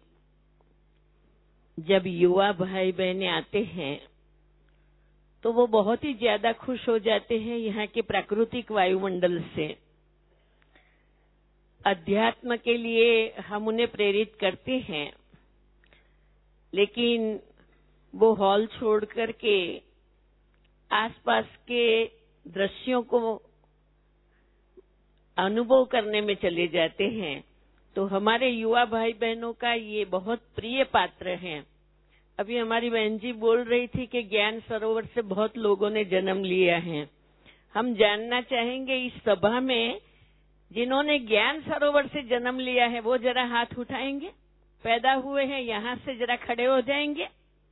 U: जब युवा भाई बहनें आते हैं तो वो बहुत ही ज्यादा खुश हो जाते हैं यहाँ के प्राकृतिक वायुमंडल से। अध्यात्म के लिए हम उन्हें प्रेरित करते हैं, लेकिन वो हॉल छोड़ करके आसपास के दृश्यों को अनुभव करने में चले जाते हैं। तो हमारे युवा भाई बहनों का ये बहुत प्रिय पात्र हैं। अभी हमारी बहन जी बोल रही थी कि ज्ञान सरोवर से बहुत लोगों ने जन्म लिया है। हम जानना चाहेंगे इस सभा में जिन्होंने ज्ञान सरोवर से जन्म लिया है वो जरा हाथ उठाएंगे। पैदा हुए हैं यहाँ से जरा खड़े हो जाएंगे।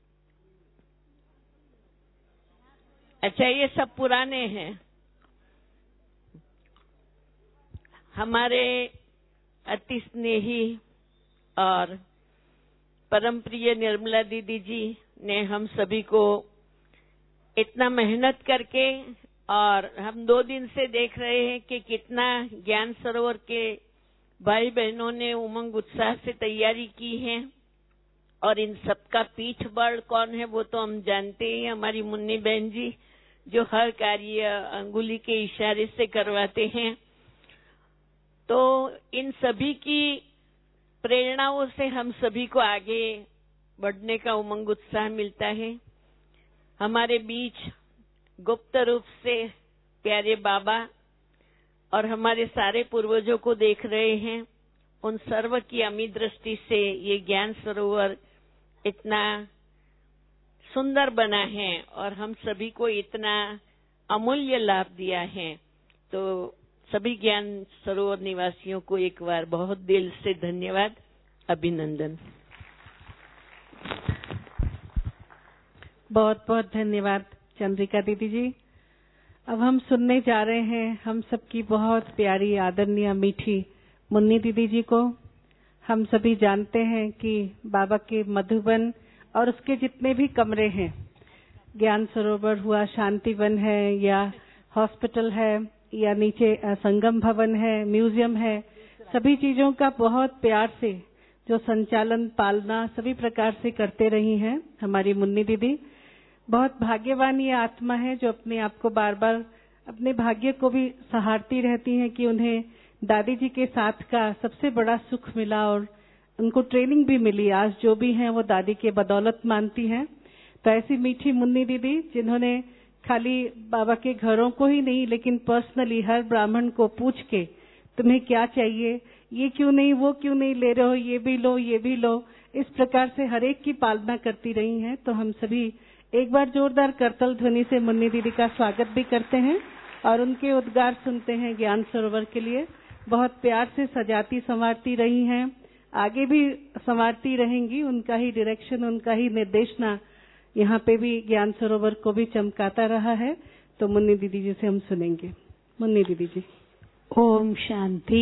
U: अच्छा, ये सब पुराने हैं। हमारे अति स्नेही और परम प्रिय निर्मला दीदी जी ने हम सभी को इतना मेहनत करके, और हम दो दिन से देख रहे हैं कि कितना ज्ञान सरोवर के भाई बहनों ने उमंग उत्साह से तैयारी की है। और इन सबका पीठ बल कौन है वो तो हम जानते ही, हमारी मुन्नी बहन जी जो हर कार्य अंगुली के इशारे से करवाते हैं। तो इन सभी की प्रेरणाओं से हम सभी को आगे बढ़ने का उमंग उत्साह मिलता है। हमारे बीच गुप्त रूप से प्यारे बाबा और हमारे सारे पूर्वजों को देख रहे हैं। उन सर्व की अमित दृष्टि से ये ज्ञान सरोवर इतना सुंदर बना है और हम सभी को इतना अमूल्य लाभ दिया है। तो सभी ज्ञान सरोवर निवासियों को एक बार बहुत दिल से धन्यवाद, अभिनंदन।
G: बहुत बहुत धन्यवाद चंद्रिका दीदी जी। अब हम सुनने जा रहे हैं हम सबकी बहुत प्यारी आदरणीय मीठी मुन्नी दीदी जी को। हम सभी जानते हैं कि बाबा के मधुबन और उसके जितने भी कमरे हैं, ज्ञान सरोवर हुआ, शांतिवन है या हॉस्पिटल है या नीचे संगम भवन है, म्यूजियम है, सभी चीजों का बहुत प्यार से जो संचालन पालना सभी प्रकार से करते रही हैं हमारी मुन्नी दीदी। बहुत भाग्यवान ये आत्मा है जो अपने आप को बार बार अपने भाग्य को भी सहारती रहती हैं कि उन्हें दादी जी के साथ का सबसे बड़ा सुख मिला और उनको ट्रेनिंग भी मिली। आज जो भी हैं वो दादी के बदौलत मानती हैं। तो ऐसी मीठी मुन्नी दीदी जिन्होंने खाली बाबा के घरों को ही नहीं लेकिन पर्सनली हर ब्राह्मण को पूछ के तुम्हें क्या चाहिए, ये क्यों नहीं, वो क्यों नहीं ले रहे हो, ये भी लो, ये भी लो, इस प्रकार से हर एक की पालना करती रही हैं। तो हम सभी एक बार जोरदार करतल ध्वनि से मुन्नी दीदी का स्वागत भी करते हैं और उनके उद्गार सुनते हैं ज्ञान सरोवर के लिए। बहुत प्यार से सजाती संवारती रही हैं, आगे भी संवारती रहेंगी। उनका ही डायरेक्शन, उनका ही निर्देशना यहाँ पे भी ज्ञान सरोवर को भी चमकाता रहा है। तो मुन्नी दीदी जी से हम सुनेंगे। मुन्नी दीदी जी।
L: ओम शांति।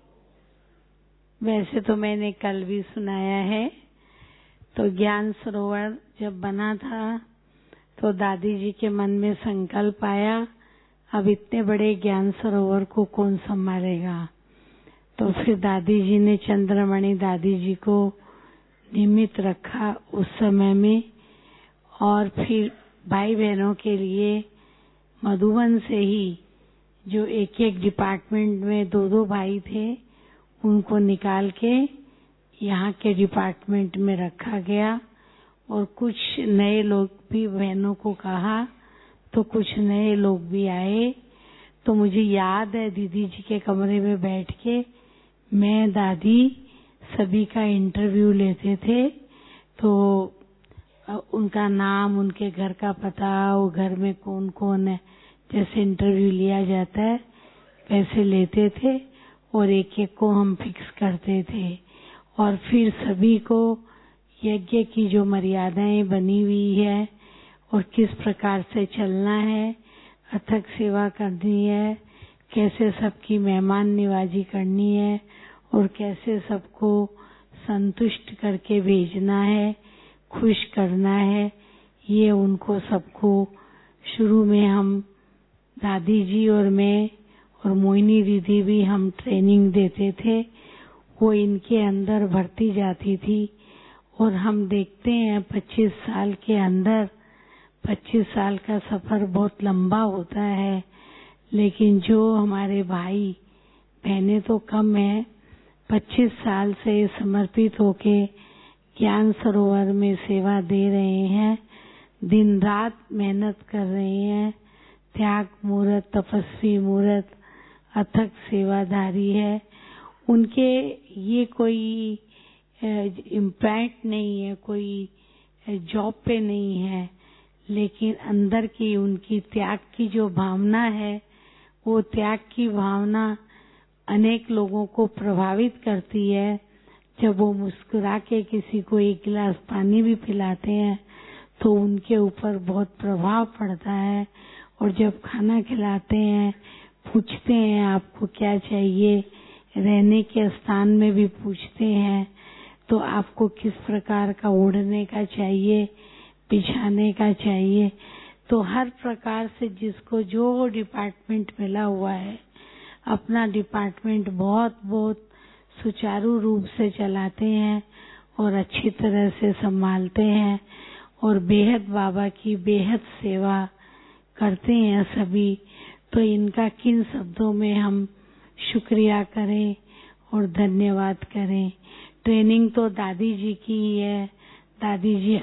L: वैसे तो मैंने कल भी सुनाया है। तो ज्ञान सरोवर जब बना था तो दादी जी के मन में संकल्प आया, अब इतने बड़े ज्ञान सरोवर को कौन संभालेगा। तो फिर दादी जी ने चंद्रमणि दादी जी को निमित्त रखा उस समय में, और फिर भाई बहनों के लिए मधुबन से ही जो एक एक डिपार्टमेंट में दो दो भाई थे उनको निकाल के यहाँ के डिपार्टमेंट में रखा गया। और कुछ नए लोग भी बहनों को कहा तो कुछ नए लोग भी आए। तो मुझे याद है दीदी जी के कमरे में बैठ के मैं दादी सभी का इंटरव्यू लेते थे। तो उनका नाम, उनके घर का पता, वो घर में कौन कौन है, जैसे इंटरव्यू लिया जाता है वैसे लेते थे और एक एक को हम फिक्स करते थे और फिर सभी को यज्ञ की जो मर्यादाएं बनी हुई है और किस प्रकार से चलना है, अथक सेवा करनी है, कैसे सबकी मेहमान निवाजी करनी है और कैसे सबको संतुष्ट करके भेजना है, खुश करना है, ये उनको सबको शुरू में हम दादी जी और मैं और मोहिनी दीदी भी हम ट्रेनिंग देते थे, वो इनके अंदर भरती जाती थी। और हम देखते हैं पच्चीस साल के अंदर, पच्चीस साल का सफर बहुत लंबा होता है, लेकिन जो हमारे भाई बहनें तो कम है, पच्चीस साल से समर्पित होके ज्ञान सरोवर में सेवा दे रहे हैं, दिन रात मेहनत कर रहे हैं, त्याग मूर्त, तपस्वी मूर्त, अथक सेवाधारी है। उनके ये कोई इम्पैक्ट नहीं है, कोई जॉब पे नहीं है, लेकिन अंदर की उनकी त्याग की जो भावना है, वो त्याग की भावना अनेक लोगों को प्रभावित करती है। जब वो मुस्कुरा के किसी को एक गिलास पानी भी पिलाते हैं तो उनके ऊपर बहुत प्रभाव पड़ता है। और जब खाना खिलाते हैं, पूछते हैं आपको क्या चाहिए, रहने के स्थान में भी पूछते हैं तो आपको किस प्रकार का ओढ़ने का चाहिए, बिछाने का चाहिए, तो हर प्रकार से जिसको जो डिपार्टमेंट मिला हुआ है अपना डिपार्टमेंट बहुत बहुत सुचारू रूप से चलाते हैं और अच्छी तरह से संभालते हैं और बेहद बाबा की बेहद सेवा करते हैं सभी। तो इनका किन शब्दों में हम शुक्रिया करें और धन्यवाद करें। ट्रेनिंग तो दादी जी की ही है। दादी जी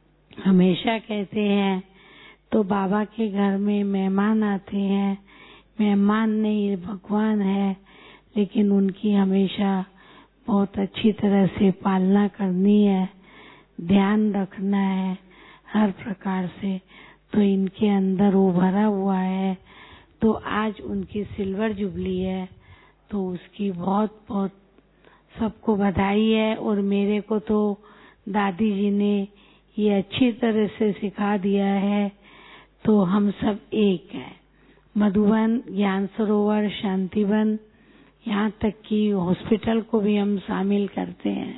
L: हमेशा कहते हैं तो बाबा के घर में मेहमान आते हैं, मेहमान नहीं भगवान है, लेकिन उनकी हमेशा बहुत अच्छी तरह से पालना करनी है, ध्यान रखना है हर प्रकार से। तो इनके अंदर वो भरा हुआ है। तो आज उनकी सिल्वर जुबली है, तो उसकी बहुत बहुत सबको बधाई है। और मेरे को तो दादी जी ने ये अच्छी तरह से सिखा दिया है, तो हम सब एक हैं। मधुबन, ज्ञान सरोवर, शांतिवन, यहाँ तक कि हॉस्पिटल को भी हम शामिल करते हैं।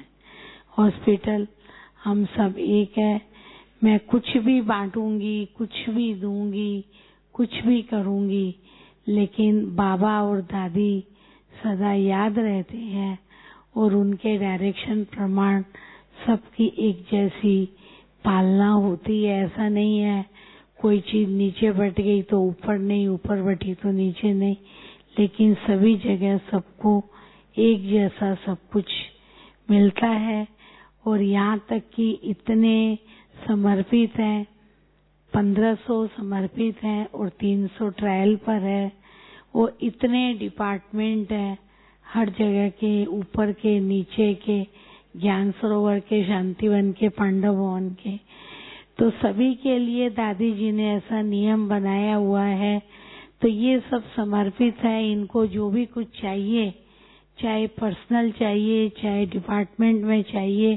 L: हॉस्पिटल हम सब एक है। मैं कुछ भी बांटूंगी, कुछ भी दूंगी, कुछ भी करूंगी, लेकिन बाबा और दादी सदा याद रहते हैं और उनके डायरेक्शन प्रमाण सबकी एक जैसी पालना होती है। ऐसा नहीं है कोई चीज नीचे बट गई तो ऊपर नहीं, ऊपर बटी तो नीचे नहीं, लेकिन सभी जगह सबको एक जैसा सब कुछ मिलता है। और यहाँ तक कि इतने समर्पित हैं, पंद्रह सौ समर्पित हैं और तीन सौ ट्रायल पर है। और इतने डिपार्टमेंट हैं हर जगह के, ऊपर के, नीचे के, ज्ञान सरोवर के, शांतिवन के, पांडव भवन के। तो सभी के लिए दादी जी ने ऐसा नियम बनाया हुआ है। तो ये सब समर्पित है। इनको जो भी कुछ चाहिए, चाहे पर्सनल चाहिए, चाहे डिपार्टमेंट में चाहिए,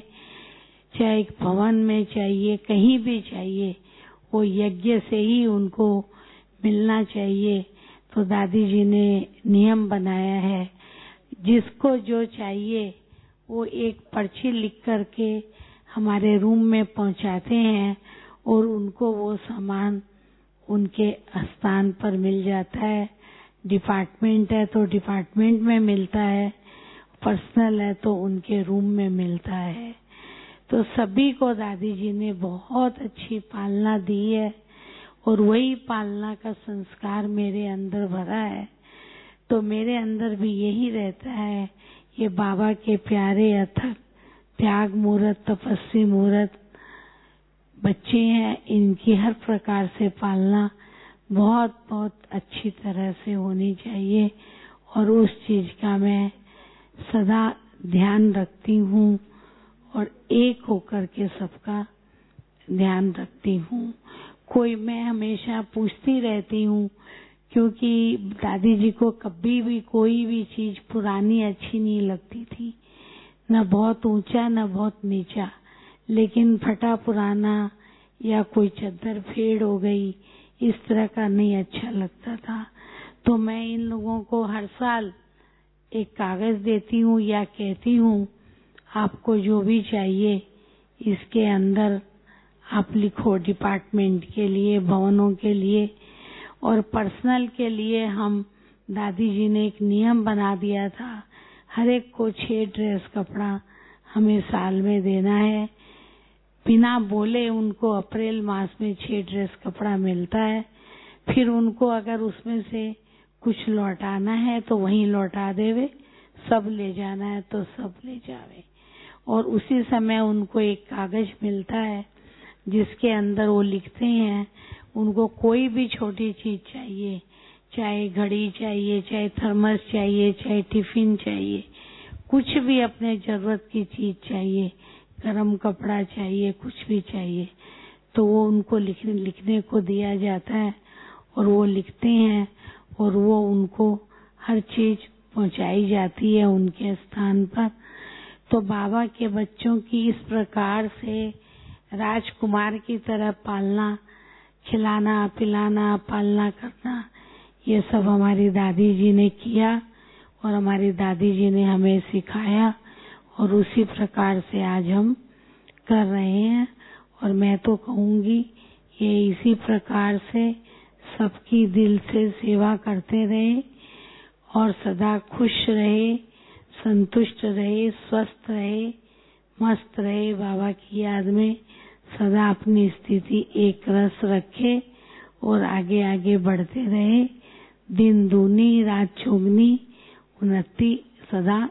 L: चाहे भवन में चाहिए, कहीं भी चाहिए, वो यज्ञ से ही उनको मिलना चाहिए। तो दादी जी ने नियम बनाया है, जिसको जो चाहिए वो एक पर्ची लिख करके हमारे रूम में पहुंचाते हैं और उनको वो सामान उनके स्थान पर मिल जाता है। डिपार्टमेंट है तो डिपार्टमेंट में मिलता है, पर्सनल है तो उनके रूम में मिलता है। तो सभी को दादी जी ने बहुत अच्छी पालना दी है और वही पालना का संस्कार मेरे अंदर भरा है। तो मेरे अंदर भी यही रहता है, ये बाबा के प्यारे अथक त्याग मूर्त, तपस्वी मूर्त बच्चे हैं, इनकी हर प्रकार से पालना बहुत बहुत अच्छी तरह से होनी चाहिए। और उस चीज का मैं सदा ध्यान रखती हूँ और एक होकर के सबका ध्यान रखती हूँ। कोई मैं हमेशा पूछती रहती हूँ, क्योंकि दादी जी को कभी भी कोई भी चीज पुरानी अच्छी नहीं लगती थी, न बहुत ऊंचा न बहुत नीचा, लेकिन फटा पुराना या कोई चद्दर फेड हो गई इस तरह का नहीं अच्छा लगता था। तो मैं इन लोगों को हर साल एक कागज देती हूँ या कहती हूँ आपको जो भी चाहिए इसके अंदर आप लिखो, डिपार्टमेंट के लिए, भवनों के लिए और पर्सनल के लिए। हम दादी जी ने एक नियम बना दिया था, हर एक को छह ड्रेस कपड़ा हमें साल में देना है। बिना बोले उनको अप्रैल मास में छह ड्रेस कपड़ा मिलता है। फिर उनको अगर उसमें से कुछ लौटाना है तो वहीं लौटा देवे, सब ले जाना है तो सब ले जावे। और उसी समय उनको एक कागज मिलता है जिसके अंदर वो लिखते हैं उनको कोई भी छोटी चीज चाहिए, चाहे घड़ी चाहिए, चाहे थर्मस चाहिए, चाहे टिफिन चाहिए, कुछ भी अपने जरूरत की चीज चाहिए, गरम कपड़ा चाहिए, कुछ भी चाहिए, तो वो उनको लिखने लिखने को दिया जाता है और वो लिखते हैं और वो उनको हर चीज पहुंचाई जाती है उनके स्थान पर। तो बाबा के बच्चों की इस प्रकार से राजकुमार की तरह पालना, खिलाना, पिलाना, पालना करना, ये सब हमारी दादी जी ने किया और हमारी दादी जी ने हमें सिखाया और उसी प्रकार से आज हम कर रहे हैं। और मैं तो कहूँगी ये इसी प्रकार से सबकी दिल से सेवा करते रहे और सदा खुश रहे, संतुष्ट रहे, स्वस्थ रहे, मस्त रहे, बाबा की याद में सदा अपनी स्थिति एक रस रखे और आगे आगे बढ़ते रहे। दिन दूनी रात चौगनी उन्नति सदा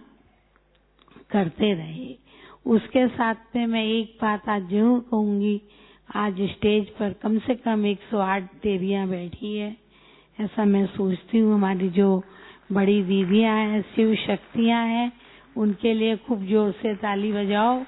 L: करते रहे। उसके साथ में मैं एक बात आज जरूर कहूंगी, आज स्टेज पर कम से कम एक सौ आठ देवियां बैठी है, ऐसा मैं सोचती हूँ। हमारी जो बड़ी दीदियां हैं, शिव शक्तियां हैं, उनके लिए खूब जोर से ताली बजाओ।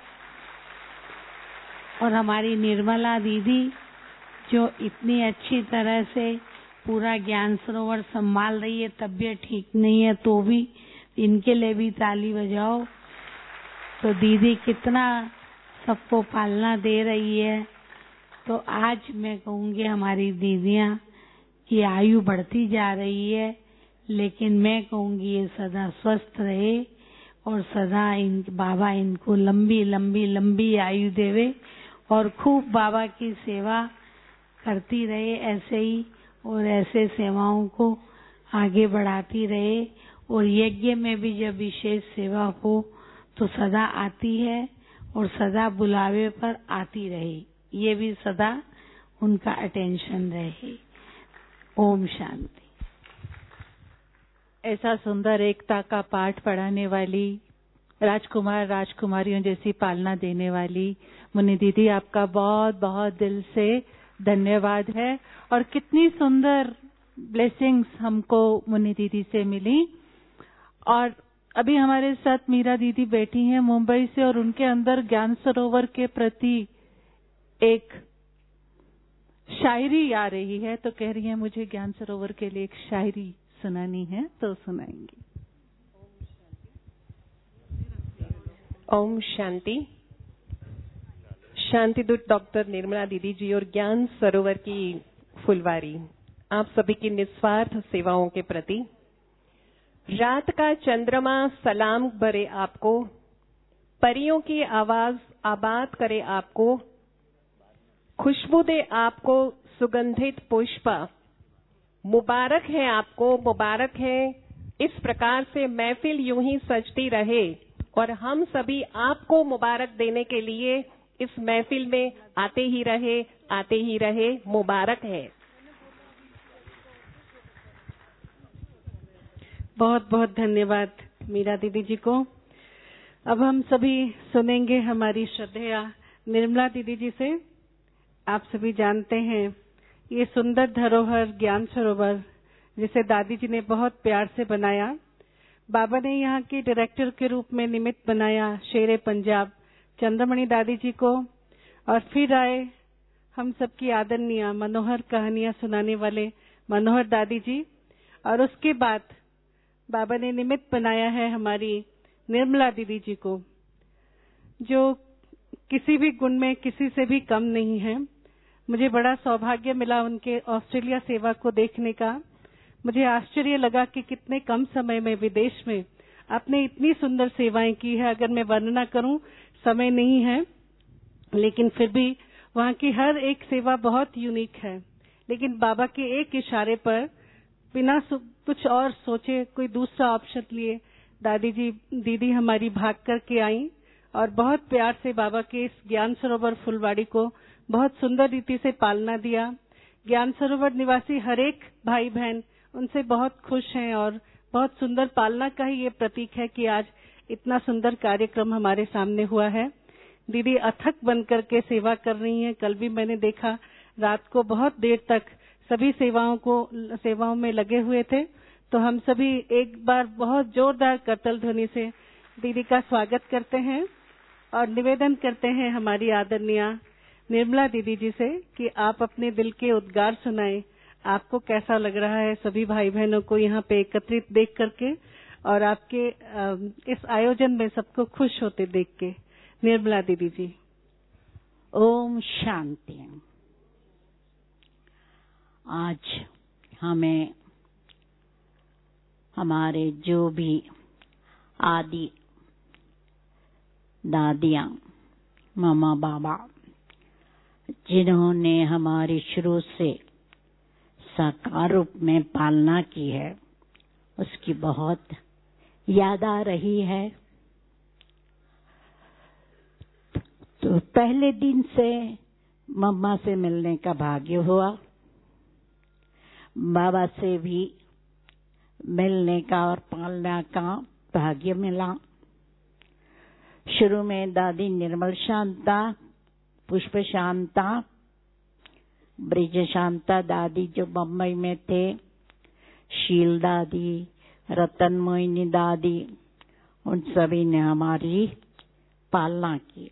L: और हमारी निर्मला दीदी जो इतनी अच्छी तरह से पूरा ज्ञान सरोवर संभाल रही है, तबीयत ठीक नहीं है तो भी इनके लिए भी ताली बजाओ। तो दीदी कितना सबको पालना दे रही है। तो आज मैं कहूँगी हमारी दीदियाँ की आयु बढ़ती जा रही है, लेकिन मैं कहूँगी ये सदा स्वस्थ रहे और सदा इन बाबा इनको लंबी लंबी लंबी आयु देवे और खूब बाबा की सेवा करती रहे ऐसे ही, और ऐसे सेवाओं को आगे बढ़ाती रहे। और यज्ञ में भी जब विशेष सेवा हो तो सदा आती है और सदा बुलावे पर आती रहे, ये भी सदा उनका अटेंशन रहे। ओम शांति।
A: ऐसा सुंदर एकता का पाठ पढ़ाने वाली, राजकुमार राजकुमारियों जैसी पालना देने वाली मुनि दीदी, आपका बहुत बहुत दिल से धन्यवाद है। और कितनी सुंदर ब्लेसिंग्स हमको मुनि दीदी से मिली। और अभी हमारे साथ मीरा दीदी बैठी हैं मुंबई से, और उनके अंदर ज्ञान सरोवर के प्रति एक शायरी आ रही है, तो कह रही है मुझे ज्ञान सरोवर के लिए एक शायरी सुनानी है, तो सुनाएंगी।
B: ओम शांति। शांति दूत डॉक्टर निर्मला दीदी जी और ज्ञान सरोवर की फुलवारी आप सभी की निस्वार्थ सेवाओं के प्रति। रात का चंद्रमा सलाम भरे आपको, परियों की आवाज आबाद करे आपको, खुशबू दे आपको सुगंधित पुष्प। मुबारक है आपको, मुबारक है। इस प्रकार से महफिल यूं ही सजती रहे और हम सभी आपको मुबारक देने के लिए इस महफिल में आते ही रहे, आते ही रहे। मुबारक है।
G: बहुत बहुत धन्यवाद मीरा दीदी जी को। अब हम सभी सुनेंगे हमारी श्रद्धेय निर्मला दीदी जी से। आप सभी जानते हैं ये सुंदर धरोहर ज्ञान सरोवर जिसे दादी जी ने बहुत प्यार से बनाया, बाबा ने यहाँ के डायरेक्टर के रूप में निमित्त बनाया शेरे पंजाब चंद्रमणि दादी जी को, और फिर आए हम सबकी आदरणीय मनोहर कहानियां सुनाने वाले मनोहर दादी जी, और उसके बाद बाबा ने निमित्त बनाया है हमारी निर्मला दीदी जी को, जो किसी भी गुण में किसी से भी कम नहीं है। मुझे बड़ा सौभाग्य मिला उनके ऑस्ट्रेलिया सेवा को देखने का। मुझे आश्चर्य लगा कि कितने कम समय में विदेश में आपने इतनी सुंदर सेवाएं की है। अगर मैं वर्णना करूं, समय नहीं है, लेकिन फिर भी वहां की हर एक सेवा बहुत यूनिक है। लेकिन बाबा के एक इशारे पर, बिना कुछ और सोचे, कोई दूसरा ऑप्शन लिए, दादी जी दीदी हमारी भाग करके आई और बहुत प्यार से बाबा के इस ज्ञान सरोवर फुलवाड़ी को बहुत सुंदर रीति से पालना दिया। ज्ञान सरोवर निवासी हर एक भाई बहन उनसे बहुत खुश हैं और बहुत सुंदर पालना का ही ये प्रतीक है कि आज इतना सुंदर कार्यक्रम हमारे सामने हुआ है। दीदी अथक बन करके सेवा कर रही हैं। कल भी मैंने देखा, रात को बहुत देर तक सभी सेवाओं को सेवाओं में लगे हुए थे। तो हम सभी एक बार बहुत जोरदार करतल ध्वनि से दीदी का स्वागत करते हैं और निवेदन करते हैं हमारी आदरणीय निर्मला दीदी जी से कि आप अपने दिल के उद्गार सुनाएं। आपको कैसा लग रहा है सभी भाई बहनों को यहाँ पे एकत्रित देख करके और आपके इस आयोजन में सबको खुश होते देख के। निर्मला दीदी जी।
E: ओम शांति। आज हमें हमारे जो भी आदि दादियां, मामा बाबा, जिन्होंने हमारी शुरू से साकार रूप में पालना की है, उसकी बहुत याद आ रही है। तो पहले दिन से मम्मा से मिलने का भाग्य हुआ, बाबा से भी मिलने का और पालना का भाग्य मिला। शुरू में दादी निर्मल शांता, पुष्प शांता, ब्रिज शांता दादी जो बम्बई में थे, शील दादी, रतन मोहिनी दादी, उन सभी ने हमारी पालना की।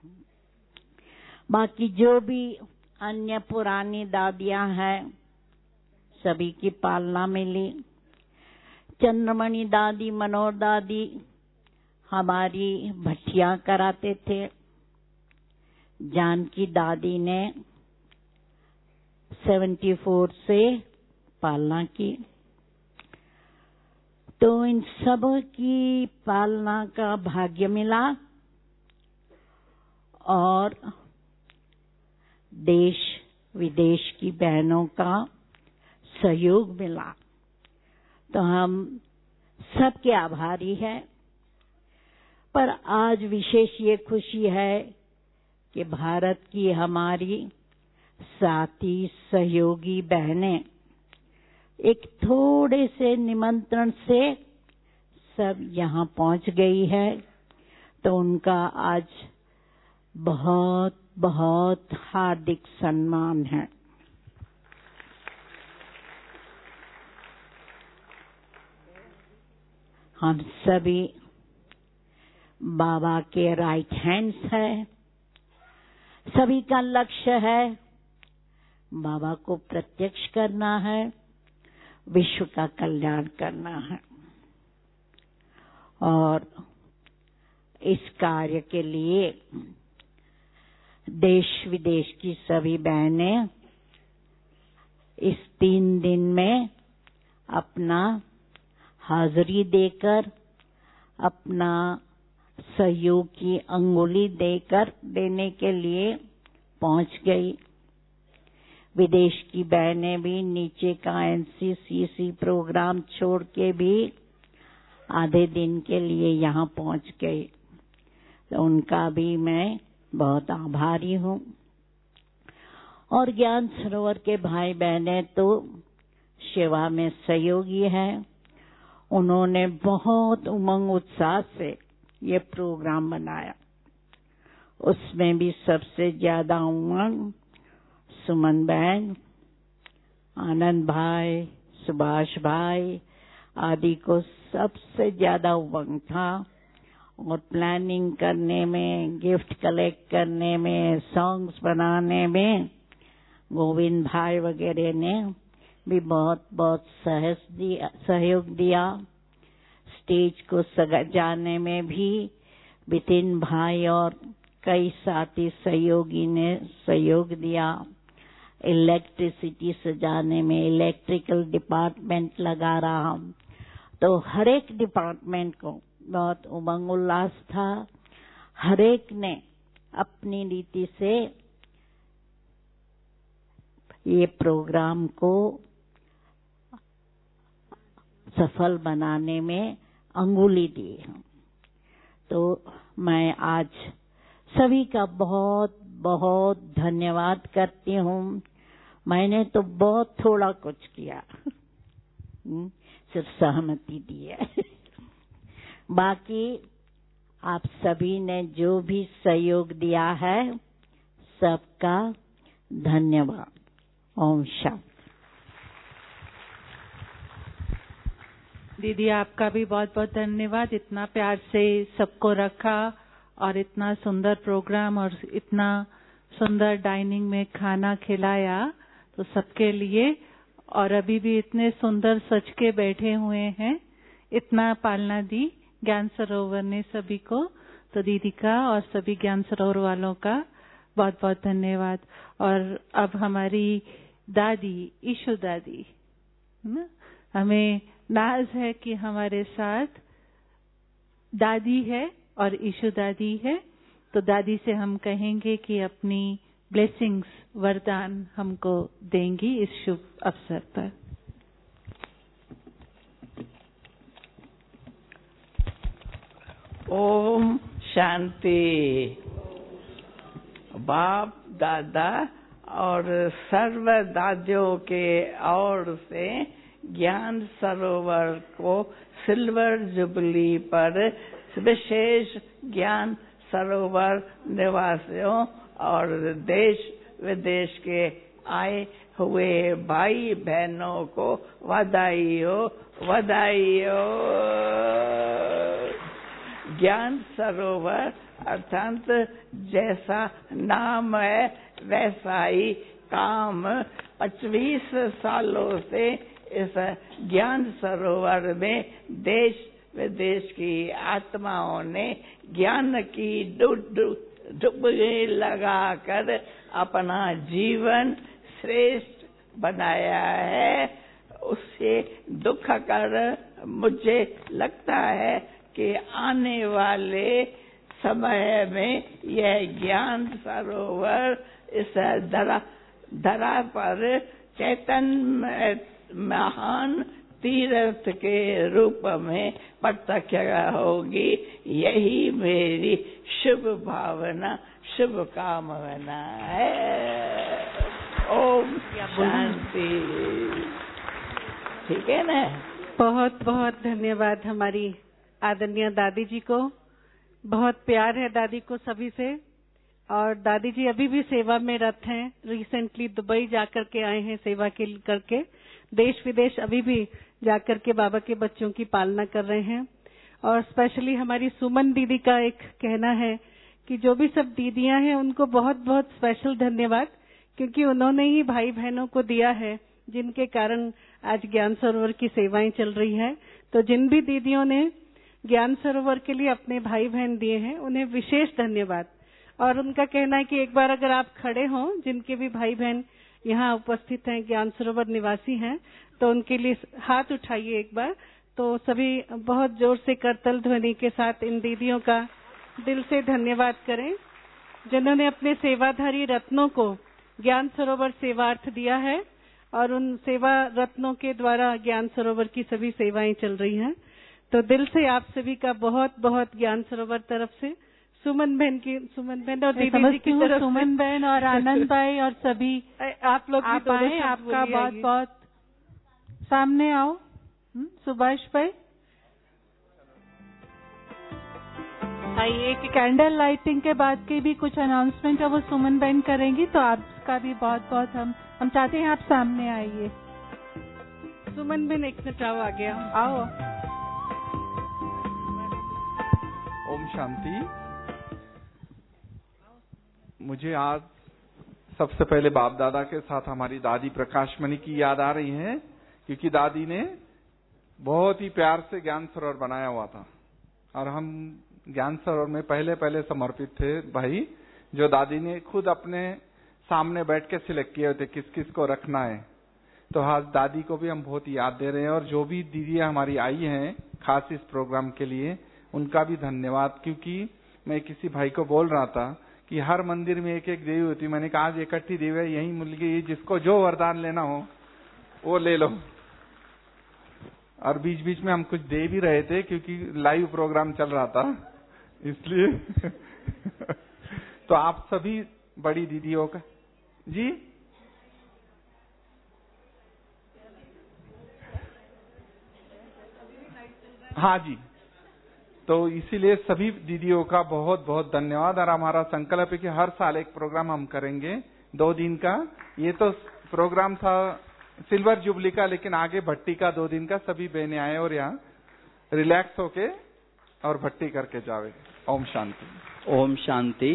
E: बाकी जो भी अन्य पुरानी दादियां हैं, सभी की पालना मिली। चंद्रमणि दादी, मनोहर दादी हमारी भट्टियां कराते थे। जानकी दादी ने चौहत्तर से पालना की। तो इन सब की पालना का भाग्य मिला और देश विदेश की बहनों का सहयोग मिला। तो हम सबके आभारी हैं। पर आज विशेष ये खुशी है कि भारत की हमारी साथी सहयोगी बहनें एक थोड़े से निमंत्रण से सब यहाँ पहुंच गई है। तो उनका आज बहुत बहुत हार्दिक सम्मान है। हम सभी बाबा के राइट हैंड्स है। सभी का लक्ष्य है बाबा को प्रत्यक्ष करना है, विश्व का कल्याण करना है। और इस कार्य के लिए देश विदेश की सभी बहनें इस तीन दिन में अपना हाजिरी देकर, अपना सहयोग की अंगुली देकर देने के लिए पहुंच गई। विदेश की बहनें भी नीचे का एनसीसीसी प्रोग्राम छोड़ के भी आधे दिन के लिए यहाँ पहुंच गई। तो उनका भी मैं बहुत आभारी हूँ। और ज्ञान सरोवर के भाई बहनें तो सेवा में सहयोगी हैं। उन्होंने बहुत उमंग उत्साह से ये प्रोग्राम बनाया। उसमें भी सबसे ज्यादा उमंग सुमन बहन, आनंद भाई, सुभाष भाई आदि को सबसे ज्यादा उमंग था। और प्लानिंग करने में, गिफ्ट कलेक्ट करने में, सॉन्ग्स बनाने में गोविंद भाई वगैरह ने भी बहुत बहुत सहस दिया सहयोग दिया। स्टेज को सजाने में भी बितिन भाई और कई साथी सहयोगी ने सहयोग दिया। इलेक्ट्रिसिटी सजाने में इलेक्ट्रिकल डिपार्टमेंट लगा रहा, तो हर एक डिपार्टमेंट को बहुत उमंग उल्लास था। हर एक ने अपनी रीति से ये प्रोग्राम को सफल बनाने में अंगुली दी। तो मैं आज सभी का बहुत बहुत धन्यवाद करती हूँ। मैंने तो बहुत थोड़ा कुछ किया, सिर्फ सहमति दी है। बाकी आप सभी ने जो भी सहयोग दिया है सबका धन्यवाद। ओम शांति।
A: दीदी आपका भी बहुत बहुत धन्यवाद। इतना प्यार से सबको रखा और इतना सुंदर प्रोग्राम और इतना सुंदर डाइनिंग में खाना खिलाया तो सबके लिए। और अभी भी इतने सुंदर सज के बैठे हुए हैं, इतना पालना दी ज्ञान सरोवर ने सभी को। तो दीदी का और सभी ज्ञान सरोवर वालों का बहुत बहुत धन्यवाद। और अब हमारी दादी ईशु दादी, ना, हमें नाज है कि हमारे साथ दादी है और ईशु दादी है। तो दादी से हम कहेंगे कि अपनी ब्लेसिंग्स वरदान हमको देंगी इस शुभ अवसर पर।
F: ओम शांति। बाप दादा और सर्व दादियों के ओर से ज्ञान सरोवर को सिल्वर जुबली पर विशेष ज्ञान सरोवर निवासियों और देश विदेश के आए हुए भाई बहनों को बधाई हो, बधाई हो। ज्ञान सरोवर अर्थात जैसा नाम है वैसा ही काम। पच्चीस सालों से इस ज्ञान सरोवर में देश विदेश की आत्माओं ने ज्ञान की डुबकी लगाकर अपना जीवन श्रेष्ठ बनाया है। उससे दुख कर मुझे लगता है कि आने वाले समय में यह ज्ञान सरोवर इस धरा धरा पर चैतन्य महान तीर्थ के रूप में प्रत्यक्ष होगी। यही मेरी शुभ भावना, शुभ कामना है। ओम शांति। ठीक है ना।
G: बहुत बहुत धन्यवाद हमारी आदरणीय दादी जी को। बहुत प्यार है दादी को सभी से। और दादी जी अभी भी सेवा में रत हैं। रिसेंटली दुबई जाकर के आए हैं सेवा के करके। देश विदेश अभी भी जाकर के बाबा के बच्चों की पालना कर रहे हैं। और स्पेशली हमारी सुमन दीदी का एक कहना है कि जो भी सब दीदियां हैं उनको बहुत बहुत स्पेशल धन्यवाद, क्योंकि उन्होंने ही भाई बहनों को दिया है जिनके कारण आज ज्ञान सरोवर की सेवाएं चल रही है। तो जिन भी दीदियों ने ज्ञान सरोवर के लिए अपने भाई बहन दिए हैं उन्हें विशेष धन्यवाद। और उनका कहना है कि एक बार अगर आप खड़े हों, जिनके भी भाई बहन यहाँ उपस्थित हैं, ज्ञान सरोवर निवासी हैं, तो उनके लिए हाथ उठाइए एक बार। तो सभी बहुत जोर से करतल ध्वनि के साथ इन दीदियों का दिल से धन्यवाद करें, जिन्होंने अपने सेवाधारी रत्नों को ज्ञान सरोवर सेवार्थ दिया है। और उन सेवा रत्नों के द्वारा ज्ञान सरोवर की सभी सेवाएं चल रही हैं। तो दिल से आप सभी का बहुत बहुत ज्ञान सरोवर तरफ से, सुमन बहन की सुमन बहन और दीदी जी की तरफ
A: सुमन बहन और आनंद भाई और सभी
G: आप लोग
A: आप आए, आपका बहुत बहुत सामने आओ। सुभाष भाई आइए। कैंडल लाइटिंग के बाद के भी कुछ अनाउंसमेंट है वो सुमन बहन करेंगी, तो आपका भी बहुत बहुत हम हम चाहते हैं आप सामने आइए।
G: सुमन बहन एक मिनट आओ, आ गया आओ।
V: ओम शांति। मुझे आज
H: सबसे पहले बाप दादा के साथ हमारी दादी प्रकाशमणि की याद आ रही है, क्योंकि दादी ने बहुत ही प्यार से ज्ञान सरोवर बनाया हुआ था और हम ज्ञान सरोवर में पहले पहले समर्पित थे भाई, जो दादी ने खुद अपने सामने बैठ के सिलेक्ट किए थे किस किस को रखना है। तो आज दादी को भी हम बहुत याद दे रहे हैं और जो भी दीदियां हमारी आई हैं खास इस प्रोग्राम के लिए, उनका भी धन्यवाद। क्योंकि मैं किसी भाई को बोल रहा था कि हर मंदिर में एक एक देवी होती, मैंने कहा आज इकट्ठी देवी यही मिल गई, जिसको जो वरदान लेना हो वो ले लो। और बीच बीच में हम कुछ दे भी रहे थे क्योंकि लाइव प्रोग्राम चल रहा था, इसलिए तो आप सभी बड़ी दीदियों का जी हाँ जी, तो इसीलिए सभी दीदियों का बहुत बहुत धन्यवाद। और हमारा संकल्प है कि हर साल एक प्रोग्राम हम करेंगे दो दिन का। ये तो प्रोग्राम था सिल्वर जुबली का, लेकिन आगे भट्टी का दो दिन का सभी बहने आए और यहाँ रिलैक्स होके और भट्टी करके जावे। ओम शांति।
V: ओम शांति।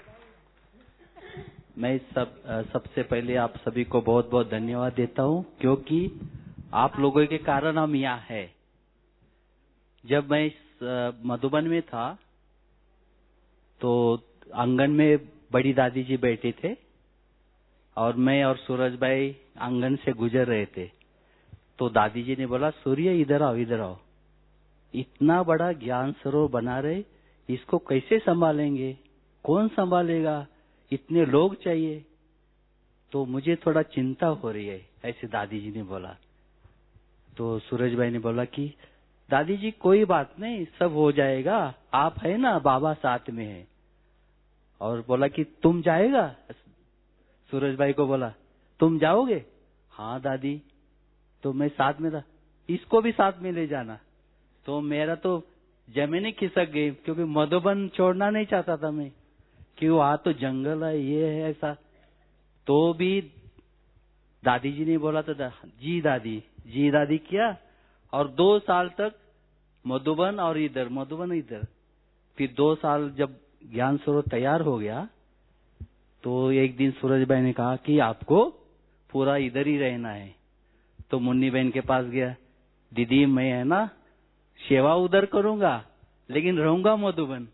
V: मैं सब सबसे पहले आप सभी को बहुत बहुत धन्यवाद देता हूँ, क्योंकि आप लोगों के कारण हम यहाँ है। जब मैं इस मधुबन में था तो आंगन में बड़ी दादी जी बैठे थे और मैं और सूरज भाई आंगन से गुजर रहे थे, तो दादी जी ने बोला सूर्य इधर आओ इधर आओ, इतना बड़ा ज्ञान सरोवर बना रहे, इसको कैसे संभालेंगे, कौन संभालेगा, इतने लोग चाहिए, तो मुझे थोड़ा चिंता हो रही है, ऐसे दादी जी ने बोला। तो सूरज भाई ने बोला कि दादी जी कोई बात नहीं, सब हो जाएगा, आप है ना, बाबा साथ में है। और बोला कि तुम जाएगा, सूरज भाई को बोला तुम जाओगे, हाँ दादी, तो मैं साथ में था, इसको भी साथ में ले जाना। तो मेरा तो जमीन खिसक गई, क्योंकि मधुबन छोड़ना नहीं चाहता था मैं, कि वहां तो जंगल है, ये है ऐसा। तो भी दादी जी ने बोला तो दा, जी दादी जी दादी किया, और दो साल तक मधुबन और इधर मधुबन इधर। फिर दो साल जब ज्ञान सरोवर तैयार हो गया तो एक दिन सूरज भाई ने कहा कि आपको पूरा इधर ही रहना है। तो मुन्नी बहन के पास गया, दीदी मैं है ना सेवा उधर करूंगा लेकिन रहूंगा मधुबन।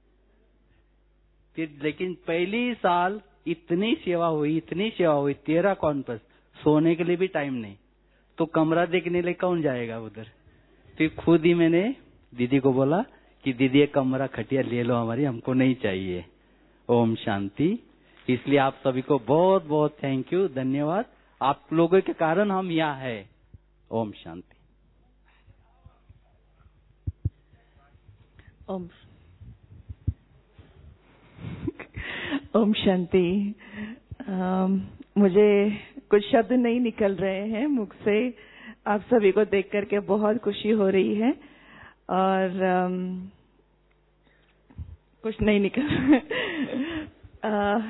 V: फिर लेकिन पहली साल इतनी सेवा हुई इतनी सेवा हुई, तेरह कॉन्पस, सोने के लिए भी टाइम नहीं, तो कमरा देखने लिए कौन जाएगा उधर। फिर खुद ही मैंने दीदी को बोला कि दीदी एक कमरा खटिया ले लो हमारी, हमको नहीं चाहिए। ओम शांति। इसलिए आप सभी को बहुत बहुत थैंक यू, धन्यवाद। आप लोगों के कारण हम यहाँ है। ओम शांति।
W: ओम ओम शांति। मुझे कुछ शब्द नहीं निकल रहे हैं मुख से, आप सभी को देख करके बहुत खुशी हो रही है और um, कुछ नहीं निकल uh,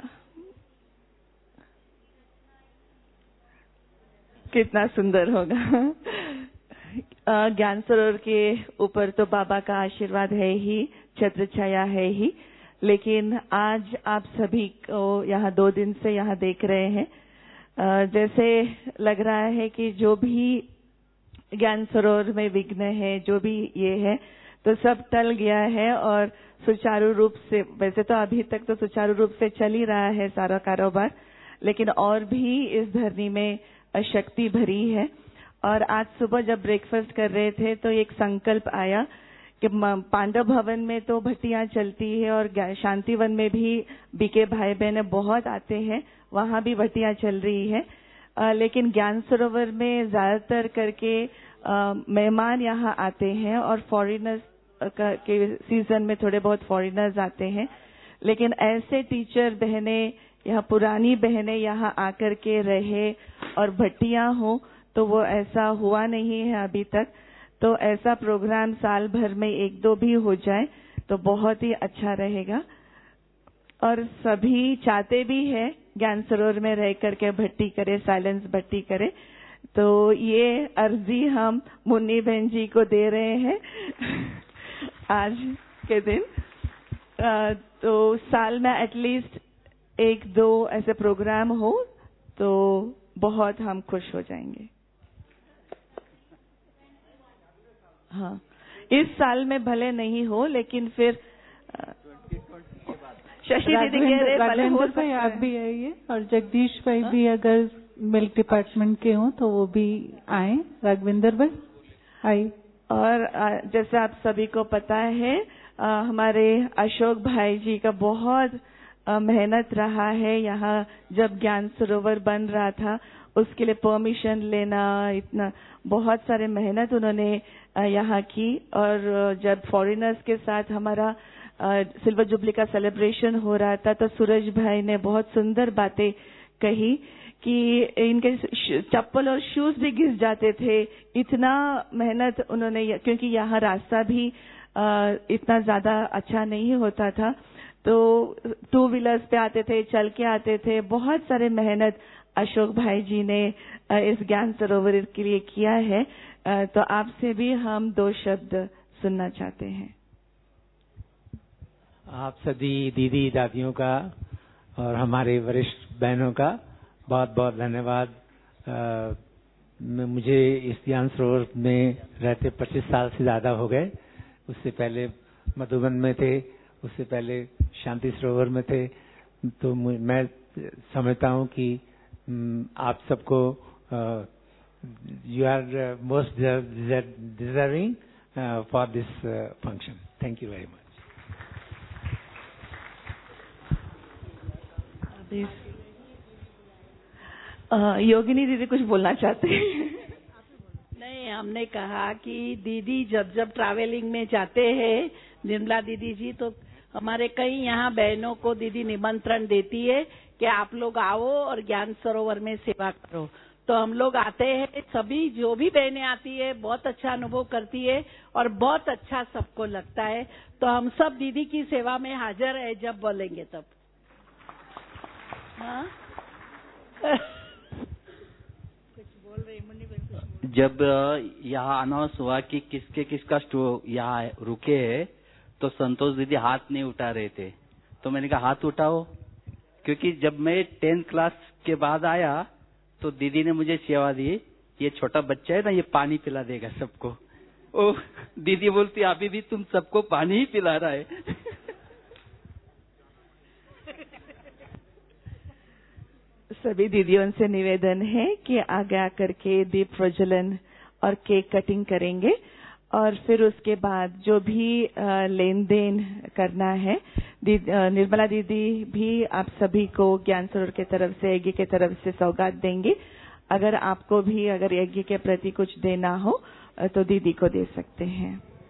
W: कितना सुंदर होगा। uh, ज्ञान सरोवर के ऊपर तो बाबा का आशीर्वाद है ही, छत्र छाया है ही, लेकिन आज आप सभी को यहाँ दो दिन से यहाँ देख रहे हैं, Uh, जैसे लग रहा है कि जो भी ज्ञान सरोवर में विघ्न है, जो भी ये है, तो सब टल गया है और सुचारू रूप से, वैसे तो अभी तक तो सुचारू रूप से चल ही रहा है सारा कारोबार, लेकिन और भी इस धरनी में शक्ति भरी है। और आज सुबह जब ब्रेकफास्ट कर रहे थे तो एक संकल्प आया कि पांडव भवन में तो भट्टियां चलती है और शांतिवन में भी बीके भाई बहन बहुत आते हैं, वहां भी भट्टियां चल रही है, आ, लेकिन ज्ञान सरोवर में ज्यादातर करके मेहमान यहाँ आते हैं और फॉरेनर्स के सीजन में थोड़े बहुत फॉरेनर्स आते हैं, लेकिन ऐसे टीचर बहने यहाँ पुरानी बहनें यहाँ आकर के रहे और भट्टियां हो, तो वो ऐसा हुआ नहीं है अभी तक। तो ऐसा प्रोग्राम साल भर में एक दो भी हो जाए तो बहुत ही अच्छा रहेगा। और सभी चाहते भी है ज्ञान सरोवर में रह करके भट्टी करे, साइलेंस भट्टी करे, तो ये अर्जी हम मुन्नी बहन जी को दे रहे हैं आज के दिन। आ, तो साल में एटलीस्ट एक दो ऐसे प्रोग्राम हो तो बहुत हम खुश हो जाएंगे। हाँ, इस साल में भले नहीं हो, लेकिन फिर शशि दीदी कह रहे भले हो
A: भाई आप भी आइए, और जगदीश भाई भी अगर मिल्क डिपार्टमेंट के हों तो वो भी आए। राघवेंद्र भाई आइए।
W: और जैसे आप सभी को पता है, हमारे अशोक भाई जी का बहुत मेहनत रहा है। यहाँ जब ज्ञान सरोवर बन रहा था उसके लिए परमिशन लेना, इतना बहुत सारे मेहनत उन्होंने यहाँ की। और जब फॉरेनर्स के साथ हमारा सिल्वर जुबली का सेलिब्रेशन हो रहा था तो सूरज भाई ने बहुत सुंदर बातें कही कि इनके चप्पल और शूज भी घिस जाते थे, इतना मेहनत उन्होंने, क्योंकि यहाँ रास्ता भी इतना ज्यादा अच्छा नहीं होता था, तो टू व्हीलर्स पे आते थे, चल के आते थे। बहुत सारे मेहनत अशोक भाई जी ने इस ज्ञान सरोवर के लिए किया है। तो आपसे भी हम दो शब्द सुनना चाहते हैं।
I: आप सभी दीदी दादियों का और हमारे वरिष्ठ बहनों का बहुत बहुत धन्यवाद। मुझे इस ज्ञान सरोवर में रहते पच्चीस साल से ज्यादा हो गए। उससे पहले मधुबन में थे, उससे पहले शांति सरोवर में थे। तो मैं समझता हूँ कि आप सबको you are most deserving for this function. Thank you very much.
W: Yogini दीदी कुछ बोलना चाहते हैं?
M: नहीं, हमने कहा कि दीदी जब जब ट्रैवलिंग में जाते हैं, निर्मला दीदी जी, तो हमारे कई यहाँ बहनों को दीदी निमंत्रण देती है कि आप लोग आओ और ज्ञान सरोवर में सेवा करो। तो हम लोग आते हैं, सभी जो भी बहनें आती है बहुत अच्छा अनुभव करती है और बहुत अच्छा सबको लगता है। तो हम सब दीदी की सेवा में हाजिर है जब बोलेंगे तब। हाँ?
V: जब यहाँ अनाउंस हुआ कि किसके किसका यहाँ रुके है तो संतोष दीदी हाथ नहीं उठा रहे थे, तो मैंने कहा हाथ उठाओ, क्योंकि जब मैं टेंथ क्लास के बाद आया तो दीदी ने मुझे सेवा दी, ये छोटा बच्चा है ना, ये पानी पिला देगा सबको। ओ दीदी बोलती अभी भी तुम सबको पानी ही पिला रहा है।
W: सभी दीदियों से निवेदन है कि आगे आकर के दीप प्रज्वलन और केक कटिंग करेंगे, और फिर उसके बाद जो भी लेन देन करना है, निर्मला दीदी भी आप सभी को ज्ञान सरोवर के तरफ से, यज्ञ के तरफ से सौगात देंगे। अगर आपको भी अगर यज्ञ के प्रति कुछ देना हो तो दीदी को दे सकते हैं।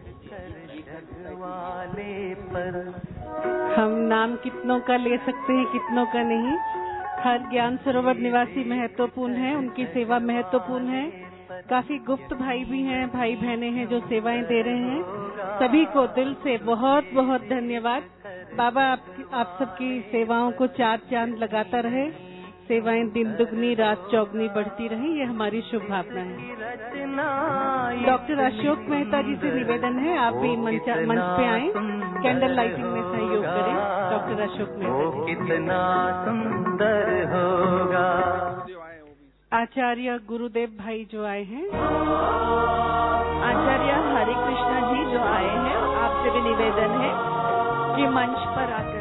G: हम नाम कितनों का ले सकते हैं, कितनों का नहीं। हर ज्ञान सरोवर निवासी महत्वपूर्ण है, उनकी सेवा महत्वपूर्ण है। काफी गुप्त भाई भी हैं, भाई बहनें हैं जो सेवाएं दे रहे हैं। सभी को दिल से बहुत बहुत धन्यवाद। बाबा आप, आप सबकी सेवाओं को चार चांद लगाता रहे, सेवाएं दिन दुगनी रात चौगनी बढ़ती रही, ये हमारी शुभकामना है। डॉक्टर अशोक मेहता जी से निवेदन है आप भी मंच मंच पे आए, कैंडल लाइटिंग में सहयोग करें। डॉक्टर अशोक मेहता
C: कितना सुंदर होगा।
G: आचार्य गुरुदेव भाई जो आए हैं,
W: आचार्य हरे कृष्णा जी जो आए हैं, आपसे भी निवेदन है कि मंच पर आकर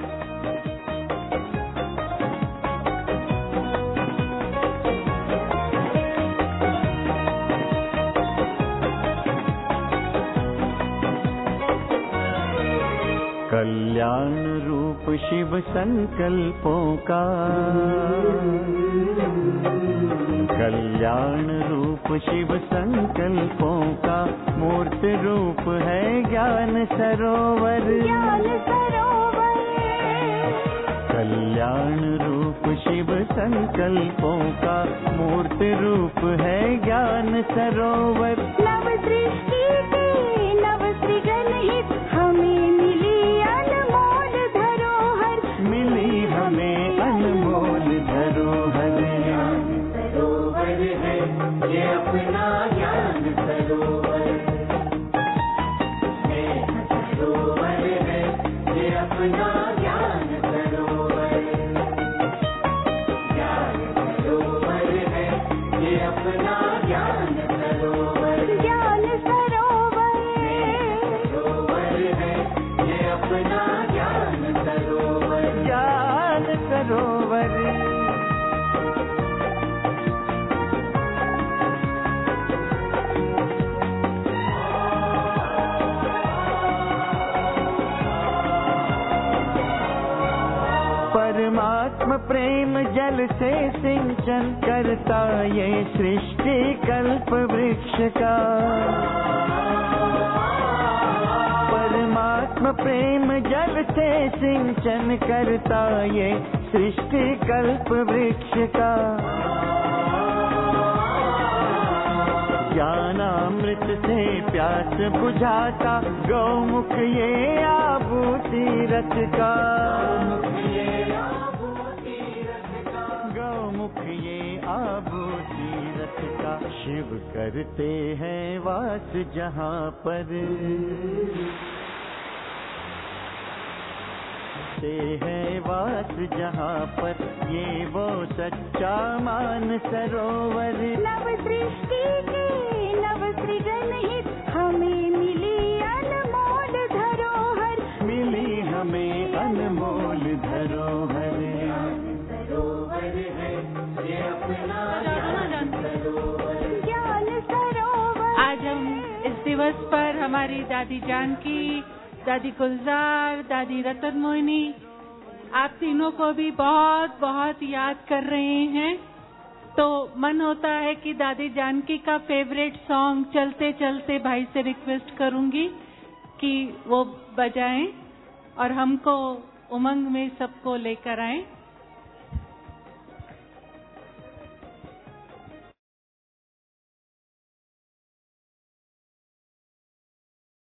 C: कल्याण रूप शिव संकल्पों का, कल्याण रूप शिव संकल्पों का मूर्त रूप है ज्ञान सरोवर। ज्ञान सरोवर कल्याण रूप शिव संकल्पों का मूर्त रूप है ज्ञान सरोवर।
J: नव सृष्टि के नव सृजन हित हमें मिली अनमोल धरोहर,
C: मिली हमें अनमोल धरोहर। सरोवर है ये अपना ज्ञान सरोवर, सरोवर है ये अपना ज्ञान सरोवर। अपना ज्ञान सरोवर, ज्ञान सरोवर। परमात्मा प्रेम जल से सिंचन करता ये सृष्टि कल्प वृक्ष का। परमात्मा प्रेम जल से सिंचन करता ये सृष्टि कल्प वृक्ष का। ज्ञानामृत से प्यास बुझाता गौमुख ये आभूति रथ का। गौमुख ये आभूति रथ का। शिव करते हैं वास जहाँ पर, से है वास जहाँ पर, ये वो सच्चा मान सरोवर।
J: नव सृष्टि के नव सृजन हित हमें मिली अनमोल धरोहर,
C: मिली हमें अनमोल धरोहर। सरोवर है ये अपना ज्ञान सरोवर,
J: ज्ञान सरोवर।
A: आज हम इस दिवस पर हमारी दादी जानकी, दादी गुलजार, दादी रतन मोहिनी, आप तीनों को भी बहुत बहुत याद कर रहे हैं। तो मन होता है कि दादी जानकी का फेवरेट सॉन्ग चलते चलते भाई से रिक्वेस्ट करूंगी कि वो बजाएं और हमको उमंग में सबको लेकर आएं।